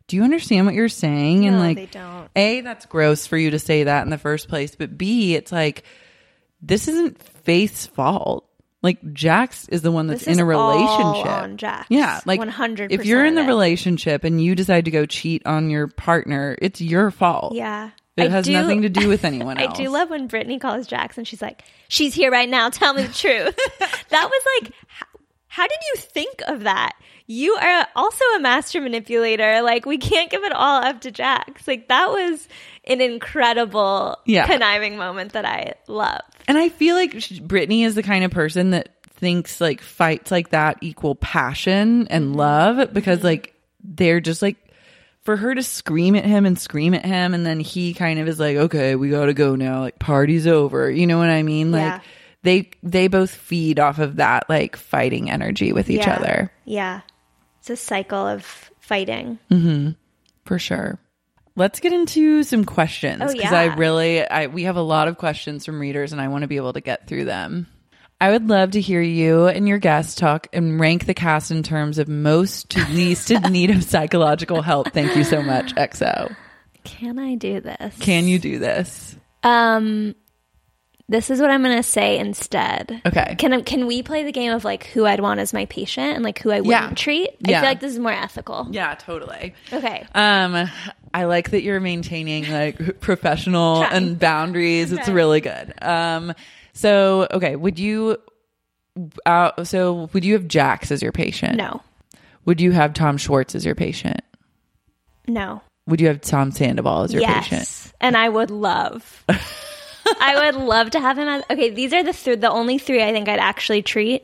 [SPEAKER 7] do you understand what you're saying? And
[SPEAKER 13] No,
[SPEAKER 7] like,
[SPEAKER 13] they don't.
[SPEAKER 7] A, that's gross for you to say that in the first place. But B, it's like, this isn't Faith's fault. Like, Jax is the one that's
[SPEAKER 13] This
[SPEAKER 7] in a
[SPEAKER 13] is all
[SPEAKER 7] relationship.
[SPEAKER 13] on Jax.
[SPEAKER 7] Yeah. Like,
[SPEAKER 13] one hundred percent
[SPEAKER 7] if you're in the
[SPEAKER 13] of it.
[SPEAKER 7] relationship and you decide to go cheat on your partner, it's your fault.
[SPEAKER 13] Yeah.
[SPEAKER 7] It
[SPEAKER 13] I
[SPEAKER 7] has
[SPEAKER 13] do-
[SPEAKER 7] nothing to do with anyone
[SPEAKER 13] I
[SPEAKER 7] else.
[SPEAKER 13] do love when Brittany calls Jax and she's like, she's here right now. Tell me the truth. That was like, how, how did you think of that? You are also a master manipulator. Like, we can't give it all up to Jax. Like, that was an incredible
[SPEAKER 7] Yeah.
[SPEAKER 13] conniving moment that I love.
[SPEAKER 7] And I feel like sh- Brittany is the kind of person that thinks like fights like that equal passion and love, because like they're just like, for her to scream at him and scream at him, and then he kind of is like, okay, we gotta go now, like party's over, you know what I mean? Like
[SPEAKER 13] Yeah.
[SPEAKER 7] they they both feed off of that like fighting energy with each
[SPEAKER 13] Yeah.
[SPEAKER 7] other.
[SPEAKER 13] Yeah. It's a cycle of fighting.
[SPEAKER 7] Mm-hmm. For sure. Let's get into some questions,
[SPEAKER 13] Oh,
[SPEAKER 7] because
[SPEAKER 13] yeah.
[SPEAKER 7] I really I we have a lot of questions from readers and I want to be able to get through them. I would love to hear you and your guests talk and rank the cast in terms of most to least in need of psychological help. Thank you so much, X O.
[SPEAKER 13] Can I do this?
[SPEAKER 7] Can you do this?
[SPEAKER 13] Um, this is what I'm going to say instead.
[SPEAKER 7] Okay.
[SPEAKER 13] Can can we play the game of like who I'd want as my patient and like who I wouldn't
[SPEAKER 7] Yeah.
[SPEAKER 13] treat?
[SPEAKER 7] Yeah.
[SPEAKER 13] I feel like this is more ethical.
[SPEAKER 7] Yeah, totally.
[SPEAKER 13] Okay.
[SPEAKER 7] Um, I like that you're maintaining like professional
[SPEAKER 13] Trying.
[SPEAKER 7] and boundaries. It's
[SPEAKER 13] Trying.
[SPEAKER 7] really good. Um, so okay, would you? Uh, so would you have Jax as your patient?
[SPEAKER 13] No.
[SPEAKER 7] Would you have Tom Schwartz as your patient?
[SPEAKER 13] No.
[SPEAKER 7] Would you have Tom Sandoval as your
[SPEAKER 13] yes.
[SPEAKER 7] patient?
[SPEAKER 13] And I would love. I would love to have him as. Okay, these are the th- the only three I think I'd actually treat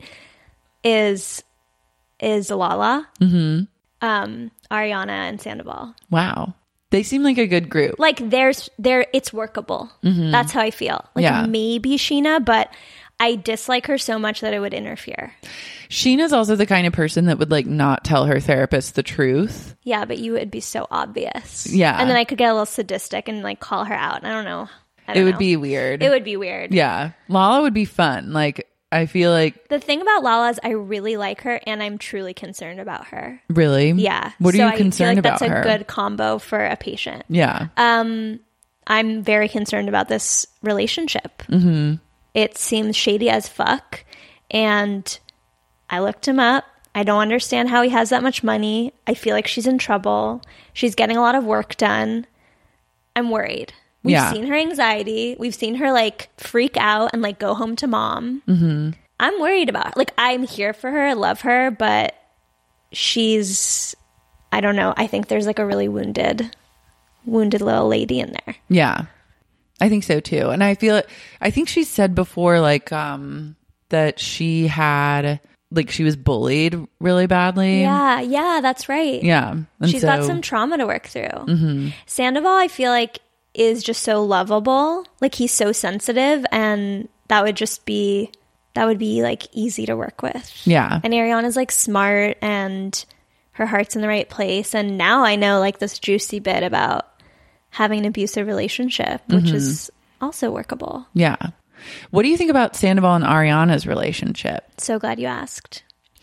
[SPEAKER 13] is is Lala,
[SPEAKER 7] Mm-hmm.
[SPEAKER 13] um, Ariana, and Sandoval.
[SPEAKER 7] Wow, they seem like a good group.
[SPEAKER 13] Like there's there, it's workable.
[SPEAKER 7] Mhm.
[SPEAKER 13] That's how I feel. Like
[SPEAKER 7] Yeah.
[SPEAKER 13] maybe Sheena, but I dislike her so much that it would interfere.
[SPEAKER 7] Sheena's also the kind of person that would like not tell her therapist the truth.
[SPEAKER 13] Yeah, but you would be so obvious.
[SPEAKER 7] Yeah.
[SPEAKER 13] And then I could get a little sadistic and like call her out. I don't know. I
[SPEAKER 7] It
[SPEAKER 13] don't
[SPEAKER 7] would
[SPEAKER 13] know.
[SPEAKER 7] be weird.
[SPEAKER 13] It would be weird.
[SPEAKER 7] Yeah, Lala would be fun. Like I feel like
[SPEAKER 13] The thing about Lala is I really like her and I'm truly concerned about her.
[SPEAKER 7] really.
[SPEAKER 13] Yeah.
[SPEAKER 7] What are
[SPEAKER 13] so
[SPEAKER 7] you
[SPEAKER 13] I feel
[SPEAKER 7] concerned
[SPEAKER 13] like
[SPEAKER 7] about
[SPEAKER 13] that's a
[SPEAKER 7] her?
[SPEAKER 13] good combo for a patient.
[SPEAKER 7] Yeah.
[SPEAKER 13] Um, I'm very concerned about this relationship.
[SPEAKER 7] Mm-hmm.
[SPEAKER 13] It seems shady as fuck. And I looked him up. I don't understand how he has that much money. I feel like she's in trouble. She's getting a lot of work done. I'm worried. We've
[SPEAKER 7] Yeah.
[SPEAKER 13] seen her anxiety. We've seen her like freak out and like go home to mom.
[SPEAKER 7] Mm-hmm.
[SPEAKER 13] I'm worried about her. Like, I'm here for her. I love her, but she's, I don't know. I think there's like a really wounded, wounded little lady in there.
[SPEAKER 7] Yeah, I think so too. And I feel, I think she said before, like, um, that she had, like, she was bullied really badly.
[SPEAKER 13] Yeah, yeah, that's right.
[SPEAKER 7] Yeah. And
[SPEAKER 13] She's got
[SPEAKER 7] so-
[SPEAKER 13] some trauma to work through.
[SPEAKER 7] Mhm.
[SPEAKER 13] Sandoval, I feel like, is just so lovable. Like, he's so sensitive, and that would just be, that would be like easy to work with.
[SPEAKER 7] Yeah.
[SPEAKER 13] And Ariana's like smart and her heart's in the right place. And now I know like this juicy bit about having an abusive relationship, which
[SPEAKER 7] Mhm.
[SPEAKER 13] is also workable.
[SPEAKER 7] Yeah. What do you think about Sandoval and Ariana's relationship?
[SPEAKER 13] So glad you asked.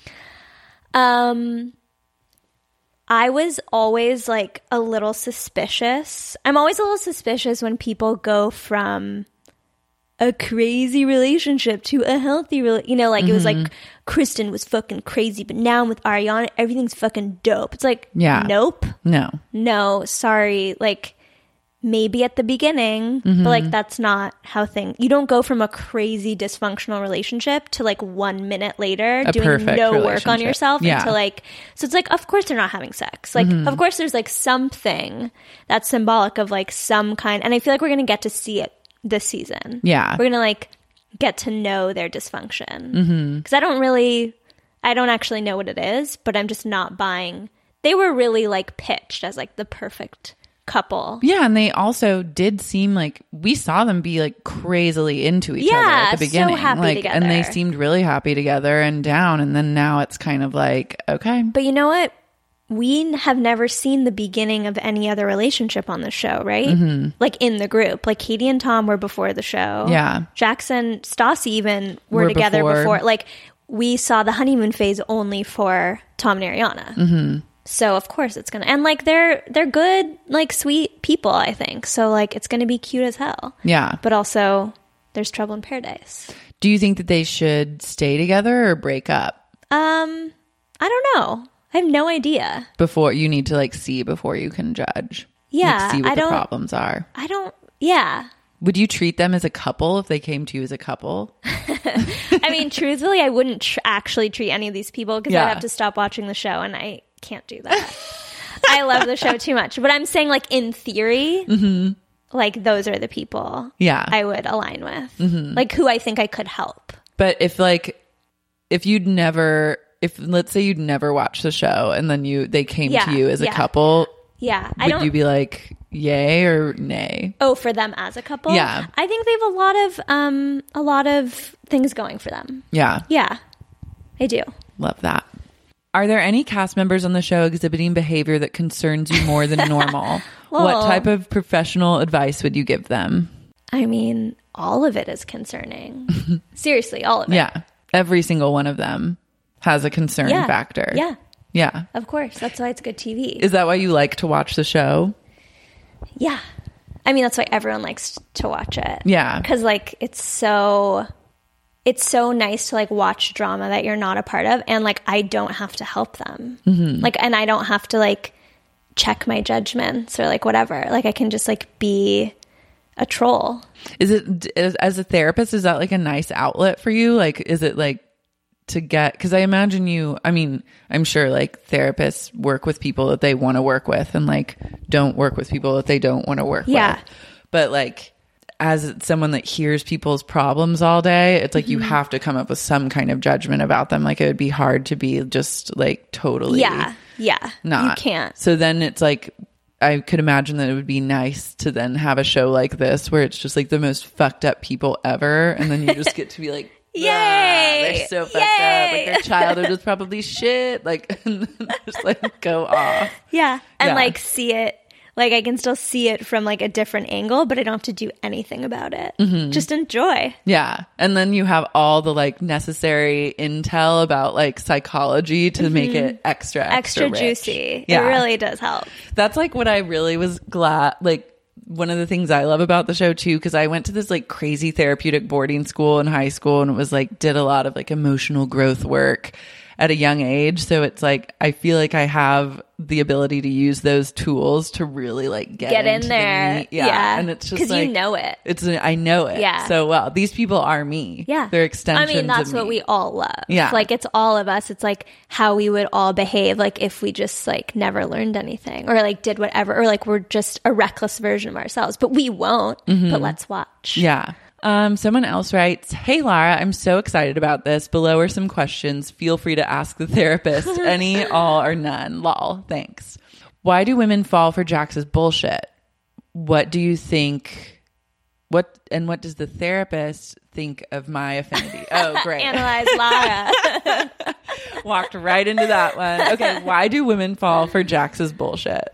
[SPEAKER 13] Um, I was always like a little suspicious. I'm always a little suspicious when people go from a crazy relationship to a healthy relationship. You know, like it was
[SPEAKER 7] Mhm.
[SPEAKER 13] like Kristen was fucking crazy, but now I'm with Ariana, everything's fucking dope. It's like,
[SPEAKER 7] Yeah.
[SPEAKER 13] nope.
[SPEAKER 7] No.
[SPEAKER 13] No, sorry. Like maybe at the beginning,
[SPEAKER 7] Mhm.
[SPEAKER 13] but like that's not how things. You don't go from a crazy dysfunctional relationship to like one minute later
[SPEAKER 7] A
[SPEAKER 13] doing
[SPEAKER 7] perfect
[SPEAKER 13] no work on
[SPEAKER 7] relationship.
[SPEAKER 13] yourself
[SPEAKER 7] Yeah.
[SPEAKER 13] until like. So it's like, of course they're not having sex. Like,
[SPEAKER 7] Mhm.
[SPEAKER 13] of course there's like something that's symbolic of like some kind. And I feel like we're gonna get to see it this season.
[SPEAKER 7] Yeah.
[SPEAKER 13] We're gonna like get to know their dysfunction
[SPEAKER 7] Mhm.
[SPEAKER 13] because I don't really, I don't actually know what it is, but I'm just not buying. They were really like pitched as like the perfect couple.
[SPEAKER 7] Yeah, and they also did seem like we saw them be like crazily into each other
[SPEAKER 13] Yeah,
[SPEAKER 7] at the
[SPEAKER 13] so
[SPEAKER 7] beginning.
[SPEAKER 13] happy
[SPEAKER 7] like and they
[SPEAKER 13] together.
[SPEAKER 7] seemed really happy together and down, and then now it's kind of like, okay.
[SPEAKER 13] But you know what? We have never seen the beginning of any other relationship on the show, right?
[SPEAKER 7] Mhm.
[SPEAKER 13] Like in the group. Like Katie and Tom were before the show.
[SPEAKER 7] Yeah.
[SPEAKER 13] Jackson, Stassi even were,
[SPEAKER 7] Were
[SPEAKER 13] together
[SPEAKER 7] before.
[SPEAKER 13] before. Like we saw the honeymoon phase only for Tom and Ariana.
[SPEAKER 7] Mhm.
[SPEAKER 13] So of course it's gonna, and like they're they're good, like sweet people, I think. So like it's gonna be cute as hell.
[SPEAKER 10] Yeah.
[SPEAKER 13] But also there's trouble in paradise.
[SPEAKER 10] Do you think that they should stay together or break up?
[SPEAKER 13] Um, I don't know. I have no idea.
[SPEAKER 10] Before you need to like see before you can judge.
[SPEAKER 13] Yeah,
[SPEAKER 10] like, see what
[SPEAKER 13] I
[SPEAKER 10] the
[SPEAKER 13] don't,
[SPEAKER 10] problems are.
[SPEAKER 13] I don't. Yeah.
[SPEAKER 10] Would you treat them as a couple if they came to you as a couple?
[SPEAKER 13] I mean, truthfully, I wouldn't tr- actually treat any of these people because
[SPEAKER 10] Yeah.
[SPEAKER 13] I'd have to stop watching the show, and I can't do that. I love the show too much. But I'm saying, like, in theory,
[SPEAKER 10] Mm-hmm.
[SPEAKER 13] like, those are the people
[SPEAKER 10] Yeah.
[SPEAKER 13] I would align with.
[SPEAKER 10] Mhm.
[SPEAKER 13] Like, who I think I could help.
[SPEAKER 10] But if like, if you'd never, if let's say you'd never watched the show and then you, they came
[SPEAKER 13] Yeah,
[SPEAKER 10] to you as a
[SPEAKER 13] yeah.
[SPEAKER 10] couple,
[SPEAKER 13] Yeah. I
[SPEAKER 10] would
[SPEAKER 13] don't.
[SPEAKER 10] you be like, yay or nay?
[SPEAKER 13] Oh, for them as a couple?
[SPEAKER 10] Yeah.
[SPEAKER 13] I think they have a lot of um a lot of things going for them.
[SPEAKER 10] Yeah.
[SPEAKER 13] Yeah. I do.
[SPEAKER 10] Love that. Are there any cast members on the show exhibiting behavior that concerns you more than normal? What
[SPEAKER 13] Well-
[SPEAKER 10] type of professional advice would you give them?
[SPEAKER 13] I mean, all of it is concerning. Seriously, all of it.
[SPEAKER 10] Yeah. Every single one of them has a concern
[SPEAKER 13] Yeah.
[SPEAKER 10] factor.
[SPEAKER 13] Yeah.
[SPEAKER 10] Yeah.
[SPEAKER 13] Of course. That's why it's good T V.
[SPEAKER 10] Is that why you like to watch the show?
[SPEAKER 13] Yeah. I mean, that's why everyone likes to watch it.
[SPEAKER 10] Yeah.
[SPEAKER 13] Because, like, it's so... It's so nice to, like, watch drama that you're not a part of. And, like, I don't have to help them.
[SPEAKER 10] Mhm.
[SPEAKER 13] Like, and I don't have to, like, check my judgments or, like, whatever. Like, I can just, like, be a troll.
[SPEAKER 10] Is it, as, as a therapist, is that like a nice outlet for you? Like, is it like to get, because I imagine you, I mean, I'm sure like therapists work with people that they want to work with and like don't work with people that they don't want to work
[SPEAKER 13] Yeah.
[SPEAKER 10] with. But like, as someone that hears people's problems all day, it's like you
[SPEAKER 13] Mhm.
[SPEAKER 10] have to come up with some kind of judgment about them. Like, it would be hard to be just like totally
[SPEAKER 13] Yeah. Yeah.
[SPEAKER 10] not.
[SPEAKER 13] You can't.
[SPEAKER 10] So then it's like, I could imagine that it would be nice to then have a show like this where it's just like the most fucked up people ever. And then you just get to be like,
[SPEAKER 13] Yay!
[SPEAKER 10] "Ah, they're so fucked up. Like
[SPEAKER 13] Yay!
[SPEAKER 10] their childhood was probably shit." Like, and then just like go off.
[SPEAKER 13] Yeah. And,
[SPEAKER 10] Yeah.
[SPEAKER 13] like, see it. Like, I can still see it from, like, a different angle, but I don't have to do anything about it.
[SPEAKER 10] Mhm.
[SPEAKER 13] Just enjoy.
[SPEAKER 10] Yeah. And then you have all the like necessary intel about like psychology to make
[SPEAKER 13] Mhm.
[SPEAKER 10] it extra, extra,
[SPEAKER 13] Extra
[SPEAKER 10] rich.
[SPEAKER 13] juicy.
[SPEAKER 10] Yeah.
[SPEAKER 13] It really does help.
[SPEAKER 10] That's like what I really was glad, like one of the things I love about the show too, because I went to this like crazy therapeutic boarding school in high school and it was like, did a lot of like emotional growth work at a young age. So it's like, I feel like I have the ability to use those tools to really like get,
[SPEAKER 13] Get in
[SPEAKER 10] into the
[SPEAKER 13] there.
[SPEAKER 10] meat. Yeah.
[SPEAKER 13] Yeah.
[SPEAKER 10] And it's just
[SPEAKER 13] 'Cause you
[SPEAKER 10] like,
[SPEAKER 13] know it.
[SPEAKER 10] It's, I know it.
[SPEAKER 13] Yeah.
[SPEAKER 10] So well, these people are me.
[SPEAKER 13] Yeah.
[SPEAKER 10] They're extensions
[SPEAKER 13] I mean, that's
[SPEAKER 10] of
[SPEAKER 13] what
[SPEAKER 10] me.
[SPEAKER 13] we all love.
[SPEAKER 10] Yeah.
[SPEAKER 13] Like, it's all of us. It's like how we would all behave, like, if we just, like, never learned anything or, like, did whatever, or, like, we're just a reckless version of ourselves. But we won't.
[SPEAKER 10] Mhm.
[SPEAKER 13] But let's watch.
[SPEAKER 10] Yeah. Um, someone else writes, "Hey, Lara, I'm so excited about this. Below are some questions. Feel free to ask the therapist. Any, all, or none. Lol. Thanks. Why do women fall for Jax's bullshit? What do you think? What and what does the therapist think of my affinity?" Oh, great.
[SPEAKER 13] Analyze Lara.
[SPEAKER 10] Walked right into that one. Okay. Why do women fall for Jax's bullshit?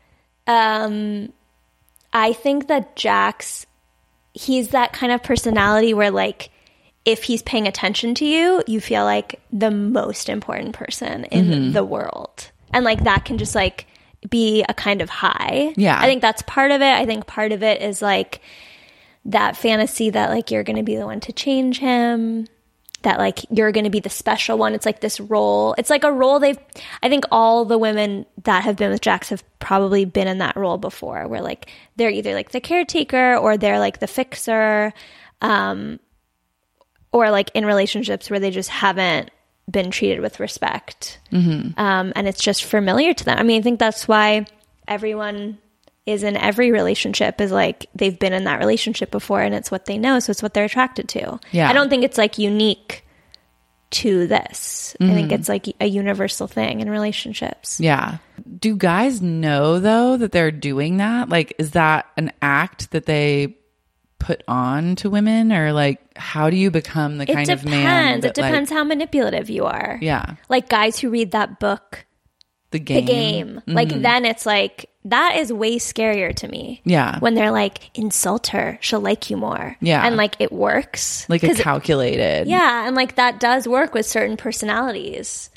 [SPEAKER 13] Um, I think that Jax, he's that kind of personality where, like, if he's paying attention to you, you feel like the most important person in
[SPEAKER 10] Mhm.
[SPEAKER 13] the world. And, like, that can just, like, be a kind of high.
[SPEAKER 10] Yeah.
[SPEAKER 13] I think that's part of it. I think part of it is, like, that fantasy that, like, you're going to be the one to change him, that, like, you're going to be the special one. It's like this role. It's like a role they've, I think all the women that have been with Jax have probably been in that role before, where, like, they're either, like, the caretaker or they're, like, the fixer, um, or, like, in relationships where they just haven't been treated with respect.
[SPEAKER 10] Mhm.
[SPEAKER 13] Um, and it's just familiar to them. I mean, I think that's why everyone is in every relationship, is like they've been in that relationship before and it's what they know, so it's what they're attracted to.
[SPEAKER 10] Yeah.
[SPEAKER 13] I don't think it's like unique to this. I think
[SPEAKER 10] Mhm.
[SPEAKER 13] it's like a universal thing in relationships.
[SPEAKER 10] Yeah. Do guys know though that they're doing that? Like, is that an act that they put on to women, or like, how do you become the
[SPEAKER 13] It
[SPEAKER 10] kind
[SPEAKER 13] depends.
[SPEAKER 10] of man?
[SPEAKER 13] It
[SPEAKER 10] that,
[SPEAKER 13] depends
[SPEAKER 10] like,
[SPEAKER 13] how manipulative you are.
[SPEAKER 10] Yeah.
[SPEAKER 13] Like guys who read that book,
[SPEAKER 10] The game.
[SPEAKER 13] The Game. Like
[SPEAKER 10] Mhm.
[SPEAKER 13] then it's like, that is way scarier to me.
[SPEAKER 10] Yeah.
[SPEAKER 13] When they're like, insult her, she'll like you more.
[SPEAKER 10] Yeah.
[SPEAKER 13] And like it works.
[SPEAKER 10] Like a
[SPEAKER 13] 'Cause it-
[SPEAKER 10] calculated.
[SPEAKER 13] Yeah, and like that does work with certain personalities.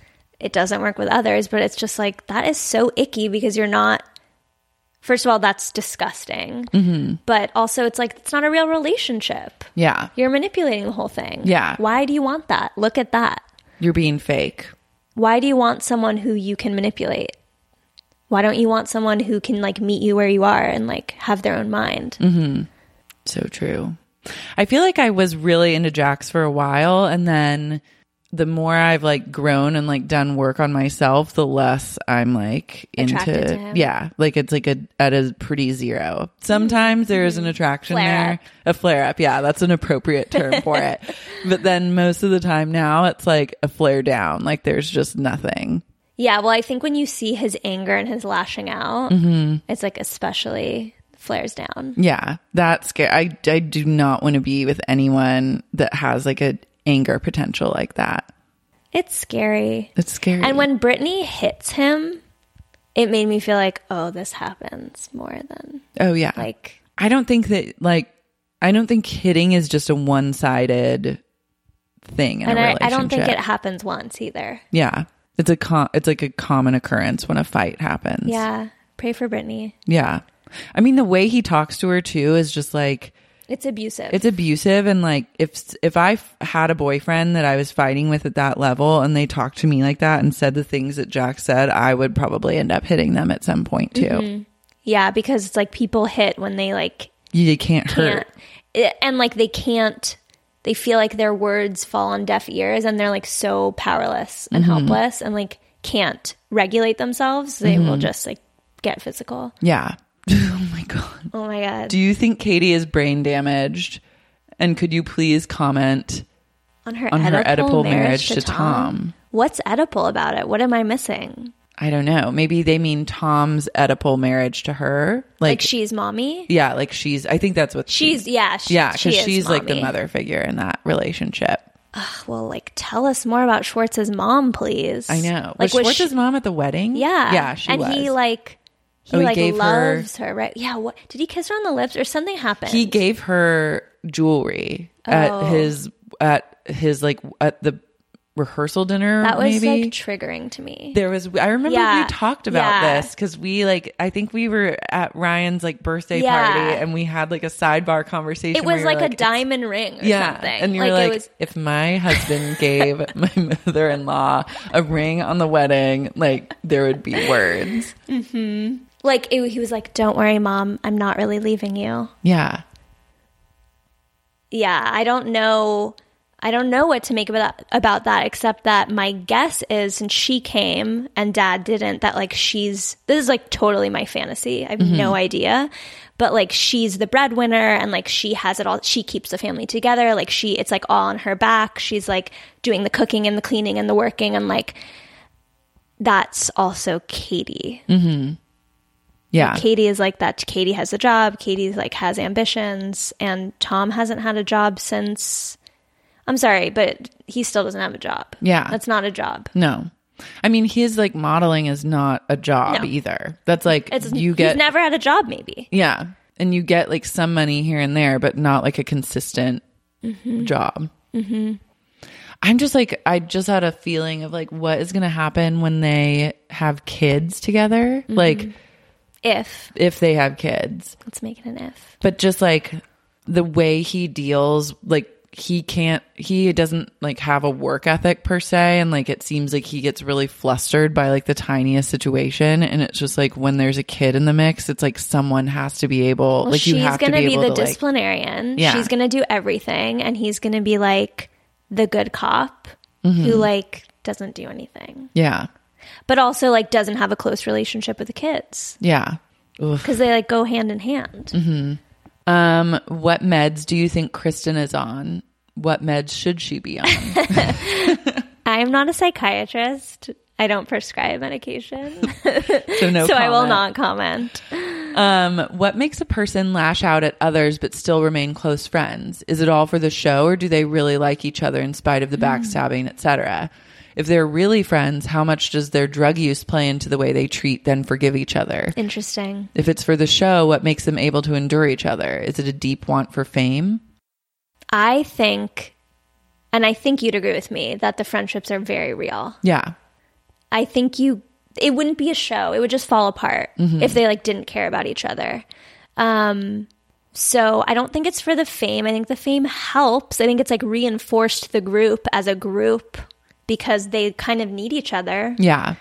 [SPEAKER 13] it doesn't work with others, but it's just like, that is so icky because you're not, first of all, that's disgusting.
[SPEAKER 10] Mm-hmm.
[SPEAKER 13] But also it's like, it's not a real relationship.
[SPEAKER 10] Yeah.
[SPEAKER 13] You're manipulating the whole thing.
[SPEAKER 10] Yeah.
[SPEAKER 13] Why do you want that? Look at that.
[SPEAKER 10] You're being fake.
[SPEAKER 13] Why do you want someone who you can manipulate? Why don't you want someone who can like meet you where you are and like have their own mind?
[SPEAKER 10] Mm-hmm. So true. I feel like I was really into Jax for a while, and then the more I've like grown and like done work on myself, the less I'm like
[SPEAKER 13] Attracted
[SPEAKER 10] into
[SPEAKER 13] to him.
[SPEAKER 10] yeah, like it's like a at a pretty zero. Sometimes there is an attraction
[SPEAKER 13] Flare
[SPEAKER 10] there,
[SPEAKER 13] up.
[SPEAKER 10] a flare up. Yeah, that's an appropriate term for it. But then most of the time now it's like a flare down. Like there's just nothing.
[SPEAKER 13] Yeah, well, I think when you see his anger and his lashing out,
[SPEAKER 10] Mm-hmm.
[SPEAKER 13] it's like especially flares down.
[SPEAKER 10] Yeah, that's scary. I I do not want to be with anyone that has like a anger potential like that.
[SPEAKER 13] It's scary.
[SPEAKER 10] It's scary.
[SPEAKER 13] And when Brittany hits him, it made me feel like, oh, this happens more than
[SPEAKER 10] oh yeah,
[SPEAKER 13] like
[SPEAKER 10] I don't think that like I don't think hitting is just a one-sided thing in
[SPEAKER 13] and
[SPEAKER 10] a
[SPEAKER 13] I,
[SPEAKER 10] relationship.
[SPEAKER 13] I don't think it happens once either.
[SPEAKER 10] Yeah, it's a com- it's like a common occurrence when a fight happens.
[SPEAKER 13] Yeah, pray for Brittany.
[SPEAKER 10] Yeah, I mean the way he talks to her too is just like.
[SPEAKER 13] It's abusive.
[SPEAKER 10] It's abusive, and like if if I f- had a boyfriend that I was fighting with at that level, and they talked to me like that and said the things that Jax said, I would probably end up hitting them at some point too.
[SPEAKER 13] Mm-hmm. Yeah, because it's like people hit when they like
[SPEAKER 10] You can't,
[SPEAKER 13] can't
[SPEAKER 10] hurt.
[SPEAKER 13] it, and like they can't. They feel like their words fall on deaf ears, and they're like so powerless and
[SPEAKER 10] Mhm.
[SPEAKER 13] helpless, and like can't regulate themselves. They will
[SPEAKER 10] Mhm.
[SPEAKER 13] just like get physical.
[SPEAKER 10] Yeah. Oh my god.
[SPEAKER 13] Oh my god.
[SPEAKER 10] Do you think Katie is brain damaged? And could you please comment
[SPEAKER 13] on her
[SPEAKER 10] on
[SPEAKER 13] Oedipal,
[SPEAKER 10] her Oedipal marriage,
[SPEAKER 13] marriage
[SPEAKER 10] to
[SPEAKER 13] to
[SPEAKER 10] Tom?
[SPEAKER 13] Tom? What's Oedipal about it? What am I missing?
[SPEAKER 10] I don't know. Maybe they mean Tom's Oedipal marriage to her.
[SPEAKER 13] Like,
[SPEAKER 10] Like,
[SPEAKER 13] she's mommy?
[SPEAKER 10] yeah, like she's. I think that's what
[SPEAKER 13] She's yeah. She,
[SPEAKER 10] yeah,
[SPEAKER 13] she
[SPEAKER 10] because
[SPEAKER 13] is
[SPEAKER 10] she's like the
[SPEAKER 13] mommy.
[SPEAKER 10] mother figure in that relationship.
[SPEAKER 13] Ugh, well, like tell us more about Schwartz's mom, please.
[SPEAKER 10] I know.
[SPEAKER 13] Like
[SPEAKER 10] was
[SPEAKER 13] was
[SPEAKER 10] Schwartz's
[SPEAKER 13] she-
[SPEAKER 10] mom at the wedding?
[SPEAKER 13] Yeah,
[SPEAKER 10] yeah, she
[SPEAKER 13] and
[SPEAKER 10] was.
[SPEAKER 13] he like he
[SPEAKER 10] Oh, he
[SPEAKER 13] like
[SPEAKER 10] gave her-
[SPEAKER 13] loves her. right? Yeah. What did he kiss her on the lips or something happened?
[SPEAKER 10] He gave her jewelry
[SPEAKER 13] Oh.
[SPEAKER 10] at his at his like at the rehearsal dinner.
[SPEAKER 13] that was
[SPEAKER 10] maybe
[SPEAKER 13] like triggering to me.
[SPEAKER 10] there was. I remember
[SPEAKER 13] Yeah.
[SPEAKER 10] we talked about
[SPEAKER 13] Yeah.
[SPEAKER 10] this because we like. I think we were at Ryan's like birthday
[SPEAKER 13] Yeah.
[SPEAKER 10] party and we had like a sidebar conversation.
[SPEAKER 13] It
[SPEAKER 10] where
[SPEAKER 13] was
[SPEAKER 10] we were
[SPEAKER 13] like, a
[SPEAKER 10] it's-
[SPEAKER 13] diamond ring or
[SPEAKER 10] yeah,
[SPEAKER 13] something.
[SPEAKER 10] and you were like,
[SPEAKER 13] it was
[SPEAKER 10] if my husband gave my mother-in-law a ring on the wedding, like there would be words.
[SPEAKER 13] hmm like it, he was like, "Don't worry, mom, I'm not really leaving you."
[SPEAKER 10] Yeah.
[SPEAKER 13] Yeah, I don't know. I don't know what to make about that, about that, except that my guess is, since she came and dad didn't, that like she's, this is like totally my fantasy. I have
[SPEAKER 10] Mhm.
[SPEAKER 13] no idea. But like she's the breadwinner and like she has it all. She keeps the family together. Like she, it's like all on her back. She's like doing the cooking and the cleaning and the working. And like that's also Katie.
[SPEAKER 10] Mm-hmm. Yeah.
[SPEAKER 13] Katie is like that. Katie has a job. Katie's like has ambitions, and Tom hasn't had a job since. I'm sorry, but he still doesn't have a job.
[SPEAKER 10] Yeah.
[SPEAKER 13] That's not a job.
[SPEAKER 10] No. I mean, his like modeling is not a job
[SPEAKER 13] No.
[SPEAKER 10] either. That's like
[SPEAKER 13] It's
[SPEAKER 10] you get
[SPEAKER 13] he's never had a job. Maybe.
[SPEAKER 10] yeah, and you get like some money here and there, but not like a consistent
[SPEAKER 13] Mhm.
[SPEAKER 10] job.
[SPEAKER 13] Mm-hmm.
[SPEAKER 10] I'm just like I just had a feeling of like what is going to happen when they have kids together,
[SPEAKER 13] Mm-hmm.
[SPEAKER 10] like
[SPEAKER 13] If
[SPEAKER 10] if they have kids.
[SPEAKER 13] let's make it an if.
[SPEAKER 10] But just like the way he deals, like he can't, he doesn't like have a work ethic per se. And like, it seems like he gets really flustered by like the tiniest situation. And it's just like when there's a kid in the mix, it's like someone has to be able,
[SPEAKER 13] Well,
[SPEAKER 10] like
[SPEAKER 13] she's
[SPEAKER 10] you have to
[SPEAKER 13] gonna
[SPEAKER 10] be
[SPEAKER 13] be,
[SPEAKER 10] able
[SPEAKER 13] the
[SPEAKER 10] to like,
[SPEAKER 13] disciplinarian.
[SPEAKER 10] Yeah.
[SPEAKER 13] She's gonna do everything, and he's gonna be like the good cop
[SPEAKER 10] Mhm.
[SPEAKER 13] who like doesn't do anything,
[SPEAKER 10] yeah,
[SPEAKER 13] but also like doesn't have a close relationship with the kids
[SPEAKER 10] yeah. Oof.
[SPEAKER 13] because they like go hand in hand.
[SPEAKER 10] hmm Um, what meds do you think Kristen is on? What meds should she be on?
[SPEAKER 13] I am not a psychiatrist. I don't prescribe medication,
[SPEAKER 10] So no
[SPEAKER 13] so I will
[SPEAKER 10] comment.
[SPEAKER 13] not comment.
[SPEAKER 10] Um, what makes a person lash out at others but still remain close friends? Is it all for the show, or do they really like each other in spite of the backstabbing, et cetera? If they're really friends, how much does their drug use play into the way they treat then forgive each other?
[SPEAKER 13] Interesting.
[SPEAKER 10] If it's for the show, what makes them able to endure each other? Is it a deep want for fame?
[SPEAKER 13] I think, and I think you'd agree with me, that the friendships are very real.
[SPEAKER 10] Yeah.
[SPEAKER 13] I think you, it wouldn't be a show. It would just fall apart
[SPEAKER 10] Mhm.
[SPEAKER 13] if they like didn't care about each other. Um, so I don't think it's for the fame. I think the fame helps. I think it's like reinforced the group as a group because they kind of need each other.
[SPEAKER 10] Yeah.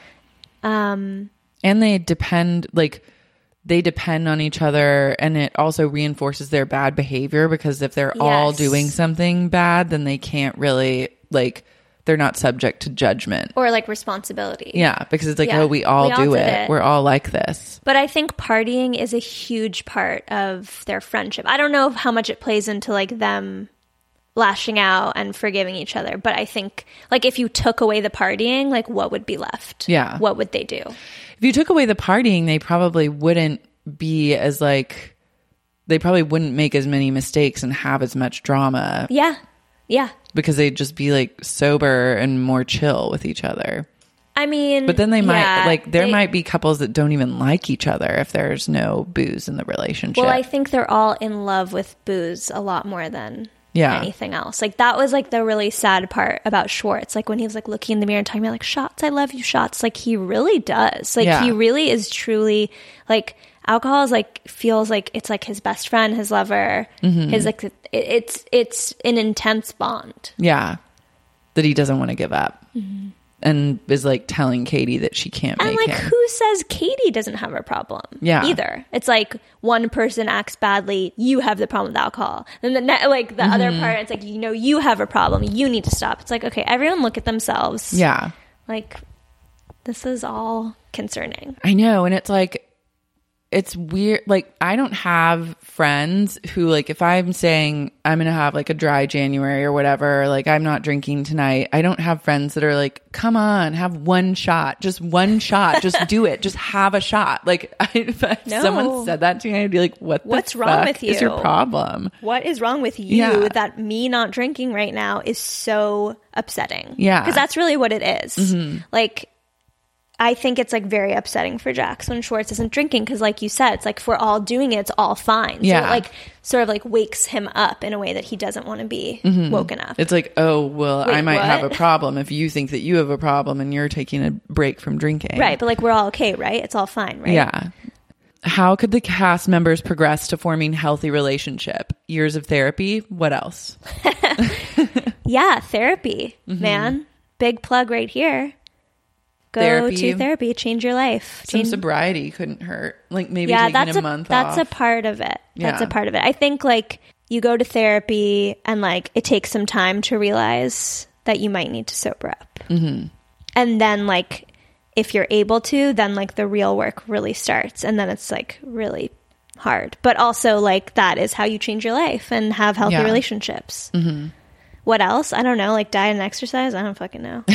[SPEAKER 13] Um,
[SPEAKER 10] and they depend, like, they depend on each other, and it also reinforces their bad behavior because if they're all
[SPEAKER 13] Yes.
[SPEAKER 10] doing something bad, then they can't really, like, they're not subject to judgment.
[SPEAKER 13] or like responsibility.
[SPEAKER 10] Yeah, because it's like,
[SPEAKER 13] Yeah.
[SPEAKER 10] oh, we all
[SPEAKER 13] We all
[SPEAKER 10] do
[SPEAKER 13] did
[SPEAKER 10] it.
[SPEAKER 13] it.
[SPEAKER 10] We're all like this.
[SPEAKER 13] But I think partying is a huge part of their friendship. I don't know how much it plays into like them lashing out and forgiving each other, but I think like if you took away the partying, like what would be left?
[SPEAKER 10] Yeah.
[SPEAKER 13] What would they do?
[SPEAKER 10] If you took away the partying, they probably wouldn't be as, like, they probably wouldn't make as many mistakes and have as much drama.
[SPEAKER 13] Yeah. Yeah.
[SPEAKER 10] Because they'd just be, like, sober and more chill with each other.
[SPEAKER 13] I mean,
[SPEAKER 10] But then they might,
[SPEAKER 13] yeah,
[SPEAKER 10] like, there
[SPEAKER 13] they-
[SPEAKER 10] might be couples that don't even like each other if there's no booze in the relationship.
[SPEAKER 13] Well, I think they're all in love with booze a lot more than
[SPEAKER 10] Yeah.
[SPEAKER 13] anything else. Like that was like the really sad part about Schwartz. Like when he was like looking in the mirror and talking about like shots, I love you, shots. Like he really does. Like
[SPEAKER 10] Yeah.
[SPEAKER 13] he really is truly like alcohol is like feels like it's like his best friend, his lover,
[SPEAKER 10] Mhm.
[SPEAKER 13] his like it, it's it's an intense bond.
[SPEAKER 10] Yeah. That he doesn't want to give up.
[SPEAKER 13] Mhm.
[SPEAKER 10] And is, like, telling Katie that she can't
[SPEAKER 13] And
[SPEAKER 10] make
[SPEAKER 13] like,
[SPEAKER 10] him.
[SPEAKER 13] who says Katie doesn't have a problem?
[SPEAKER 10] Yeah.
[SPEAKER 13] Either. It's like one person acts badly, you have the problem with alcohol. Then the ne- like the other
[SPEAKER 10] Mhm.
[SPEAKER 13] part, it's like, you know, you have a problem, you need to stop. It's like, okay, everyone look at themselves.
[SPEAKER 10] Yeah.
[SPEAKER 13] Like, this is all concerning.
[SPEAKER 10] I know. And it's like, it's weird. Like, I don't have friends who, like, if I'm saying I'm going to have like a dry January or whatever, like I'm not drinking tonight, I don't have friends that are like, come on, have one shot, just one shot, just do it, just have a shot. Like, I, if
[SPEAKER 13] No.
[SPEAKER 10] someone said that to me, I'd be like, what the
[SPEAKER 13] What's wrong
[SPEAKER 10] fuck
[SPEAKER 13] with you?
[SPEAKER 10] is your problem?
[SPEAKER 13] What is wrong with you
[SPEAKER 10] Yeah.
[SPEAKER 13] that me not drinking right now is so upsetting?
[SPEAKER 10] Yeah.
[SPEAKER 13] Because that's really what it is.
[SPEAKER 10] Mhm.
[SPEAKER 13] Like, I think it's like very upsetting for Jax when Schwartz isn't drinking because, like you said, it's like if we're all doing it, it's all fine. So
[SPEAKER 10] Yeah.
[SPEAKER 13] it like sort of like wakes him up in a way that he doesn't want to be
[SPEAKER 10] Mhm.
[SPEAKER 13] woken up.
[SPEAKER 10] It's like, oh, well,
[SPEAKER 13] Wait,
[SPEAKER 10] I might have a
[SPEAKER 13] what?
[SPEAKER 10] problem if you think that you have a problem and you're taking a break from drinking.
[SPEAKER 13] Right, but like we're all okay, right? It's all fine, right?
[SPEAKER 10] Yeah. How could the cast members progress to forming healthy relationship? Years of therapy? What else?
[SPEAKER 13] Yeah, therapy,
[SPEAKER 10] Mhm.
[SPEAKER 13] man. Big plug right here. Go
[SPEAKER 10] Therapy.
[SPEAKER 13] to therapy, change your life.
[SPEAKER 10] Some
[SPEAKER 13] Change-
[SPEAKER 10] sobriety couldn't hurt. Like maybe
[SPEAKER 13] yeah,
[SPEAKER 10] taking
[SPEAKER 13] that's
[SPEAKER 10] a
[SPEAKER 13] a,
[SPEAKER 10] month
[SPEAKER 13] that's
[SPEAKER 10] off.
[SPEAKER 13] a part of it. That's
[SPEAKER 10] Yeah.
[SPEAKER 13] a part of it. I think like you go to therapy and like it takes some time to realize that you might need to sober up.
[SPEAKER 10] Mhm.
[SPEAKER 13] And then like if you're able to, then like the real work really starts and then it's like really hard. But also like that is how you change your life and have healthy
[SPEAKER 10] Yeah.
[SPEAKER 13] relationships.
[SPEAKER 10] Mhm.
[SPEAKER 13] What else? I don't know. Like diet and exercise? I don't fucking know.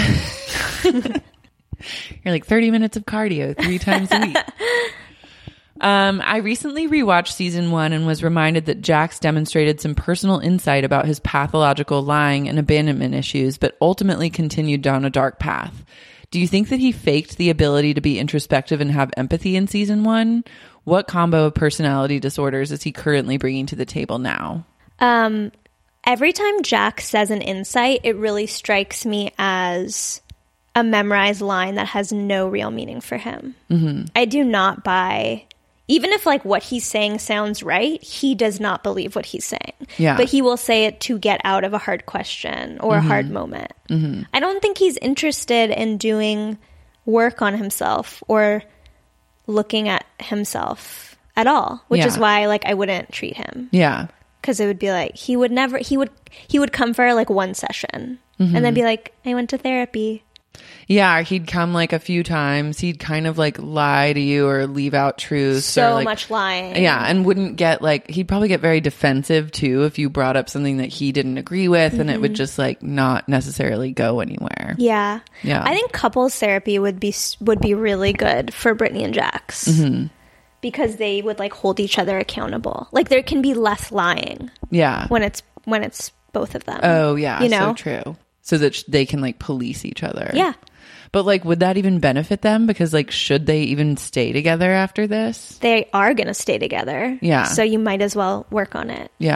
[SPEAKER 10] You're like thirty minutes of cardio three times a week. Um, I recently rewatched season one and was reminded that Jax demonstrated some personal insight about his pathological lying and abandonment issues, but ultimately continued down a dark path. Do you think that he faked the ability to be introspective and have empathy in season one? What combo of personality disorders is he currently bringing to the table now?
[SPEAKER 13] Um, every time Jack says an insight, it really strikes me as a memorized line that has no real meaning for him.
[SPEAKER 10] Mm-hmm.
[SPEAKER 13] I do not buy, even if like what he's saying sounds right, he does not believe what he's saying.
[SPEAKER 10] Yeah.
[SPEAKER 13] But he will say it to get out of a hard question or a
[SPEAKER 10] Mhm.
[SPEAKER 13] hard moment.
[SPEAKER 10] Mm-hmm.
[SPEAKER 13] I don't think he's interested in doing work on himself or looking at himself at all, which
[SPEAKER 10] Yeah.
[SPEAKER 13] is why like I wouldn't treat him.
[SPEAKER 10] Yeah.
[SPEAKER 13] Because it would be like he would never he would he would come for like one session
[SPEAKER 10] Mhm.
[SPEAKER 13] and then be like, I went to therapy.
[SPEAKER 10] Yeah, or he'd come like a few times. He'd kind of like lie to you or leave out truths.
[SPEAKER 13] So
[SPEAKER 10] or like,
[SPEAKER 13] much lying.
[SPEAKER 10] Yeah, and wouldn't get like, he'd probably get very defensive too if you brought up something that he didn't agree with, and it would
[SPEAKER 13] Mhm.
[SPEAKER 10] just like not necessarily go anywhere.
[SPEAKER 13] Yeah.
[SPEAKER 10] Yeah.
[SPEAKER 13] I think couples therapy would be would be really good for Brittany and Jax.
[SPEAKER 10] Hmm.
[SPEAKER 13] Because they would like hold each other accountable. Like there can be less lying.
[SPEAKER 10] Yeah.
[SPEAKER 13] When it's when it's both of them.
[SPEAKER 10] Oh, yeah.
[SPEAKER 13] You know?
[SPEAKER 10] So true. So that sh- they can like police each other.
[SPEAKER 13] Yeah.
[SPEAKER 10] But like, would that even benefit them? Because like, should they even stay together after this?
[SPEAKER 13] They are going to stay together.
[SPEAKER 10] Yeah.
[SPEAKER 13] So you might as well work on it.
[SPEAKER 10] Yeah.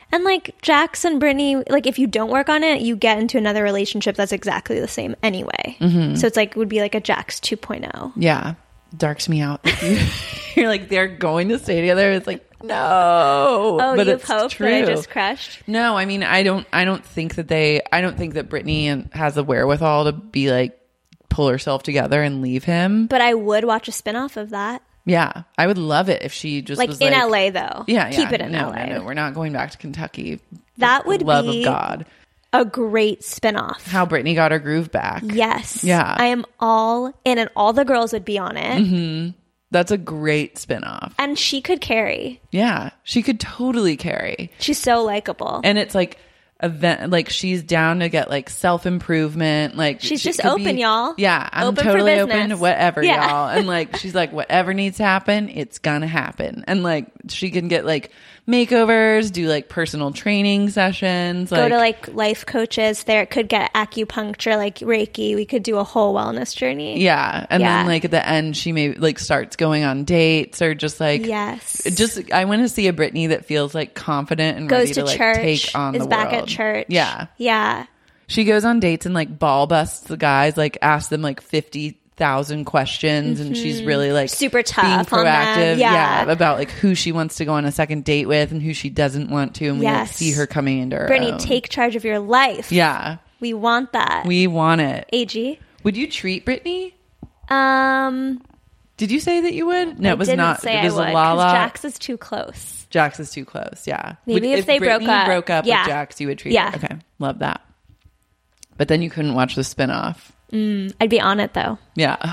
[SPEAKER 13] And like Jax and Brittany, like if you don't work on it, you get into another relationship that's exactly the same anyway.
[SPEAKER 10] Mm-hmm.
[SPEAKER 13] So it's like, it would be like a Jax two point oh.
[SPEAKER 10] Yeah. Darks me out. Like you, you're like, they're going to stay together. It's like, no.
[SPEAKER 13] Oh,
[SPEAKER 10] but
[SPEAKER 13] you
[SPEAKER 10] it's
[SPEAKER 13] hope
[SPEAKER 10] true.
[SPEAKER 13] that I just crushed?
[SPEAKER 10] No, I mean, I don't, I don't think that they, I don't think that Brittany has the wherewithal to be like, pull herself together and leave him.
[SPEAKER 13] But I would watch a spinoff of that.
[SPEAKER 10] Yeah. I would love it if she just
[SPEAKER 13] like
[SPEAKER 10] was
[SPEAKER 13] in
[SPEAKER 10] like,
[SPEAKER 13] L A though.
[SPEAKER 10] Yeah.
[SPEAKER 13] Keep
[SPEAKER 10] yeah.
[SPEAKER 13] it in
[SPEAKER 10] no,
[SPEAKER 13] L A.
[SPEAKER 10] No, no, we're not going back to Kentucky.
[SPEAKER 13] That
[SPEAKER 10] For
[SPEAKER 13] would
[SPEAKER 10] the love
[SPEAKER 13] be
[SPEAKER 10] of God.
[SPEAKER 13] a great spinoff.
[SPEAKER 10] How Brittany got her groove back.
[SPEAKER 13] Yes.
[SPEAKER 10] Yeah.
[SPEAKER 13] I am all in, and all the girls would be on it.
[SPEAKER 10] Mm-hmm. That's a great spinoff.
[SPEAKER 13] And she could carry.
[SPEAKER 10] Yeah. She could totally carry.
[SPEAKER 13] She's so likable.
[SPEAKER 10] And it's like, event like she's down to get like self-improvement, like
[SPEAKER 13] she's
[SPEAKER 10] she
[SPEAKER 13] just
[SPEAKER 10] could
[SPEAKER 13] open,
[SPEAKER 10] be,
[SPEAKER 13] y'all.
[SPEAKER 10] Yeah, I'm
[SPEAKER 13] open
[SPEAKER 10] totally
[SPEAKER 13] for
[SPEAKER 10] open to
[SPEAKER 13] business.
[SPEAKER 10] whatever,
[SPEAKER 13] Yeah.
[SPEAKER 10] y'all. And like she's like, whatever needs to happen, it's gonna happen. And like she can get like makeovers, do like personal training sessions,
[SPEAKER 13] Go
[SPEAKER 10] like,
[SPEAKER 13] to like life coaches. There could get acupuncture, like Reiki. We could do a whole wellness journey.
[SPEAKER 10] yeah. And
[SPEAKER 13] Yeah.
[SPEAKER 10] then like at the end she may like starts going on dates or just like
[SPEAKER 13] Yes.
[SPEAKER 10] just I want to see a Brittany that feels like confident and
[SPEAKER 13] Goes
[SPEAKER 10] ready
[SPEAKER 13] to
[SPEAKER 10] to, like
[SPEAKER 13] church,
[SPEAKER 10] take on
[SPEAKER 13] is
[SPEAKER 10] the
[SPEAKER 13] back
[SPEAKER 10] world.
[SPEAKER 13] at church.
[SPEAKER 10] Yeah.
[SPEAKER 13] Yeah.
[SPEAKER 10] She goes on dates and like ball busts the guys, like asks them like fifty thousand questions, and she's really like
[SPEAKER 13] super tough
[SPEAKER 10] being
[SPEAKER 13] on
[SPEAKER 10] proactive,
[SPEAKER 13] them. Yeah.
[SPEAKER 10] about like who she wants to go on a second date with and who she doesn't want to, and we like,
[SPEAKER 13] Yes.
[SPEAKER 10] see her coming into her
[SPEAKER 13] Brittany,
[SPEAKER 10] own.
[SPEAKER 13] take charge of your life.
[SPEAKER 10] Yeah,
[SPEAKER 13] We want that.
[SPEAKER 10] we want it.
[SPEAKER 13] A G.
[SPEAKER 10] Would you treat Brittany?
[SPEAKER 13] Um,
[SPEAKER 10] Did you say that you would? No,
[SPEAKER 13] I
[SPEAKER 10] it was
[SPEAKER 13] didn't
[SPEAKER 10] not.
[SPEAKER 13] say
[SPEAKER 10] it was
[SPEAKER 13] I would,
[SPEAKER 10] a Lala.
[SPEAKER 13] 'cause Jax is too close.
[SPEAKER 10] Jax is too close. Yeah.
[SPEAKER 13] Maybe
[SPEAKER 10] Would-
[SPEAKER 13] if they broke
[SPEAKER 10] Brittany
[SPEAKER 13] up-
[SPEAKER 10] broke up
[SPEAKER 13] yeah.
[SPEAKER 10] with Jax, you would treat
[SPEAKER 13] Yeah.
[SPEAKER 10] her. Okay, love that. But then you couldn't watch the spinoff.
[SPEAKER 13] Mm, I'd be on it though.
[SPEAKER 10] Yeah.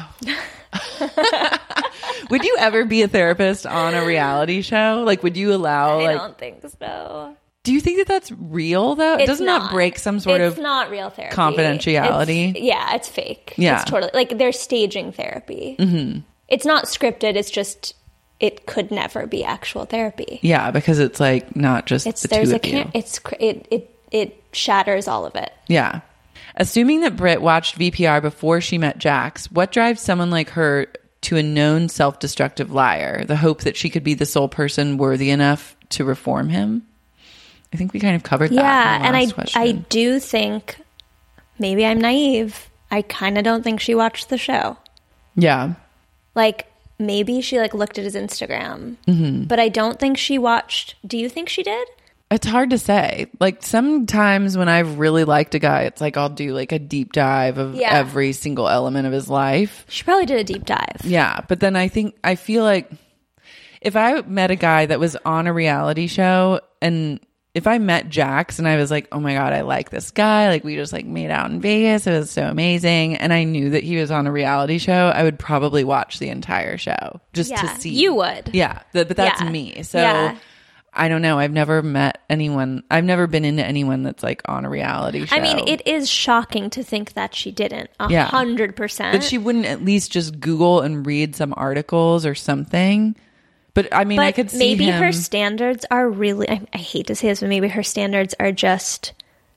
[SPEAKER 10] Would you ever be a therapist on a reality show? Like, would you allow?
[SPEAKER 13] I
[SPEAKER 10] Like,
[SPEAKER 13] don't think so.
[SPEAKER 10] do you think that that's real though?
[SPEAKER 13] It's
[SPEAKER 10] Doesn't
[SPEAKER 13] not.
[SPEAKER 10] that break some sort
[SPEAKER 13] it's
[SPEAKER 10] of
[SPEAKER 13] not real therapy.
[SPEAKER 10] confidentiality?
[SPEAKER 13] It's- yeah, it's fake.
[SPEAKER 10] Yeah.
[SPEAKER 13] It's totally like they're staging therapy.
[SPEAKER 10] Mm-hmm.
[SPEAKER 13] It's not scripted. It's just it could never be actual therapy.
[SPEAKER 10] Yeah, because it's like not just
[SPEAKER 13] It's
[SPEAKER 10] the
[SPEAKER 13] there's
[SPEAKER 10] two
[SPEAKER 13] a
[SPEAKER 10] of you.
[SPEAKER 13] can- it's cr- it it it shatters all of it.
[SPEAKER 10] Yeah. Assuming that Britt watched V P R before she met Jax, what drives someone like her to a known self-destructive liar? The hope that she could be the sole person worthy enough to reform him? I think we kind of covered that.
[SPEAKER 13] Yeah,
[SPEAKER 10] in the
[SPEAKER 13] and I
[SPEAKER 10] last question.
[SPEAKER 13] I do think maybe I'm naive. I kind of don't think she watched the show.
[SPEAKER 10] Yeah.
[SPEAKER 13] Like maybe she like looked at his Instagram,
[SPEAKER 10] Mm-hmm.
[SPEAKER 13] but I don't think she watched. Do you think she did?
[SPEAKER 10] It's hard to say. Like sometimes when I've really liked a guy, it's like I'll do like a deep dive of
[SPEAKER 13] Yeah.
[SPEAKER 10] every single element of his life.
[SPEAKER 13] She probably did a deep dive.
[SPEAKER 10] Yeah, but then I think I feel like if I met a guy that was on a reality show, and if I met Jax and I was like, oh my God, I like this guy, like we just like made out in Vegas, it was so amazing, and I knew that he was on a reality show, I would probably watch the entire show just
[SPEAKER 13] Yeah,
[SPEAKER 10] to see.
[SPEAKER 13] you would.
[SPEAKER 10] Yeah, th- but that's
[SPEAKER 13] Yeah.
[SPEAKER 10] me. So
[SPEAKER 13] Yeah.
[SPEAKER 10] I don't know. I've never met anyone. I've never been into anyone that's like on a reality show.
[SPEAKER 13] I mean, it is shocking to think that she didn't. A
[SPEAKER 10] Yeah.
[SPEAKER 13] hundred percent.
[SPEAKER 10] But she wouldn't at least just Google and read some articles or something. But I mean,
[SPEAKER 13] but
[SPEAKER 10] I could see
[SPEAKER 13] maybe
[SPEAKER 10] him.
[SPEAKER 13] her standards are really. I, I hate to say this, but maybe her standards are just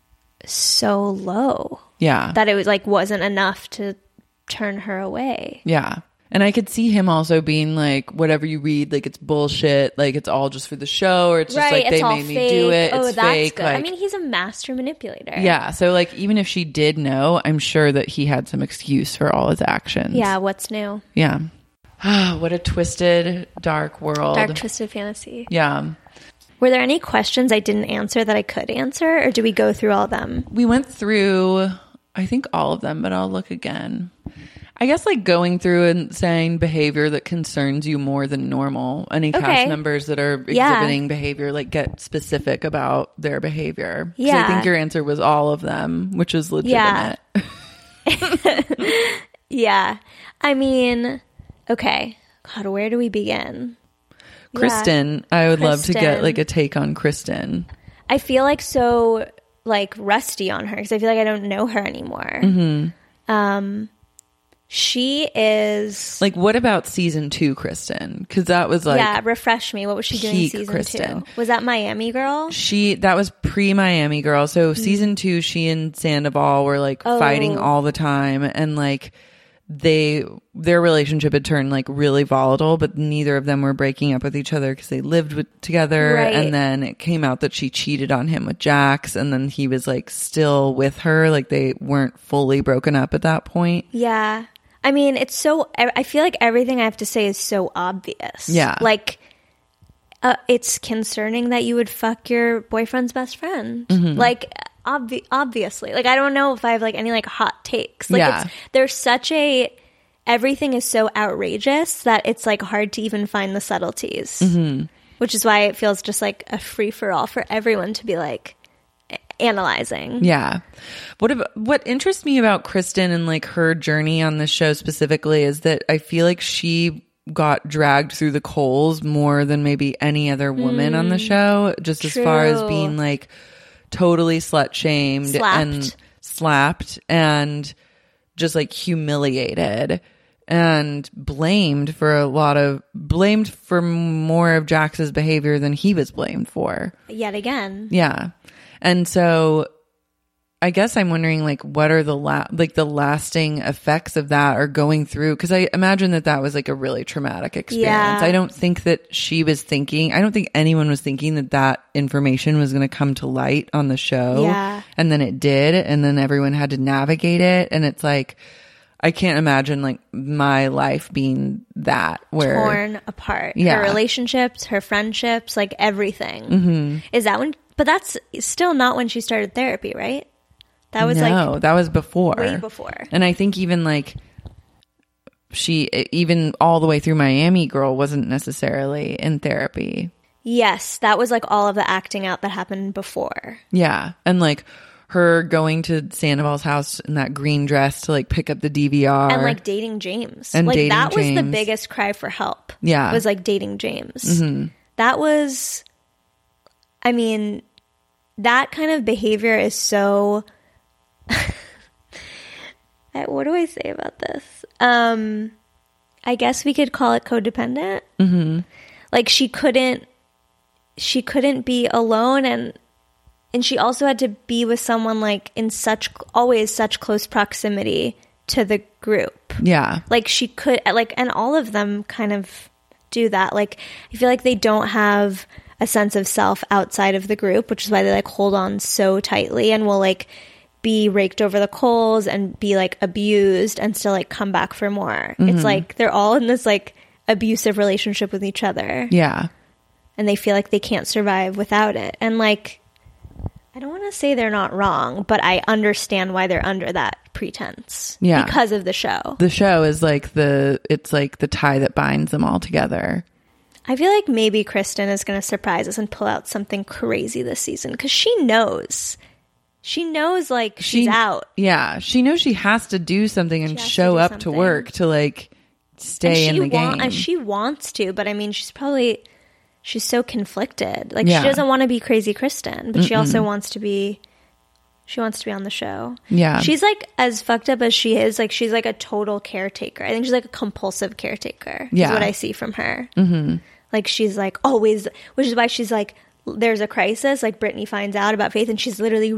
[SPEAKER 13] so low.
[SPEAKER 10] Yeah.
[SPEAKER 13] That it was like wasn't enough to turn her away.
[SPEAKER 10] Yeah. And I could see him also being like, whatever you read, like it's bullshit, like it's all just for the show, or it's just
[SPEAKER 13] Right,
[SPEAKER 10] like
[SPEAKER 13] it's
[SPEAKER 10] they
[SPEAKER 13] all
[SPEAKER 10] made me
[SPEAKER 13] fake.
[SPEAKER 10] do it.
[SPEAKER 13] Oh,
[SPEAKER 10] It's
[SPEAKER 13] that's
[SPEAKER 10] fake.
[SPEAKER 13] good.
[SPEAKER 10] Like,
[SPEAKER 13] I mean, he's a master manipulator.
[SPEAKER 10] yeah. So like, even if she did know, I'm sure that he had some excuse for all his actions.
[SPEAKER 13] Yeah. What's new?
[SPEAKER 10] Yeah. What a twisted, dark world.
[SPEAKER 13] Dark twisted fantasy.
[SPEAKER 10] Yeah.
[SPEAKER 13] Were there any questions I didn't answer that I could answer, or do we go through all of them?
[SPEAKER 10] We went through, I think, all of them, but I'll look again. I guess like going through and saying behavior that concerns you more than normal. Any
[SPEAKER 13] Okay.
[SPEAKER 10] cast members that are
[SPEAKER 13] Yeah.
[SPEAKER 10] exhibiting behavior, like get specific about their behavior. 'Cause
[SPEAKER 13] Yeah.
[SPEAKER 10] I think your answer was all of them, which is legitimate.
[SPEAKER 13] Yeah. Yeah. I mean, okay. God, where do we begin?
[SPEAKER 10] Kristen, I would love to get
[SPEAKER 13] Kristen.
[SPEAKER 10] like a take on Kristen.
[SPEAKER 13] I feel like so like rusty on her because I feel like I don't know her anymore.
[SPEAKER 10] Mm-hmm.
[SPEAKER 13] Um, she is
[SPEAKER 10] Like, what about season two, Kristen? Because that was like,
[SPEAKER 13] yeah. Refresh me. What was she doing in
[SPEAKER 10] peak
[SPEAKER 13] season
[SPEAKER 10] Kristen.
[SPEAKER 13] two? Was that Miami Girl?
[SPEAKER 10] She that was pre Miami Girl. So season two, she and Sandoval were like
[SPEAKER 13] Oh.
[SPEAKER 10] fighting all the time, and like
[SPEAKER 7] they their relationship had turned like really volatile, but neither of them were breaking up with each other because they lived with, together.
[SPEAKER 13] Right.
[SPEAKER 7] And then it came out that she cheated on him with Jax, and then he was like still with her, like they weren't fully broken up at that point.
[SPEAKER 13] Yeah. I mean, it's so, I feel like everything I have to say is so obvious.
[SPEAKER 7] Yeah.
[SPEAKER 13] Like, uh, it's concerning that you would fuck your boyfriend's best friend.
[SPEAKER 7] Mm-hmm.
[SPEAKER 13] Like, obvi- obviously. Like, I don't know if I have like any like hot takes. Like,
[SPEAKER 7] Yeah.
[SPEAKER 13] it's, there's such a, everything is so outrageous that it's like hard to even find the subtleties.
[SPEAKER 7] Mm-hmm.
[SPEAKER 13] Which is why it feels just like a free for all for everyone to be like, analyzing.
[SPEAKER 7] Yeah. What ab- what interests me about Kristen and like her journey on this show specifically is that I feel like she got dragged through the coals more than maybe any other woman mm, on the show, just true. As far as being like totally slut shamed and slapped and just like humiliated and blamed for a lot of blamed for more of Jax's behavior than he was blamed for.
[SPEAKER 13] Yet again.
[SPEAKER 7] Yeah. And so I guess I'm wondering like what are the la- like the lasting effects of that or going through, because I imagine that that was like a really traumatic experience.
[SPEAKER 13] Yeah.
[SPEAKER 7] I don't think that she was thinking, I don't think anyone was thinking that that information was going to come to light on the show.
[SPEAKER 13] Yeah.
[SPEAKER 7] And then it did, and then everyone had to navigate it, and it's like I can't imagine like my life being that where
[SPEAKER 13] torn apart.
[SPEAKER 7] Yeah.
[SPEAKER 13] Her relationships, her friendships, like everything.
[SPEAKER 7] Mm-hmm.
[SPEAKER 13] Is that when? But that's still not when she started therapy, right? That was
[SPEAKER 7] no,
[SPEAKER 13] like
[SPEAKER 7] that was before,
[SPEAKER 13] way before.
[SPEAKER 7] And I think even like she, even all the way through Miami Girl, wasn't necessarily in therapy.
[SPEAKER 13] Yes, that was like all of the acting out that happened before.
[SPEAKER 7] Yeah, and like her going to Sandoval's house in that green dress to like pick up the D V R
[SPEAKER 13] and like dating James,
[SPEAKER 7] and
[SPEAKER 13] like
[SPEAKER 7] dating
[SPEAKER 13] that was
[SPEAKER 7] James.
[SPEAKER 13] the biggest cry for help.
[SPEAKER 7] Yeah,
[SPEAKER 13] was like dating James.
[SPEAKER 7] Mm-hmm.
[SPEAKER 13] That was, I mean, that kind of behavior is so. What do I say about this? Um, I guess we could call it codependent.
[SPEAKER 7] Mm-hmm.
[SPEAKER 13] Like she couldn't, she couldn't be alone, and and she also had to be with someone like in such always such close proximity to the group.
[SPEAKER 7] Yeah,
[SPEAKER 13] like she could like, and all of them kind of do that. Like I feel like they don't have a sense of self outside of the group, which is why they like hold on so tightly and will like be raked over the coals and be like abused and still like come back for more. Mm-hmm. It's like they're all in this like abusive relationship with each other.
[SPEAKER 7] Yeah.
[SPEAKER 13] And they feel like they can't survive without it. And like, I don't want to say they're not wrong, but I understand why they're under that pretense.
[SPEAKER 7] Yeah.
[SPEAKER 13] Because of the show.
[SPEAKER 7] The show is like the, it's like the tie that binds them all together.
[SPEAKER 13] I feel like maybe Kristen is going to surprise us and pull out something crazy this season because she knows. She knows, like, she's
[SPEAKER 7] she,
[SPEAKER 13] out.
[SPEAKER 7] Yeah. She knows she has to do something and show up
[SPEAKER 13] something.
[SPEAKER 7] to work to, like, stay in the
[SPEAKER 13] wa-
[SPEAKER 7] game.
[SPEAKER 13] She wants to, but, I mean, she's probably, she's so conflicted. Like,
[SPEAKER 7] yeah.
[SPEAKER 13] she doesn't want to be crazy Kristen, but
[SPEAKER 7] Mm-mm.
[SPEAKER 13] she also wants to be, she wants to be on the show.
[SPEAKER 7] Yeah.
[SPEAKER 13] She's, like, as fucked up as she is, like, she's, like, a total caretaker. I think she's, like, a compulsive caretaker.
[SPEAKER 7] Yeah.
[SPEAKER 13] Is what I see from her.
[SPEAKER 7] Mm-hmm.
[SPEAKER 13] Like, she's, like, always, which is why she's, like, there's a crisis, like Brittany finds out about Faith and she's literally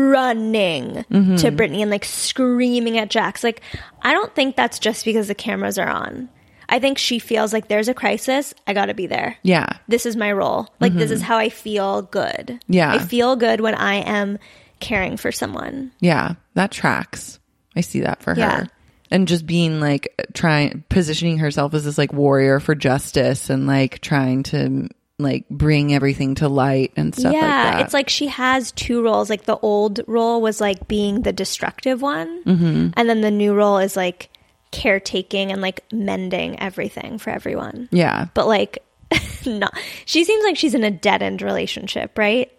[SPEAKER 13] running
[SPEAKER 7] mm-hmm.
[SPEAKER 13] to Brittany and like screaming at Jax. Like, I don't think that's just because the cameras are on. I think she feels like there's a crisis. I gotta be there.
[SPEAKER 7] Yeah.
[SPEAKER 13] This is my role. Like,
[SPEAKER 7] mm-hmm.
[SPEAKER 13] this is how I feel good.
[SPEAKER 7] Yeah.
[SPEAKER 13] I feel good when I am caring for someone.
[SPEAKER 7] Yeah. That tracks. I see that for
[SPEAKER 13] yeah.
[SPEAKER 7] her. And just being like trying, positioning herself as this like warrior for justice and like trying to like bring everything to light and stuff
[SPEAKER 13] yeah,
[SPEAKER 7] like that.
[SPEAKER 13] It's like she has two roles. Like the old role was like being the destructive one.
[SPEAKER 7] Mm-hmm.
[SPEAKER 13] And then the new role is like caretaking and like mending everything for everyone.
[SPEAKER 7] Yeah.
[SPEAKER 13] But like, not, she seems like she's in a dead end relationship, right?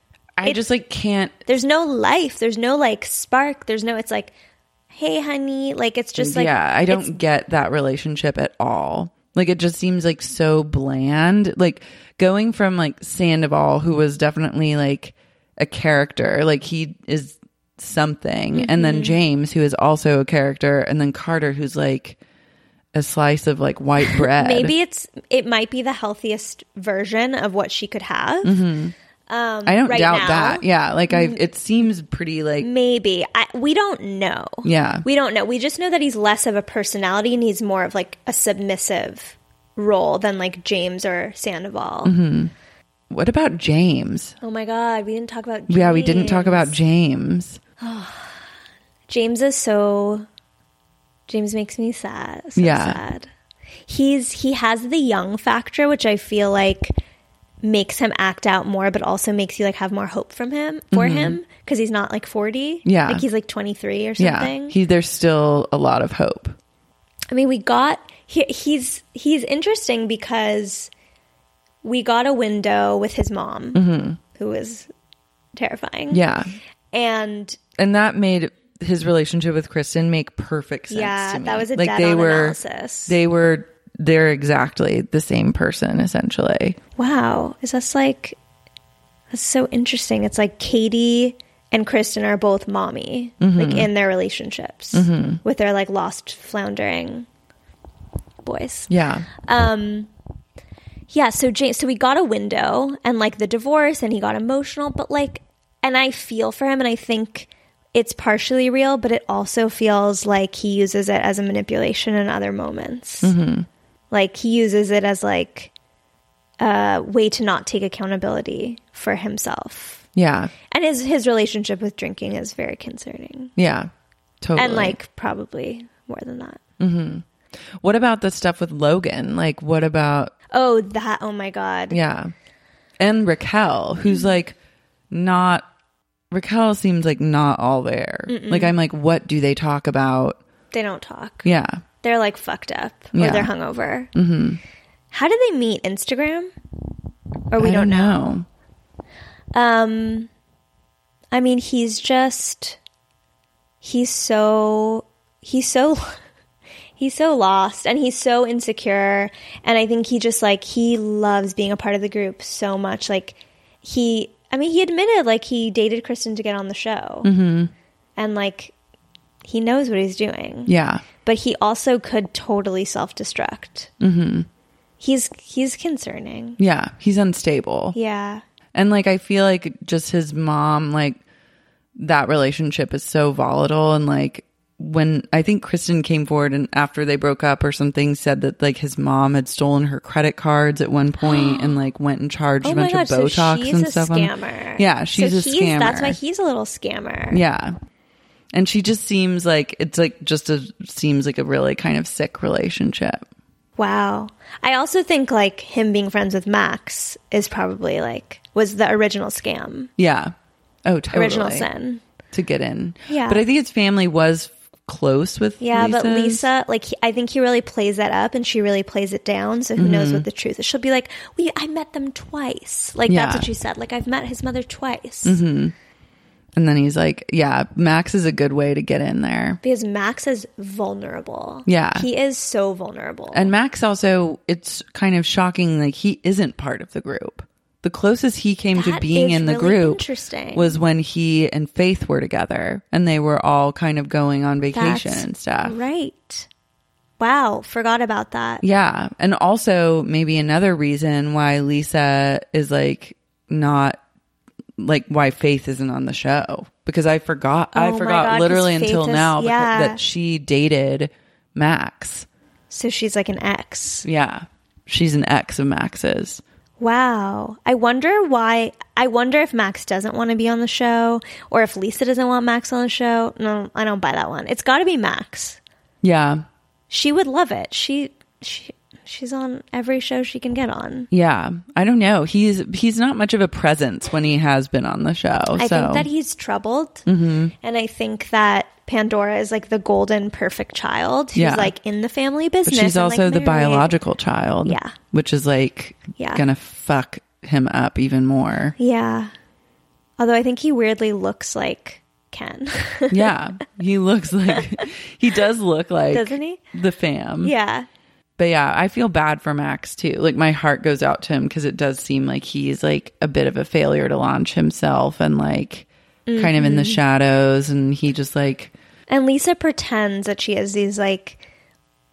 [SPEAKER 7] I it, just like can't.
[SPEAKER 13] There's no life. There's no like spark. There's no, it's like, hey, honey. Like, it's just like.
[SPEAKER 7] Yeah, I don't get that relationship at all. Like, it just seems like so bland. Like, going from like Sandoval, who was definitely like a character, like he is something, mm-hmm. and then James, who is also a character, and then Carter, who's like a slice of like white bread.
[SPEAKER 13] Maybe it's, it might be the healthiest version of what she could have.
[SPEAKER 7] Mm-hmm.
[SPEAKER 13] Um,
[SPEAKER 10] I don't
[SPEAKER 13] right
[SPEAKER 10] doubt
[SPEAKER 13] now.
[SPEAKER 10] that. Yeah, like I, it seems pretty like
[SPEAKER 13] maybe I, we don't know.
[SPEAKER 10] Yeah,
[SPEAKER 13] we don't know. We just know that he's less of a personality and he's more of like a submissive role than like James or Sandoval.
[SPEAKER 10] Mm-hmm. What about James?
[SPEAKER 13] Oh my God, we didn't talk about James.
[SPEAKER 10] Yeah, we didn't talk about James.
[SPEAKER 13] James is so. James makes me sad. So
[SPEAKER 10] yeah.
[SPEAKER 13] sad. He's he has the young factor, which I feel like makes him act out more, but also makes you like have more hope from him for
[SPEAKER 10] mm-hmm.
[SPEAKER 13] him because he's not like forty.
[SPEAKER 10] Yeah,
[SPEAKER 13] like he's like twenty-three or something.
[SPEAKER 10] Yeah, he there's still a lot of hope.
[SPEAKER 13] I mean, we got he, he's he's interesting because we got a window with his mom,
[SPEAKER 10] mm-hmm.
[SPEAKER 13] who was terrifying.
[SPEAKER 10] Yeah,
[SPEAKER 13] and
[SPEAKER 10] and that made his relationship with Kristen make perfect sense.
[SPEAKER 13] Yeah,
[SPEAKER 10] to me.
[SPEAKER 13] that was a
[SPEAKER 10] like
[SPEAKER 13] dead
[SPEAKER 10] they
[SPEAKER 13] on
[SPEAKER 10] were
[SPEAKER 13] analysis.
[SPEAKER 10] They were they're exactly the same person essentially.
[SPEAKER 13] Wow, is this like that's so interesting? It's like Katie and Kristen are both mommy,
[SPEAKER 10] mm-hmm.
[SPEAKER 13] like in their relationships
[SPEAKER 10] mm-hmm.
[SPEAKER 13] with their like lost, floundering boys.
[SPEAKER 10] Yeah.
[SPEAKER 13] Um. Yeah. So James, so we got a window and like the divorce, and he got emotional, but like, and I feel for him, and I think it's partially real, but it also feels like he uses it as a manipulation in other moments.
[SPEAKER 10] Mm-hmm.
[SPEAKER 13] Like he uses it as like a way to not take accountability for himself.
[SPEAKER 10] Yeah.
[SPEAKER 13] And his his relationship with drinking is very concerning.
[SPEAKER 10] Yeah, totally.
[SPEAKER 13] And like probably more than that.
[SPEAKER 10] Mm-hmm. What about the stuff with Logan? Like what about...
[SPEAKER 13] Oh, that, oh my God.
[SPEAKER 10] Yeah. And Raquel, who's like not... Raquel seems like not all there. Mm-mm. Like I'm like, what do they talk about?
[SPEAKER 13] They don't talk.
[SPEAKER 10] Yeah.
[SPEAKER 13] They're like fucked up or
[SPEAKER 10] yeah.
[SPEAKER 13] they're hungover.
[SPEAKER 10] Mm-hmm.
[SPEAKER 13] How did they meet? Instagram? Or we
[SPEAKER 10] I
[SPEAKER 13] don't,
[SPEAKER 10] don't
[SPEAKER 13] know.
[SPEAKER 10] know.
[SPEAKER 13] Um, I mean, he's just, he's so, he's so, he's so lost and he's so insecure. And I think he just like, he loves being a part of the group so much. Like he, I mean, he admitted like he dated Kristen to get on the show.
[SPEAKER 10] Mm-hmm.
[SPEAKER 13] And like, he knows what he's doing.
[SPEAKER 10] Yeah.
[SPEAKER 13] But he also could totally self-destruct.
[SPEAKER 10] Mm-hmm.
[SPEAKER 13] He's, he's concerning.
[SPEAKER 10] Yeah. He's unstable.
[SPEAKER 13] Yeah.
[SPEAKER 10] And like, I feel like just his mom, like that relationship is so volatile. And like when I think Kristen came forward and after they broke up or something said that like his mom had stolen her credit cards at one point and like went and charged
[SPEAKER 13] oh
[SPEAKER 10] a bunch
[SPEAKER 13] God,
[SPEAKER 10] of Botox
[SPEAKER 13] so she's
[SPEAKER 10] and
[SPEAKER 13] a
[SPEAKER 10] stuff.
[SPEAKER 13] Scammer.
[SPEAKER 10] On, yeah. She's
[SPEAKER 13] so
[SPEAKER 10] a
[SPEAKER 13] he's,
[SPEAKER 10] scammer.
[SPEAKER 13] That's why he's a little scammer.
[SPEAKER 10] Yeah. And she just seems like it's like just a seems like a really kind of sick relationship.
[SPEAKER 13] Wow. I also think like him being friends with Max is probably like was the original scam.
[SPEAKER 10] Yeah. Oh, totally.
[SPEAKER 13] Original sin.
[SPEAKER 10] To get in.
[SPEAKER 13] Yeah.
[SPEAKER 10] But I think his family was close with
[SPEAKER 13] yeah,
[SPEAKER 10] Lisa's.
[SPEAKER 13] but Lisa, like he, I think he really plays that up and she really plays it down. So who mm-hmm. knows what the truth is? She'll be like, "We, I met them twice." Like
[SPEAKER 10] yeah.
[SPEAKER 13] that's what she said. Like I've met his mother twice.
[SPEAKER 10] Mm-hmm. And then he's like, yeah, Max is a good way to get in there.
[SPEAKER 13] Because Max is vulnerable.
[SPEAKER 10] Yeah.
[SPEAKER 13] He is so vulnerable.
[SPEAKER 10] And Max also, it's kind of shocking, like he isn't part of the group. The closest he came
[SPEAKER 13] that
[SPEAKER 10] to being in the
[SPEAKER 13] really
[SPEAKER 10] group was when he and Faith were together. And they were all kind of going on vacation
[SPEAKER 13] That's
[SPEAKER 10] and stuff.
[SPEAKER 13] Right. Wow. Forgot about that.
[SPEAKER 10] Yeah. And also maybe another reason why Lisa is like not like why Faith isn't on the show, because I forgot
[SPEAKER 13] oh
[SPEAKER 10] I forgot
[SPEAKER 13] God,
[SPEAKER 10] literally until
[SPEAKER 13] is,
[SPEAKER 10] now
[SPEAKER 13] yeah.
[SPEAKER 10] that she dated Max.
[SPEAKER 13] So she's like an ex.
[SPEAKER 10] Yeah. She's an ex of Max's.
[SPEAKER 13] Wow. I wonder why I wonder if Max doesn't want to be on the show or if Lisa doesn't want Max on the show. No, I don't buy that one. It's got to be Max.
[SPEAKER 10] Yeah.
[SPEAKER 13] She would love it. She she She's on every show she can get on.
[SPEAKER 10] Yeah. I don't know. He's he's not much of a presence when he has been on the show.
[SPEAKER 13] I
[SPEAKER 10] so.
[SPEAKER 13] think that he's troubled.
[SPEAKER 10] Mm-hmm.
[SPEAKER 13] And I think that Pandora is like the golden perfect child who's
[SPEAKER 10] yeah.
[SPEAKER 13] like in the family business.
[SPEAKER 10] But she's
[SPEAKER 13] and,
[SPEAKER 10] also
[SPEAKER 13] like,
[SPEAKER 10] the
[SPEAKER 13] married.
[SPEAKER 10] biological child.
[SPEAKER 13] Yeah.
[SPEAKER 10] Which is like
[SPEAKER 13] yeah.
[SPEAKER 10] gonna fuck him up even more.
[SPEAKER 13] Yeah. Although I think he weirdly looks like Ken.
[SPEAKER 10] Yeah. He looks like he does look like
[SPEAKER 13] doesn't he?
[SPEAKER 10] The fam.
[SPEAKER 13] Yeah.
[SPEAKER 10] But yeah, I feel bad for Max too. Like my heart goes out to him because it does seem like he's like a bit of a failure to launch himself and like mm-hmm. kind of in the shadows, and he just like.
[SPEAKER 13] And Lisa pretends that she has these like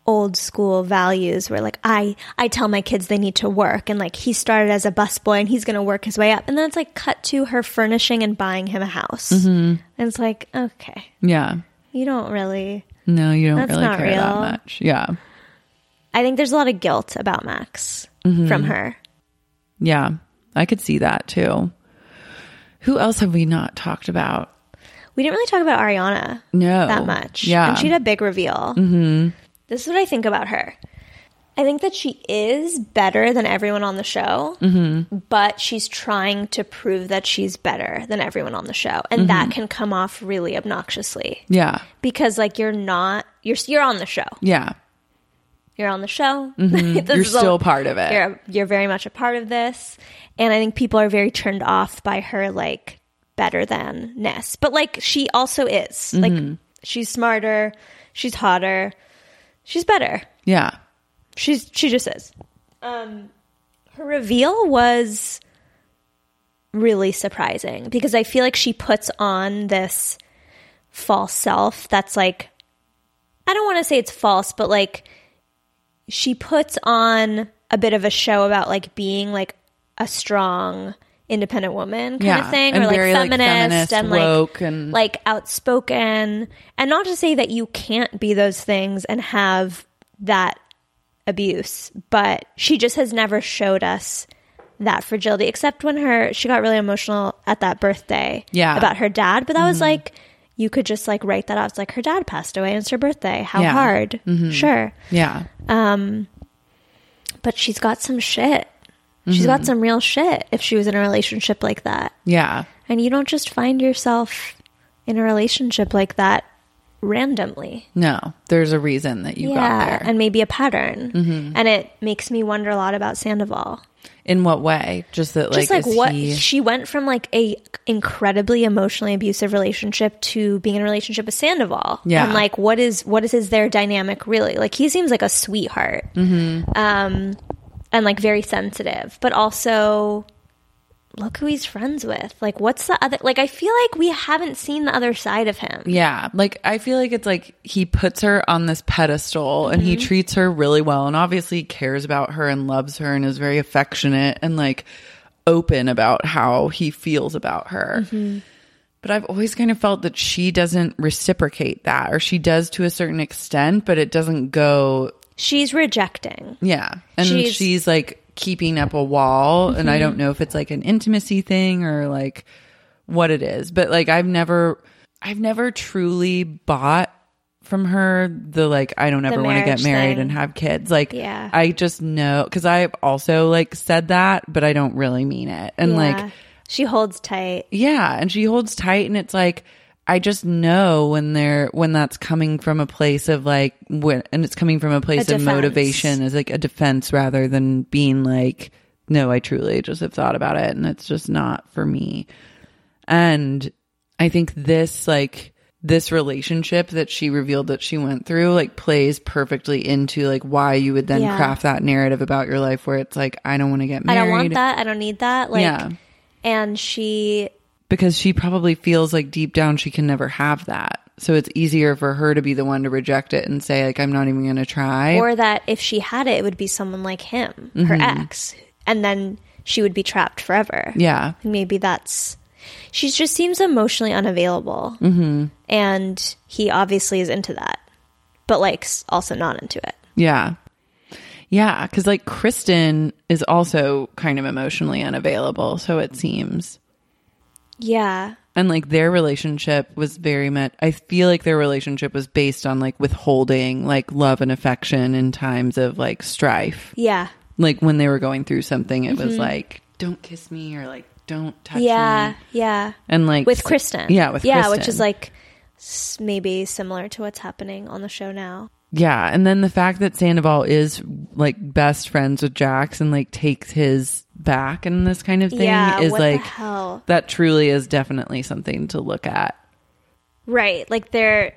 [SPEAKER 13] old school values where like I I tell my kids they need to work, and like he started as a busboy and he's going to work his way up, and then it's like cut to her furnishing and buying him a house,
[SPEAKER 10] Mhm.
[SPEAKER 13] and it's like, okay,
[SPEAKER 10] Yeah.
[SPEAKER 13] you don't really
[SPEAKER 10] No, you don't
[SPEAKER 13] that's
[SPEAKER 10] really
[SPEAKER 13] not
[SPEAKER 10] care
[SPEAKER 13] real.
[SPEAKER 10] that much. Yeah.
[SPEAKER 13] I think there's a lot of guilt about Max
[SPEAKER 10] Mhm.
[SPEAKER 13] from her.
[SPEAKER 10] Yeah. I could see that too. Who else have we not talked about?
[SPEAKER 13] We didn't really talk about Ariana
[SPEAKER 10] No.
[SPEAKER 13] that much.
[SPEAKER 10] Yeah.
[SPEAKER 13] And she had a big reveal.
[SPEAKER 10] Mm-hmm.
[SPEAKER 13] This is what I think about her. I think that she is better than everyone on the show,
[SPEAKER 10] Mm-hmm.
[SPEAKER 13] but she's trying to prove that she's better than everyone on the show. And that
[SPEAKER 10] Mhm.
[SPEAKER 13] can come off really obnoxiously.
[SPEAKER 10] Yeah.
[SPEAKER 13] Because like you're not, you're, you're on the show.
[SPEAKER 10] Yeah.
[SPEAKER 13] You're on the show.
[SPEAKER 10] Mhm.
[SPEAKER 13] This
[SPEAKER 10] You're
[SPEAKER 13] is a-
[SPEAKER 10] still part of it.
[SPEAKER 13] You're, you're very much a part of this. And I think people are very turned off by her like better than-ness. But like she also is.
[SPEAKER 10] Mhm.
[SPEAKER 13] Like she's smarter. She's hotter. She's better.
[SPEAKER 10] Yeah.
[SPEAKER 13] She's she just is. Um, her reveal was really surprising because I feel like she puts on this false self that's like, I don't want to say it's false, but like she puts on a bit of a show about like being like a strong independent woman kind
[SPEAKER 10] Yeah,
[SPEAKER 13] of thing,
[SPEAKER 10] and
[SPEAKER 13] or like
[SPEAKER 10] very, like,
[SPEAKER 13] feminist,
[SPEAKER 10] feminist,
[SPEAKER 13] and
[SPEAKER 10] woke,
[SPEAKER 13] like
[SPEAKER 10] and-
[SPEAKER 13] like outspoken, and not to say that you can't be those things and have that abuse, but she just has never showed us that fragility, except when her she got really emotional at that birthday
[SPEAKER 10] Yeah.
[SPEAKER 13] about her dad, but that was
[SPEAKER 10] Mhm.
[SPEAKER 13] like you could just like write that out. It's like her dad passed away and it's her birthday. How
[SPEAKER 10] Yeah.
[SPEAKER 13] hard.
[SPEAKER 10] Mhm.
[SPEAKER 13] Sure.
[SPEAKER 10] Yeah.
[SPEAKER 13] Um but she's got some shit. She's got
[SPEAKER 10] Mhm.
[SPEAKER 13] some real shit if she was in a relationship like that.
[SPEAKER 10] Yeah.
[SPEAKER 13] And you don't just find yourself in a relationship like that randomly.
[SPEAKER 10] No, there's a reason that you got
[SPEAKER 13] yeah,
[SPEAKER 10] there.
[SPEAKER 13] and maybe a pattern.
[SPEAKER 10] Mhm.
[SPEAKER 13] And it makes me wonder a lot about Sandoval.
[SPEAKER 10] In what way? Just that, like,
[SPEAKER 13] Just like
[SPEAKER 10] is
[SPEAKER 13] what
[SPEAKER 10] he-
[SPEAKER 13] she went from like a incredibly emotionally abusive relationship to being in a relationship with Sandoval.
[SPEAKER 10] Yeah.
[SPEAKER 13] And like what is what is his their dynamic really? Like he seems like a sweetheart.
[SPEAKER 10] Mhm.
[SPEAKER 13] Um and like very sensitive, but also look who he's friends with. Like what's the other like I feel like we haven't seen the other side of him.
[SPEAKER 10] Yeah, like I feel like it's like he puts her on this pedestal and he
[SPEAKER 13] Mhm.
[SPEAKER 10] treats her really well, and obviously cares about her and loves her and is very affectionate and like open about how he feels about her.
[SPEAKER 13] Mhm.
[SPEAKER 10] But I've always kind of felt that she doesn't reciprocate that, or she does to a certain extent, but it doesn't go.
[SPEAKER 13] She's rejecting.
[SPEAKER 10] Yeah, and
[SPEAKER 13] She's-
[SPEAKER 10] she's, like keeping up a wall, and I
[SPEAKER 13] Mhm.
[SPEAKER 10] don't know if it's like an intimacy thing or like what it is, but like I've never, I've never truly bought from her the like I don't
[SPEAKER 13] The
[SPEAKER 10] ever want to get
[SPEAKER 13] marriage
[SPEAKER 10] married
[SPEAKER 13] thing.
[SPEAKER 10] and have kids. Like
[SPEAKER 13] Yeah.
[SPEAKER 10] I just know because I've also like said that, but I don't really mean it, and
[SPEAKER 13] Yeah.
[SPEAKER 10] like.
[SPEAKER 13] She holds tight.
[SPEAKER 10] Yeah, and she holds tight, and it's like I just know when they're when that's coming from a place of like when, and it's coming from a place
[SPEAKER 13] A
[SPEAKER 10] of
[SPEAKER 13] defense.
[SPEAKER 10] motivation, as like a defense rather than being like, no, I truly just have thought about it, and it's just not for me. And I think this like this relationship that she revealed that she went through like plays perfectly into like why you would then
[SPEAKER 13] Yeah.
[SPEAKER 10] craft that narrative about your life where it's like I don't want to get married.
[SPEAKER 13] I don't want that. I don't need that. Like
[SPEAKER 10] Yeah.
[SPEAKER 13] and she
[SPEAKER 10] Because she probably feels like deep down she can never have that. So it's easier for her to be the one to reject it and say like, I'm not even going to try.
[SPEAKER 13] or that if she had it, it would be someone like him, her
[SPEAKER 10] Mhm.
[SPEAKER 13] ex, and then she would be trapped forever.
[SPEAKER 10] Yeah.
[SPEAKER 13] Maybe that's. She just seems emotionally unavailable,
[SPEAKER 10] Mm-hmm.
[SPEAKER 13] and he obviously is into that, but like s- also not into it.
[SPEAKER 10] Yeah. Yeah. Cause like Kristen is also kind of emotionally unavailable. So it seems.
[SPEAKER 13] Yeah,
[SPEAKER 10] And like their relationship was very much, I feel like their relationship was based on like withholding like love and affection in times of like strife.
[SPEAKER 13] yeah,
[SPEAKER 10] Like when they were going through something, it was
[SPEAKER 13] Mhm.
[SPEAKER 10] like, don't kiss me or like, don't touch
[SPEAKER 13] yeah,
[SPEAKER 10] me.
[SPEAKER 13] yeah.
[SPEAKER 10] And like
[SPEAKER 13] with Kristen,
[SPEAKER 10] Yeah. With
[SPEAKER 13] yeah,
[SPEAKER 10] Kristen.
[SPEAKER 13] which is like s- maybe similar to what's happening on the show now.
[SPEAKER 10] Yeah, and then the fact that Sandoval is like best friends with Jax and like takes his back and this kind of thing
[SPEAKER 13] Yeah,
[SPEAKER 10] is
[SPEAKER 13] what the
[SPEAKER 10] like
[SPEAKER 13] hell?
[SPEAKER 10] that truly is definitely something to look at.
[SPEAKER 13] Right. Like they're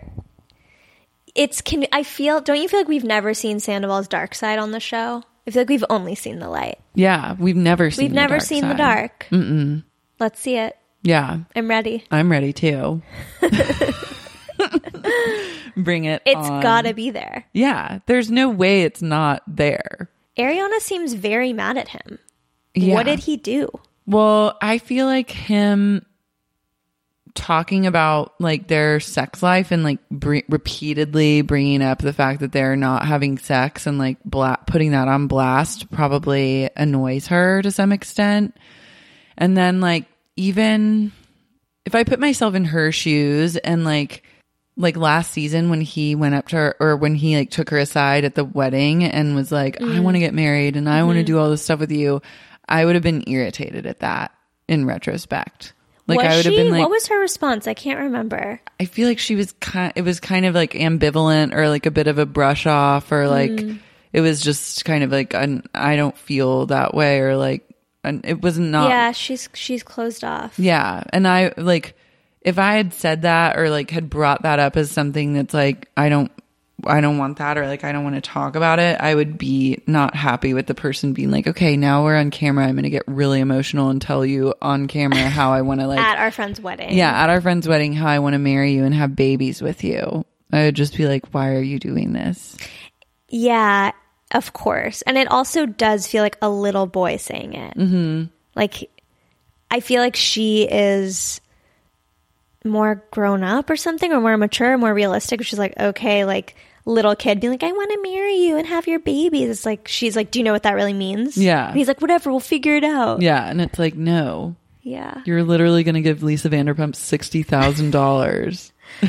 [SPEAKER 13] it's can I feel don't you feel like we've never seen Sandoval's dark side on the show? I feel like we've only seen the light.
[SPEAKER 10] Yeah, we've never seen
[SPEAKER 13] We've
[SPEAKER 10] the
[SPEAKER 13] never
[SPEAKER 10] dark
[SPEAKER 13] seen the
[SPEAKER 10] side.
[SPEAKER 13] dark.
[SPEAKER 10] Mm-mm.
[SPEAKER 13] Let's see it.
[SPEAKER 10] Yeah.
[SPEAKER 13] I'm ready.
[SPEAKER 10] I'm ready too.
[SPEAKER 7] bring it
[SPEAKER 13] It's
[SPEAKER 7] on.
[SPEAKER 13] gotta be there.
[SPEAKER 7] Yeah. There's no way it's not there.
[SPEAKER 13] Ariana seems very mad at him.
[SPEAKER 7] Yeah.
[SPEAKER 13] What did he do?
[SPEAKER 7] Well, I feel like him talking about like their sex life and like br- repeatedly bringing up the fact that they're not having sex and like bla- putting that on blast probably annoys her to some extent. And then like even if I put myself in her shoes and like like last season when he went up to her or when he like took her aside at the wedding and was like, mm. I want to get married and I mm-hmm. want to do all this stuff with you, I would have been irritated at that in retrospect. Like
[SPEAKER 13] was
[SPEAKER 7] I would have
[SPEAKER 13] she?
[SPEAKER 7] been like,
[SPEAKER 13] what was her response? I can't remember.
[SPEAKER 7] I feel like she was kind. It was kind of like ambivalent, or like a bit of a brush off, or like mm. it was just kind of like an, I don't feel that way, or like an, it was not.
[SPEAKER 13] Yeah, she's she's closed off.
[SPEAKER 7] Yeah, and I like if I had said that or like had brought that up as something that's like I don't. I don't want that, or like I don't want to talk about it, I would be not happy with the person being like, okay, now we're on camera, I'm going to get really emotional and tell you on camera how I want to like
[SPEAKER 13] at our friend's wedding.
[SPEAKER 7] Yeah, at our friend's wedding, how I want to marry you and have babies with you. I would just be like, why are you doing this?
[SPEAKER 13] Yeah, of course. And it also does feel like a little boy saying it.
[SPEAKER 7] Mm-hmm.
[SPEAKER 13] Like, I feel like she is more grown up or something, or more mature, more realistic. She's like, okay, like little kid being like, I want to marry you and have your babies. It's like, she's like, do you know what that really means?
[SPEAKER 7] Yeah.
[SPEAKER 13] And he's like, whatever, we'll figure it out.
[SPEAKER 7] Yeah. And it's like, no.
[SPEAKER 13] Yeah.
[SPEAKER 7] You're literally going to give Lisa Vanderpump sixty thousand dollars.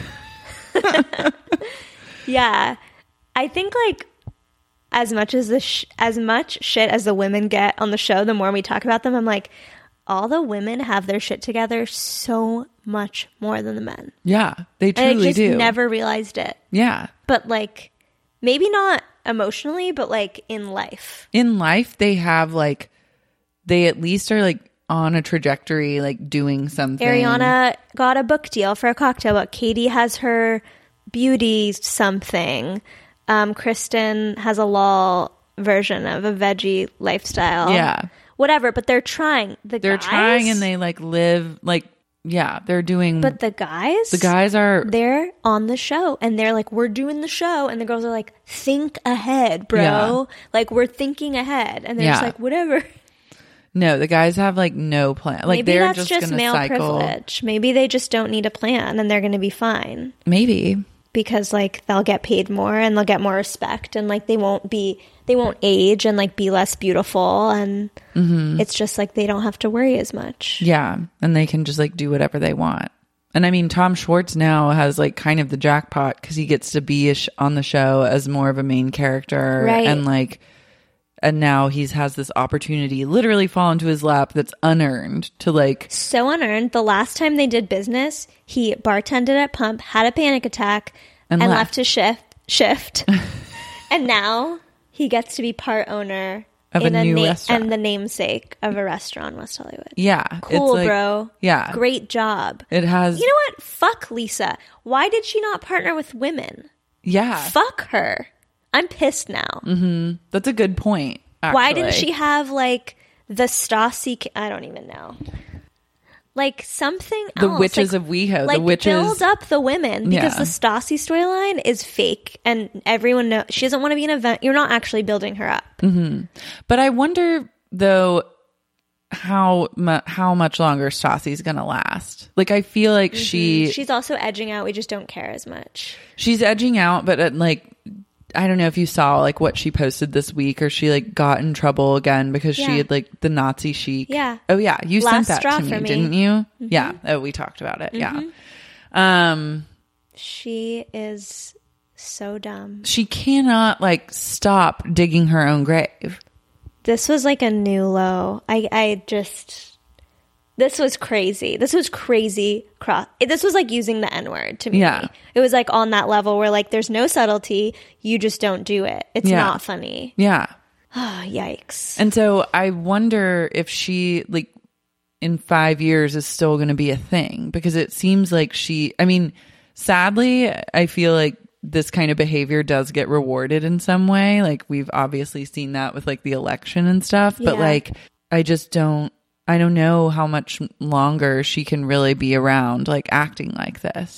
[SPEAKER 13] Yeah. I think like as much as the sh- as much shit as the women get on the show, the more we talk about them, I'm like, all the women have their shit together so much more than the men.
[SPEAKER 7] Yeah, they truly
[SPEAKER 13] and I just
[SPEAKER 7] do.
[SPEAKER 13] Never realized it.
[SPEAKER 7] Yeah,
[SPEAKER 13] but like maybe not emotionally, but like in life.
[SPEAKER 7] In life, they have like they at least are like on a trajectory, like doing something.
[SPEAKER 13] Ariana got a book deal for a cocktail book. Katie has her beauty something. Um, Kristen has a lol version of a veggie lifestyle.
[SPEAKER 7] Yeah.
[SPEAKER 13] Whatever, but they're trying. The
[SPEAKER 7] they're
[SPEAKER 13] guys,
[SPEAKER 7] trying and they like live like, yeah, they're doing.
[SPEAKER 13] But the guys,
[SPEAKER 7] the guys are,
[SPEAKER 13] they're on the show and they're like, we're doing the show. And the girls are like, think ahead, bro.
[SPEAKER 7] Yeah.
[SPEAKER 13] Like, we're thinking ahead. And they're
[SPEAKER 7] yeah.
[SPEAKER 13] just like, whatever.
[SPEAKER 7] No, the guys have like no plan. Like
[SPEAKER 13] Maybe
[SPEAKER 7] they're
[SPEAKER 13] that's
[SPEAKER 7] just,
[SPEAKER 13] just
[SPEAKER 7] gonna
[SPEAKER 13] male
[SPEAKER 7] cycle.
[SPEAKER 13] privilege. Maybe they just don't need a plan and they're going to be fine.
[SPEAKER 7] Maybe.
[SPEAKER 13] Because like they'll get paid more and they'll get more respect and like they won't be, they won't age and like be less beautiful. And
[SPEAKER 7] mm-hmm.
[SPEAKER 13] it's just like they don't have to worry as much.
[SPEAKER 7] Yeah. And they can just like do whatever they want. And I mean, Tom Schwartz now has like kind of the jackpot because he gets to be a sh- on the show as more of a main character.
[SPEAKER 13] Right.
[SPEAKER 7] And like, and now he's has this opportunity literally fall into his lap that's unearned to like.
[SPEAKER 13] So unearned. The last time they did business, he bartended at Pump, had a panic attack,
[SPEAKER 7] and,
[SPEAKER 13] and
[SPEAKER 7] left.
[SPEAKER 13] left his shift. shift. And now he gets to be part owner
[SPEAKER 7] of
[SPEAKER 13] in
[SPEAKER 7] a,
[SPEAKER 13] a
[SPEAKER 7] new
[SPEAKER 13] na-
[SPEAKER 7] restaurant.
[SPEAKER 13] and the namesake of a restaurant in West Hollywood.
[SPEAKER 7] Yeah.
[SPEAKER 13] Cool,
[SPEAKER 7] like,
[SPEAKER 13] bro.
[SPEAKER 7] Yeah.
[SPEAKER 13] Great job.
[SPEAKER 7] It has.
[SPEAKER 13] You know what? Fuck Lisa. Why did she not partner with women?
[SPEAKER 7] Yeah.
[SPEAKER 13] Fuck her. I'm pissed now.
[SPEAKER 7] Mm-hmm. That's a good point. Actually.
[SPEAKER 13] Why didn't she have like the Stassi? I don't even know. Like something
[SPEAKER 7] the
[SPEAKER 13] else.
[SPEAKER 7] witches
[SPEAKER 13] like,
[SPEAKER 7] of WeHo.
[SPEAKER 13] Like
[SPEAKER 7] the witches
[SPEAKER 13] build up the women because
[SPEAKER 7] yeah.
[SPEAKER 13] the Stassi storyline is fake and everyone knows she doesn't want to be an event. You're not actually building her up.
[SPEAKER 7] Mm-hmm. But I wonder though how mu- how much longer Stassi's gonna last. Like I feel like
[SPEAKER 13] Mm-hmm.
[SPEAKER 7] she
[SPEAKER 13] she's also edging out. We just don't care as much.
[SPEAKER 7] She's edging out, but uh, like. I don't know if you saw like what she posted this week or she like got in trouble again because
[SPEAKER 13] yeah.
[SPEAKER 7] she had like the Nazi chic.
[SPEAKER 13] Yeah.
[SPEAKER 7] Oh yeah. You
[SPEAKER 13] Last
[SPEAKER 7] sent that to me,
[SPEAKER 13] me,
[SPEAKER 7] didn't you?
[SPEAKER 13] Mm-hmm.
[SPEAKER 7] Yeah. Oh, we talked about it.
[SPEAKER 13] Mm-hmm.
[SPEAKER 7] Yeah. Um,
[SPEAKER 13] she is so dumb.
[SPEAKER 7] She cannot like stop digging her own grave.
[SPEAKER 13] This was like a new low. I, I just... This was crazy. This was crazy. Cross. This was like using the N word to me.
[SPEAKER 7] Yeah.
[SPEAKER 13] It was like on that level where like there's no subtlety. You just don't do it. It's
[SPEAKER 7] yeah.
[SPEAKER 13] not funny.
[SPEAKER 7] Yeah.
[SPEAKER 13] Oh, yikes.
[SPEAKER 7] And so I wonder if she like in five years is still going to be a thing because it seems like she, I mean, sadly, I feel like this kind of behavior does get rewarded in some way. Like we've obviously seen that with like the election and stuff, but
[SPEAKER 13] Yeah.
[SPEAKER 7] like I just don't, I don't know how much longer she can really be around like acting like this.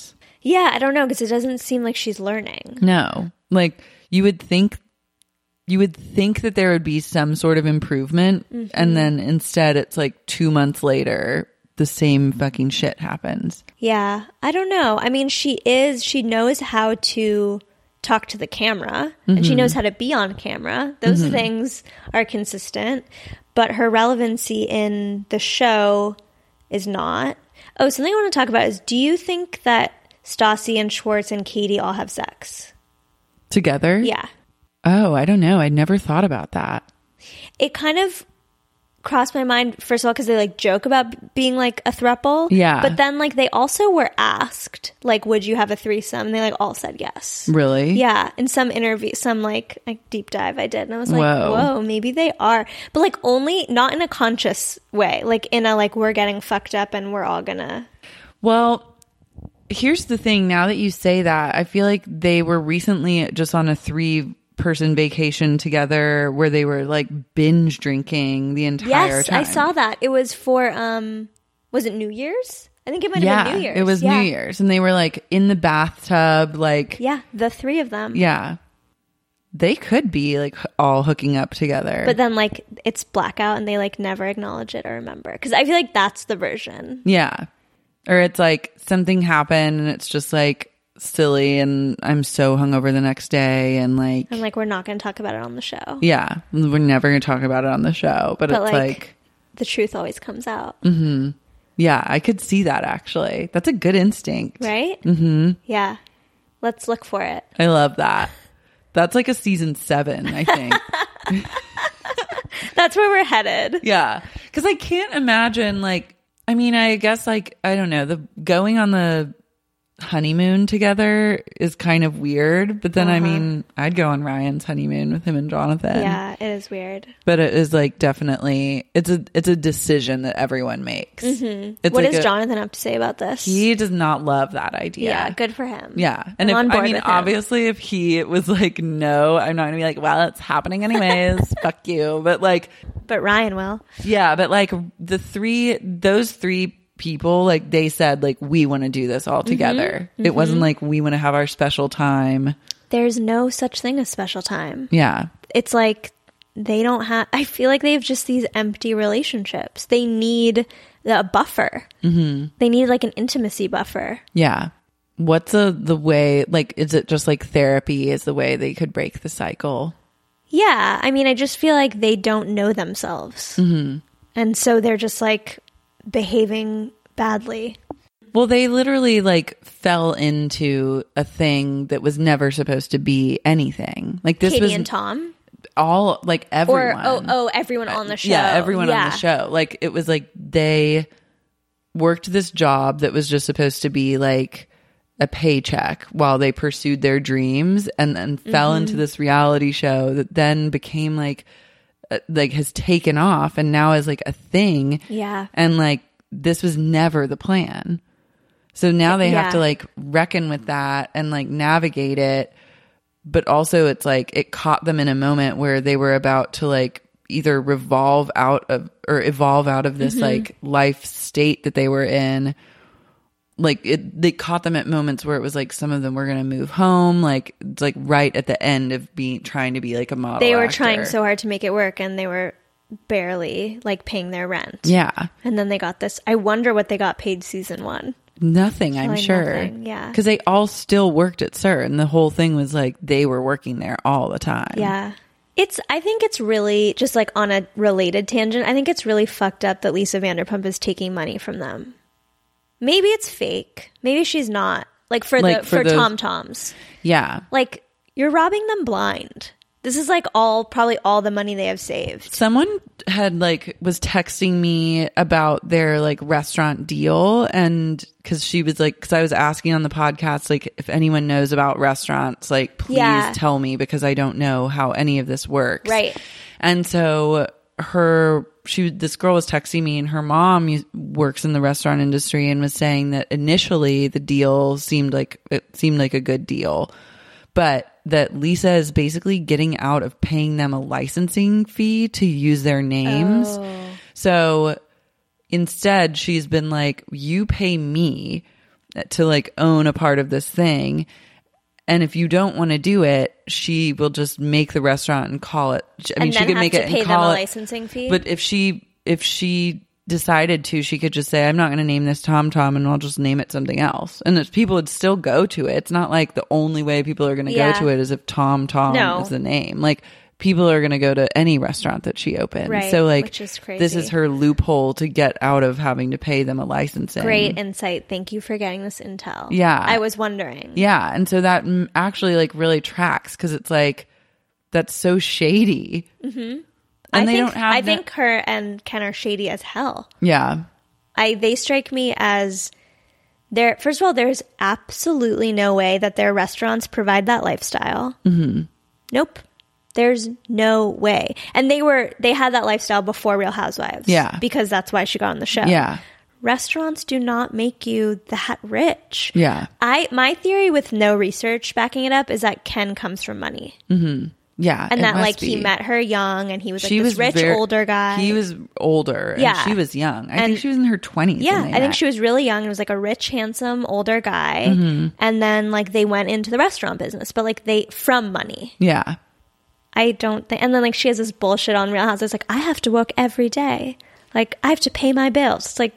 [SPEAKER 13] Yeah, I don't know, because it doesn't seem like she's learning.
[SPEAKER 7] No. Like, you would think you would think that there would be some sort of improvement,
[SPEAKER 13] Mhm.
[SPEAKER 7] and then instead it's like two months later, the same fucking shit happens.
[SPEAKER 13] Yeah, I don't know. I mean, she is, she knows how to talk to the camera, and she
[SPEAKER 7] Mhm.
[SPEAKER 13] knows how to be on camera. Those
[SPEAKER 7] Mhm.
[SPEAKER 13] things are consistent, but her relevancy in the show is not. Oh, something I want to talk about is, do you think that Stassi and Schwartz and Katie all have sex?
[SPEAKER 7] Together?
[SPEAKER 13] Yeah.
[SPEAKER 7] Oh, I don't know. I never thought about that.
[SPEAKER 13] It kind of crossed my mind, first of all, because they like joke about being like a throuple.
[SPEAKER 7] Yeah.
[SPEAKER 13] But then like they also were asked, like, would you have a threesome? And they like all said yes.
[SPEAKER 7] Really?
[SPEAKER 13] Yeah. In some interview, some like, like deep dive I did. And I was like,
[SPEAKER 7] Whoa.
[SPEAKER 13] whoa, maybe they are. But like only, not in a conscious way. Like in a like, we're getting fucked up and we're all gonna.
[SPEAKER 7] Well, here's the thing. Now that you say that, I feel like they were recently just on a three person vacation together where they were like binge drinking the entire
[SPEAKER 13] Yes,
[SPEAKER 7] time.
[SPEAKER 13] I saw that. It was for, um, was it New Year's? I think it might have
[SPEAKER 7] Yeah,
[SPEAKER 13] been New Year's.
[SPEAKER 7] it was
[SPEAKER 13] Yeah.
[SPEAKER 7] New Year's, and they were like in the bathtub, like
[SPEAKER 13] Yeah, the three of them.
[SPEAKER 7] yeah. They could be like h- all hooking up together.
[SPEAKER 13] But then like it's blackout and they like never acknowledge it or remember. Because I feel like that's the version.
[SPEAKER 7] Yeah. Or it's like something happened and it's just like silly and I'm so hungover the next day and like
[SPEAKER 13] And like we're not going to talk about it on the show.
[SPEAKER 7] yeah, we're never going to talk about it on the show, but,
[SPEAKER 13] But
[SPEAKER 7] it's
[SPEAKER 13] like,
[SPEAKER 7] like
[SPEAKER 13] the truth always comes out.
[SPEAKER 7] mhm. Yeah, I could see that actually. That's a good instinct.
[SPEAKER 13] Right?
[SPEAKER 7] Mhm.
[SPEAKER 13] Yeah. Let's look for it.
[SPEAKER 7] I love that. That's like a season seven, I think.
[SPEAKER 13] That's where we're headed.
[SPEAKER 7] Yeah. Cause I can't imagine like, I mean, I guess like, I don't know, the going on the honeymoon together is kind of weird, but then I
[SPEAKER 13] Uh-huh.
[SPEAKER 7] mean, I'd go on Ryan's honeymoon with him and Jonathan.
[SPEAKER 13] Yeah, it is weird.
[SPEAKER 7] But it is like definitely, it's a, it's a decision that everyone makes.
[SPEAKER 13] Mm-hmm.
[SPEAKER 7] It's
[SPEAKER 13] What
[SPEAKER 7] like
[SPEAKER 13] does
[SPEAKER 7] a-
[SPEAKER 13] Jonathan have to say about this?
[SPEAKER 7] He does not love that idea.
[SPEAKER 13] Yeah, good for him.
[SPEAKER 7] Yeah. And
[SPEAKER 13] I'm
[SPEAKER 7] if,
[SPEAKER 13] on
[SPEAKER 7] I
[SPEAKER 13] board
[SPEAKER 7] mean,
[SPEAKER 13] with him.
[SPEAKER 7] obviously, if he was like, no, I'm not going to be like, well, it's happening anyways. Fuck you. But like,
[SPEAKER 13] But Ryan will.
[SPEAKER 7] yeah, but like the three, those three people, like they said, like, we want to do this all together.
[SPEAKER 13] Mhm,
[SPEAKER 7] It wasn't
[SPEAKER 13] mhm.
[SPEAKER 7] like we want to have our special time.
[SPEAKER 13] There's no such thing as special time.
[SPEAKER 7] Yeah.
[SPEAKER 13] It's like they don't have, I feel like they have just these empty relationships. They need a buffer.
[SPEAKER 7] hmm
[SPEAKER 13] They need like an intimacy buffer.
[SPEAKER 7] Yeah. What's a, the way, like, is it just like therapy is the way they could break the cycle?
[SPEAKER 13] Yeah. I mean, I just feel like they don't know themselves.
[SPEAKER 7] hmm
[SPEAKER 13] And so they're just like behaving badly.
[SPEAKER 7] Well, they literally like fell into a thing that was never supposed to be anything. Like this
[SPEAKER 13] Katie
[SPEAKER 7] was
[SPEAKER 13] and Tom.
[SPEAKER 7] all like everyone.
[SPEAKER 13] Or, oh, oh, everyone on the show.
[SPEAKER 7] Yeah, everyone on
[SPEAKER 13] Yeah.
[SPEAKER 7] the show. Like it was like they worked this job that was just supposed to be like a paycheck while they pursued their dreams and then fell
[SPEAKER 13] Mhm.
[SPEAKER 7] into this reality show that then became like uh, like has taken off and now is like a thing.
[SPEAKER 13] Yeah.
[SPEAKER 7] And like this was never the plan. So now they
[SPEAKER 13] Yeah.
[SPEAKER 7] have to like reckon with that and like navigate it. But also it's like it caught them in a moment where they were about to like either revolve out of or evolve out of this
[SPEAKER 13] Mhm.
[SPEAKER 7] like life state that they were in. Like it, they caught them at moments where it was like some of them were going to move home. Like it's like right at the end of being trying to be like a model.
[SPEAKER 13] They were
[SPEAKER 7] actor.
[SPEAKER 13] trying so hard to make it work and they were barely like paying their rent.
[SPEAKER 7] Yeah.
[SPEAKER 13] And then they got this. I wonder what they got paid season one.
[SPEAKER 7] Nothing, I'm
[SPEAKER 13] Probably
[SPEAKER 7] sure.
[SPEAKER 13] nothing, yeah.
[SPEAKER 7] Because they all still worked at S U R, and the whole thing was like they were working there all the time.
[SPEAKER 13] Yeah. It's, I think it's really, just like on a related tangent, I think it's really fucked up that Lisa Vanderpump is taking money from them. Maybe it's fake. Maybe she's not. Like for
[SPEAKER 7] Like
[SPEAKER 13] the,
[SPEAKER 7] for
[SPEAKER 13] for,
[SPEAKER 7] the-
[SPEAKER 13] Tom Toms.
[SPEAKER 7] Yeah.
[SPEAKER 13] Like, you're robbing them blind. This is like all, probably all the money they have saved.
[SPEAKER 7] Someone had like was texting me about their like restaurant deal, and because she was like, because I was asking on the podcast, like if anyone knows about restaurants, like please
[SPEAKER 13] Yeah.
[SPEAKER 7] tell me because I don't know how any of this works.
[SPEAKER 13] Right.
[SPEAKER 7] And so her, she, this girl was texting me, and her mom u- works in the restaurant industry, and was saying that initially the deal seemed like it seemed like a good deal, but that Lisa is basically getting out of paying them a licensing fee to use their names.
[SPEAKER 13] Oh.
[SPEAKER 7] So instead, she's been like, you pay me to like own a part of this thing. And if you don't want to do it, she will just make the restaurant and call it. I mean,
[SPEAKER 13] and then
[SPEAKER 7] she could
[SPEAKER 13] have
[SPEAKER 7] make
[SPEAKER 13] to
[SPEAKER 7] it
[SPEAKER 13] pay
[SPEAKER 7] and
[SPEAKER 13] them
[SPEAKER 7] call
[SPEAKER 13] a
[SPEAKER 7] it.
[SPEAKER 13] licensing fee.
[SPEAKER 7] But if she if she decided to, she could just say, I'm not going to name this Tom Tom and I'll just name it something else. And if people would still go to it. It's not like the only way people are going to
[SPEAKER 13] Yeah.
[SPEAKER 7] go to it is if Tom Tom
[SPEAKER 13] No.
[SPEAKER 7] is the name. Like people are going to go to any restaurant that she opens.
[SPEAKER 13] Right,
[SPEAKER 7] so like
[SPEAKER 13] which is crazy.
[SPEAKER 7] this is her loophole to get out of having to pay them a licensing.
[SPEAKER 13] Great insight. Thank you for getting this intel.
[SPEAKER 7] Yeah.
[SPEAKER 13] I was wondering.
[SPEAKER 7] Yeah. And so that mm, actually like really tracks because it's like, that's so shady.
[SPEAKER 13] Mm-hmm.
[SPEAKER 7] And
[SPEAKER 13] I
[SPEAKER 7] they
[SPEAKER 13] think,
[SPEAKER 7] don't have
[SPEAKER 13] I
[SPEAKER 7] the-
[SPEAKER 13] think her and Ken are shady as hell.
[SPEAKER 7] Yeah.
[SPEAKER 13] I they strike me as there. First of all, there's absolutely no way that their restaurants provide that lifestyle.
[SPEAKER 7] Mm-hmm.
[SPEAKER 13] Nope, there's no way. And they were they had that lifestyle before Real Housewives.
[SPEAKER 7] Yeah.
[SPEAKER 13] because that's why she got on the show.
[SPEAKER 7] Yeah.
[SPEAKER 13] Restaurants do not make you that rich.
[SPEAKER 7] Yeah.
[SPEAKER 13] I my theory with no research backing it up is that Ken comes from money.
[SPEAKER 7] Mm-hmm. Yeah.
[SPEAKER 13] And
[SPEAKER 7] it
[SPEAKER 13] that
[SPEAKER 7] must
[SPEAKER 13] like
[SPEAKER 7] be.
[SPEAKER 13] he met her young and he was like
[SPEAKER 7] She
[SPEAKER 13] this
[SPEAKER 7] was
[SPEAKER 13] rich
[SPEAKER 7] very-
[SPEAKER 13] older guy.
[SPEAKER 7] He was older. And
[SPEAKER 13] Yeah.
[SPEAKER 7] she was young. I
[SPEAKER 13] And-
[SPEAKER 7] think she was in her twenties.
[SPEAKER 13] Yeah,
[SPEAKER 7] when they
[SPEAKER 13] I think
[SPEAKER 7] met.
[SPEAKER 13] she was really young and was like a rich, handsome, older guy.
[SPEAKER 7] Mhm.
[SPEAKER 13] And then like they went into the restaurant business, but like they from money.
[SPEAKER 7] Yeah.
[SPEAKER 13] I don't think. And then like she has this bullshit on Real Housewives. Like I have to work every day. Like I have to pay my bills. It's like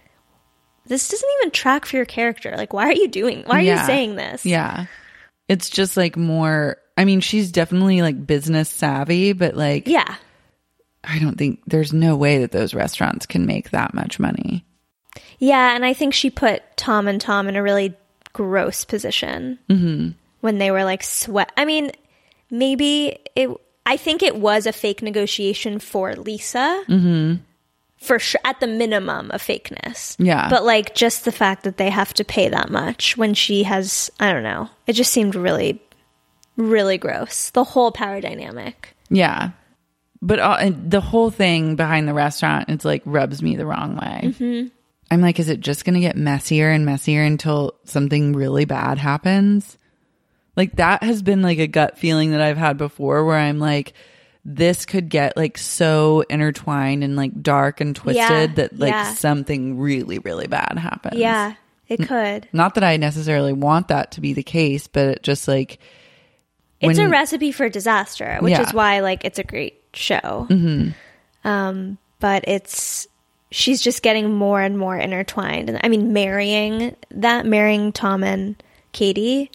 [SPEAKER 13] this doesn't even track for your character. Like why are you doing? Why are
[SPEAKER 7] Yeah.
[SPEAKER 13] you saying this?
[SPEAKER 7] Yeah. It's just like more. I mean, she's definitely like business savvy, but like,
[SPEAKER 13] yeah,
[SPEAKER 7] I don't think there's no way that those restaurants can make that much money.
[SPEAKER 13] Yeah, and I think she put Tom and Tom in a really gross position
[SPEAKER 7] Mm-hmm.
[SPEAKER 13] when they were like sweat. I mean, maybe it. I think it was a fake negotiation for Lisa.
[SPEAKER 7] Mm-hmm.
[SPEAKER 13] For sure, at the minimum of fakeness.
[SPEAKER 7] Yeah.
[SPEAKER 13] But like just the fact that they have to pay that much when she has, I don't know, it just seemed really, really gross. The whole power dynamic.
[SPEAKER 7] Yeah. But uh, and the whole thing behind the restaurant, it's like rubs me the wrong way.
[SPEAKER 13] Mm-hmm.
[SPEAKER 7] I'm like, is it just going to get messier and messier until something really bad happens? Like that has been like a gut feeling that I've had before where I'm like, this could get like so intertwined and like dark and twisted
[SPEAKER 13] Yeah,
[SPEAKER 7] that like
[SPEAKER 13] yeah.
[SPEAKER 7] something really, really bad happens.
[SPEAKER 13] Yeah, it could.
[SPEAKER 7] Not that I necessarily want that to be the case, but it just like
[SPEAKER 13] It's a
[SPEAKER 7] when-
[SPEAKER 13] recipe for disaster, which
[SPEAKER 7] Yeah.
[SPEAKER 13] is why like it's a great show.
[SPEAKER 7] Mhm.
[SPEAKER 13] Um, but it's she's just getting more and more intertwined. And I mean, marrying that, marrying Tom and Katie.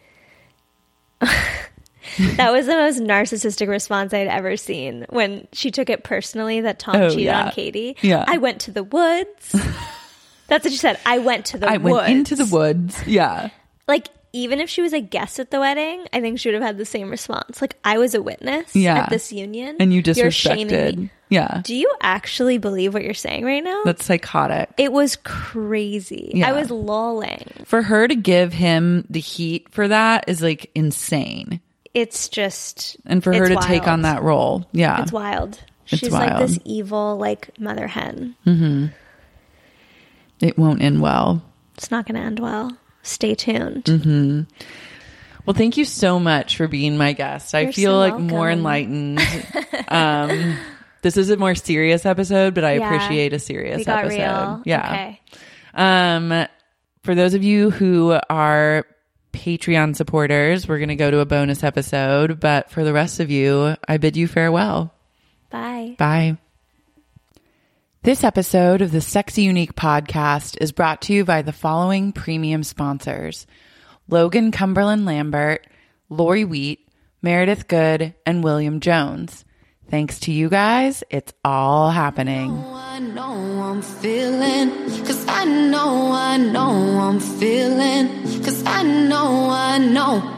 [SPEAKER 13] That was the most narcissistic response I'd ever seen when she took it personally that Tom
[SPEAKER 7] Oh,
[SPEAKER 13] cheated
[SPEAKER 7] yeah.
[SPEAKER 13] on Katie.
[SPEAKER 7] Yeah.
[SPEAKER 13] I went to the woods. That's what she said. I went to the
[SPEAKER 7] I
[SPEAKER 13] woods.
[SPEAKER 7] went into the woods. Yeah.
[SPEAKER 13] Like, even if she was a guest at the wedding, I think she would have had the same response. Like, I was a witness
[SPEAKER 7] Yeah.
[SPEAKER 13] at this union.
[SPEAKER 7] And you
[SPEAKER 13] You're shaming
[SPEAKER 7] disrespected.
[SPEAKER 13] me.
[SPEAKER 7] Yeah.
[SPEAKER 13] Do you actually believe what you're saying right now?
[SPEAKER 7] That's psychotic.
[SPEAKER 13] It was crazy.
[SPEAKER 7] Yeah.
[SPEAKER 13] I was lolling.
[SPEAKER 7] For her to give him the heat for that is like insane.
[SPEAKER 13] It's just
[SPEAKER 7] And for her
[SPEAKER 13] it's
[SPEAKER 7] to take
[SPEAKER 13] wild.
[SPEAKER 7] on that role. Yeah.
[SPEAKER 13] It's wild.
[SPEAKER 7] It's
[SPEAKER 13] She's like
[SPEAKER 7] wild.
[SPEAKER 13] this evil, like, mother hen.
[SPEAKER 7] Mm-hmm. It won't end well.
[SPEAKER 13] It's not going to end well. Stay tuned.
[SPEAKER 7] Mm-hmm. Well, thank you so much for being my guest. I
[SPEAKER 13] You're
[SPEAKER 7] feel
[SPEAKER 13] so
[SPEAKER 7] like more
[SPEAKER 13] welcome.
[SPEAKER 7] enlightened. um, this is a more serious episode, but I
[SPEAKER 13] Yeah.
[SPEAKER 7] appreciate a serious
[SPEAKER 13] We got
[SPEAKER 7] episode.
[SPEAKER 13] real.
[SPEAKER 7] Yeah.
[SPEAKER 13] Okay.
[SPEAKER 7] Um, for those of you who are Patreon supporters, we're going to go to a bonus episode. But for the rest of you, I bid you farewell.
[SPEAKER 13] Bye.
[SPEAKER 7] Bye. This episode of the Sexy Unique podcast is brought to you by the following premium sponsors: Logan Cumberland Lambert, Lori Wheat, Meredith Good, and William Jones. Thanks to you guys, it's all happening.
[SPEAKER 11] I know I'm feeling, cause I know, I know I'm feeling, cause I know, I know.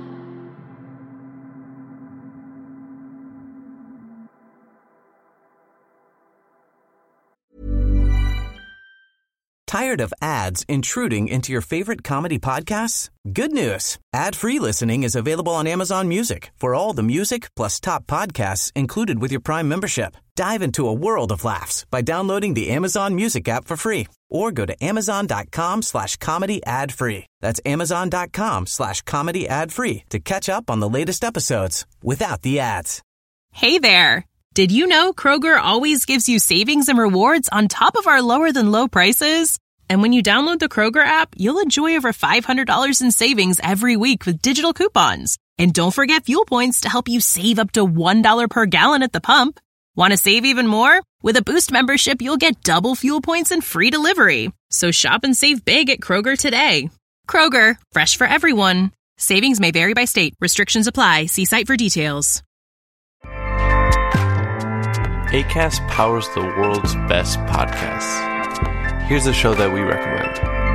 [SPEAKER 15] Tired of ads intruding into your favorite comedy podcasts? Good news. Ad-free listening is available on Amazon Music for all the music plus top podcasts included with your Prime membership. Dive into a world of laughs by downloading the Amazon Music app for free or go to amazon.com slash comedy ad free. That's amazon.com slash comedy ad free to catch up on the latest episodes without the ads.
[SPEAKER 16] Hey there. Did you know Kroger always gives you savings and rewards on top of our lower than low prices? And when you download the Kroger app, you'll enjoy over five hundred dollars in savings every week with digital coupons. And don't forget fuel points to help you save up to one dollar per gallon at the pump. Want to save even more? With a Boost membership, you'll get double fuel points and free delivery. So shop and save big at Kroger today. Kroger, fresh for everyone. Savings may vary by state. Restrictions apply. See site for details.
[SPEAKER 5] Acast powers the world's best podcasts. Here's a show that we recommend.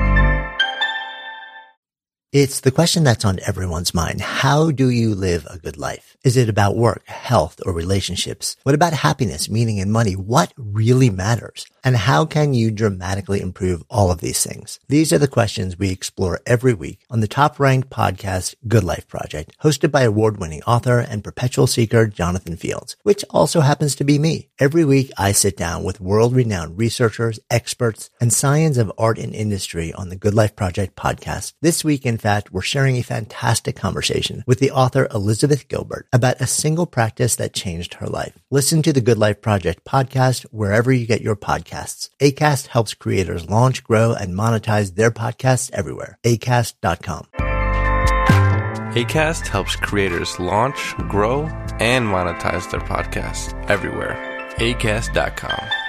[SPEAKER 6] It's the question that's on everyone's mind. How do you live a good life? Is it about work, health, or relationships? What about happiness, meaning, and money? What really matters? And how can you dramatically improve all of these things? These are the questions we explore every week on the top-ranked podcast, Good Life Project, hosted by award-winning author and perpetual seeker Jonathan Fields, which also happens to be me. Every week, I sit down with world-renowned researchers, experts, and science of art and industry on the Good Life Project podcast. This week, in fact, we're sharing a fantastic conversation with the author Elizabeth Gilbert about a single practice that changed her life. Listen to the Good Life Project podcast wherever you get your podcasts. Acast helps creators launch, grow, and monetize their podcasts everywhere. Acast dot com.
[SPEAKER 5] Acast helps creators launch, grow, and monetize their podcasts everywhere. Acast dot com.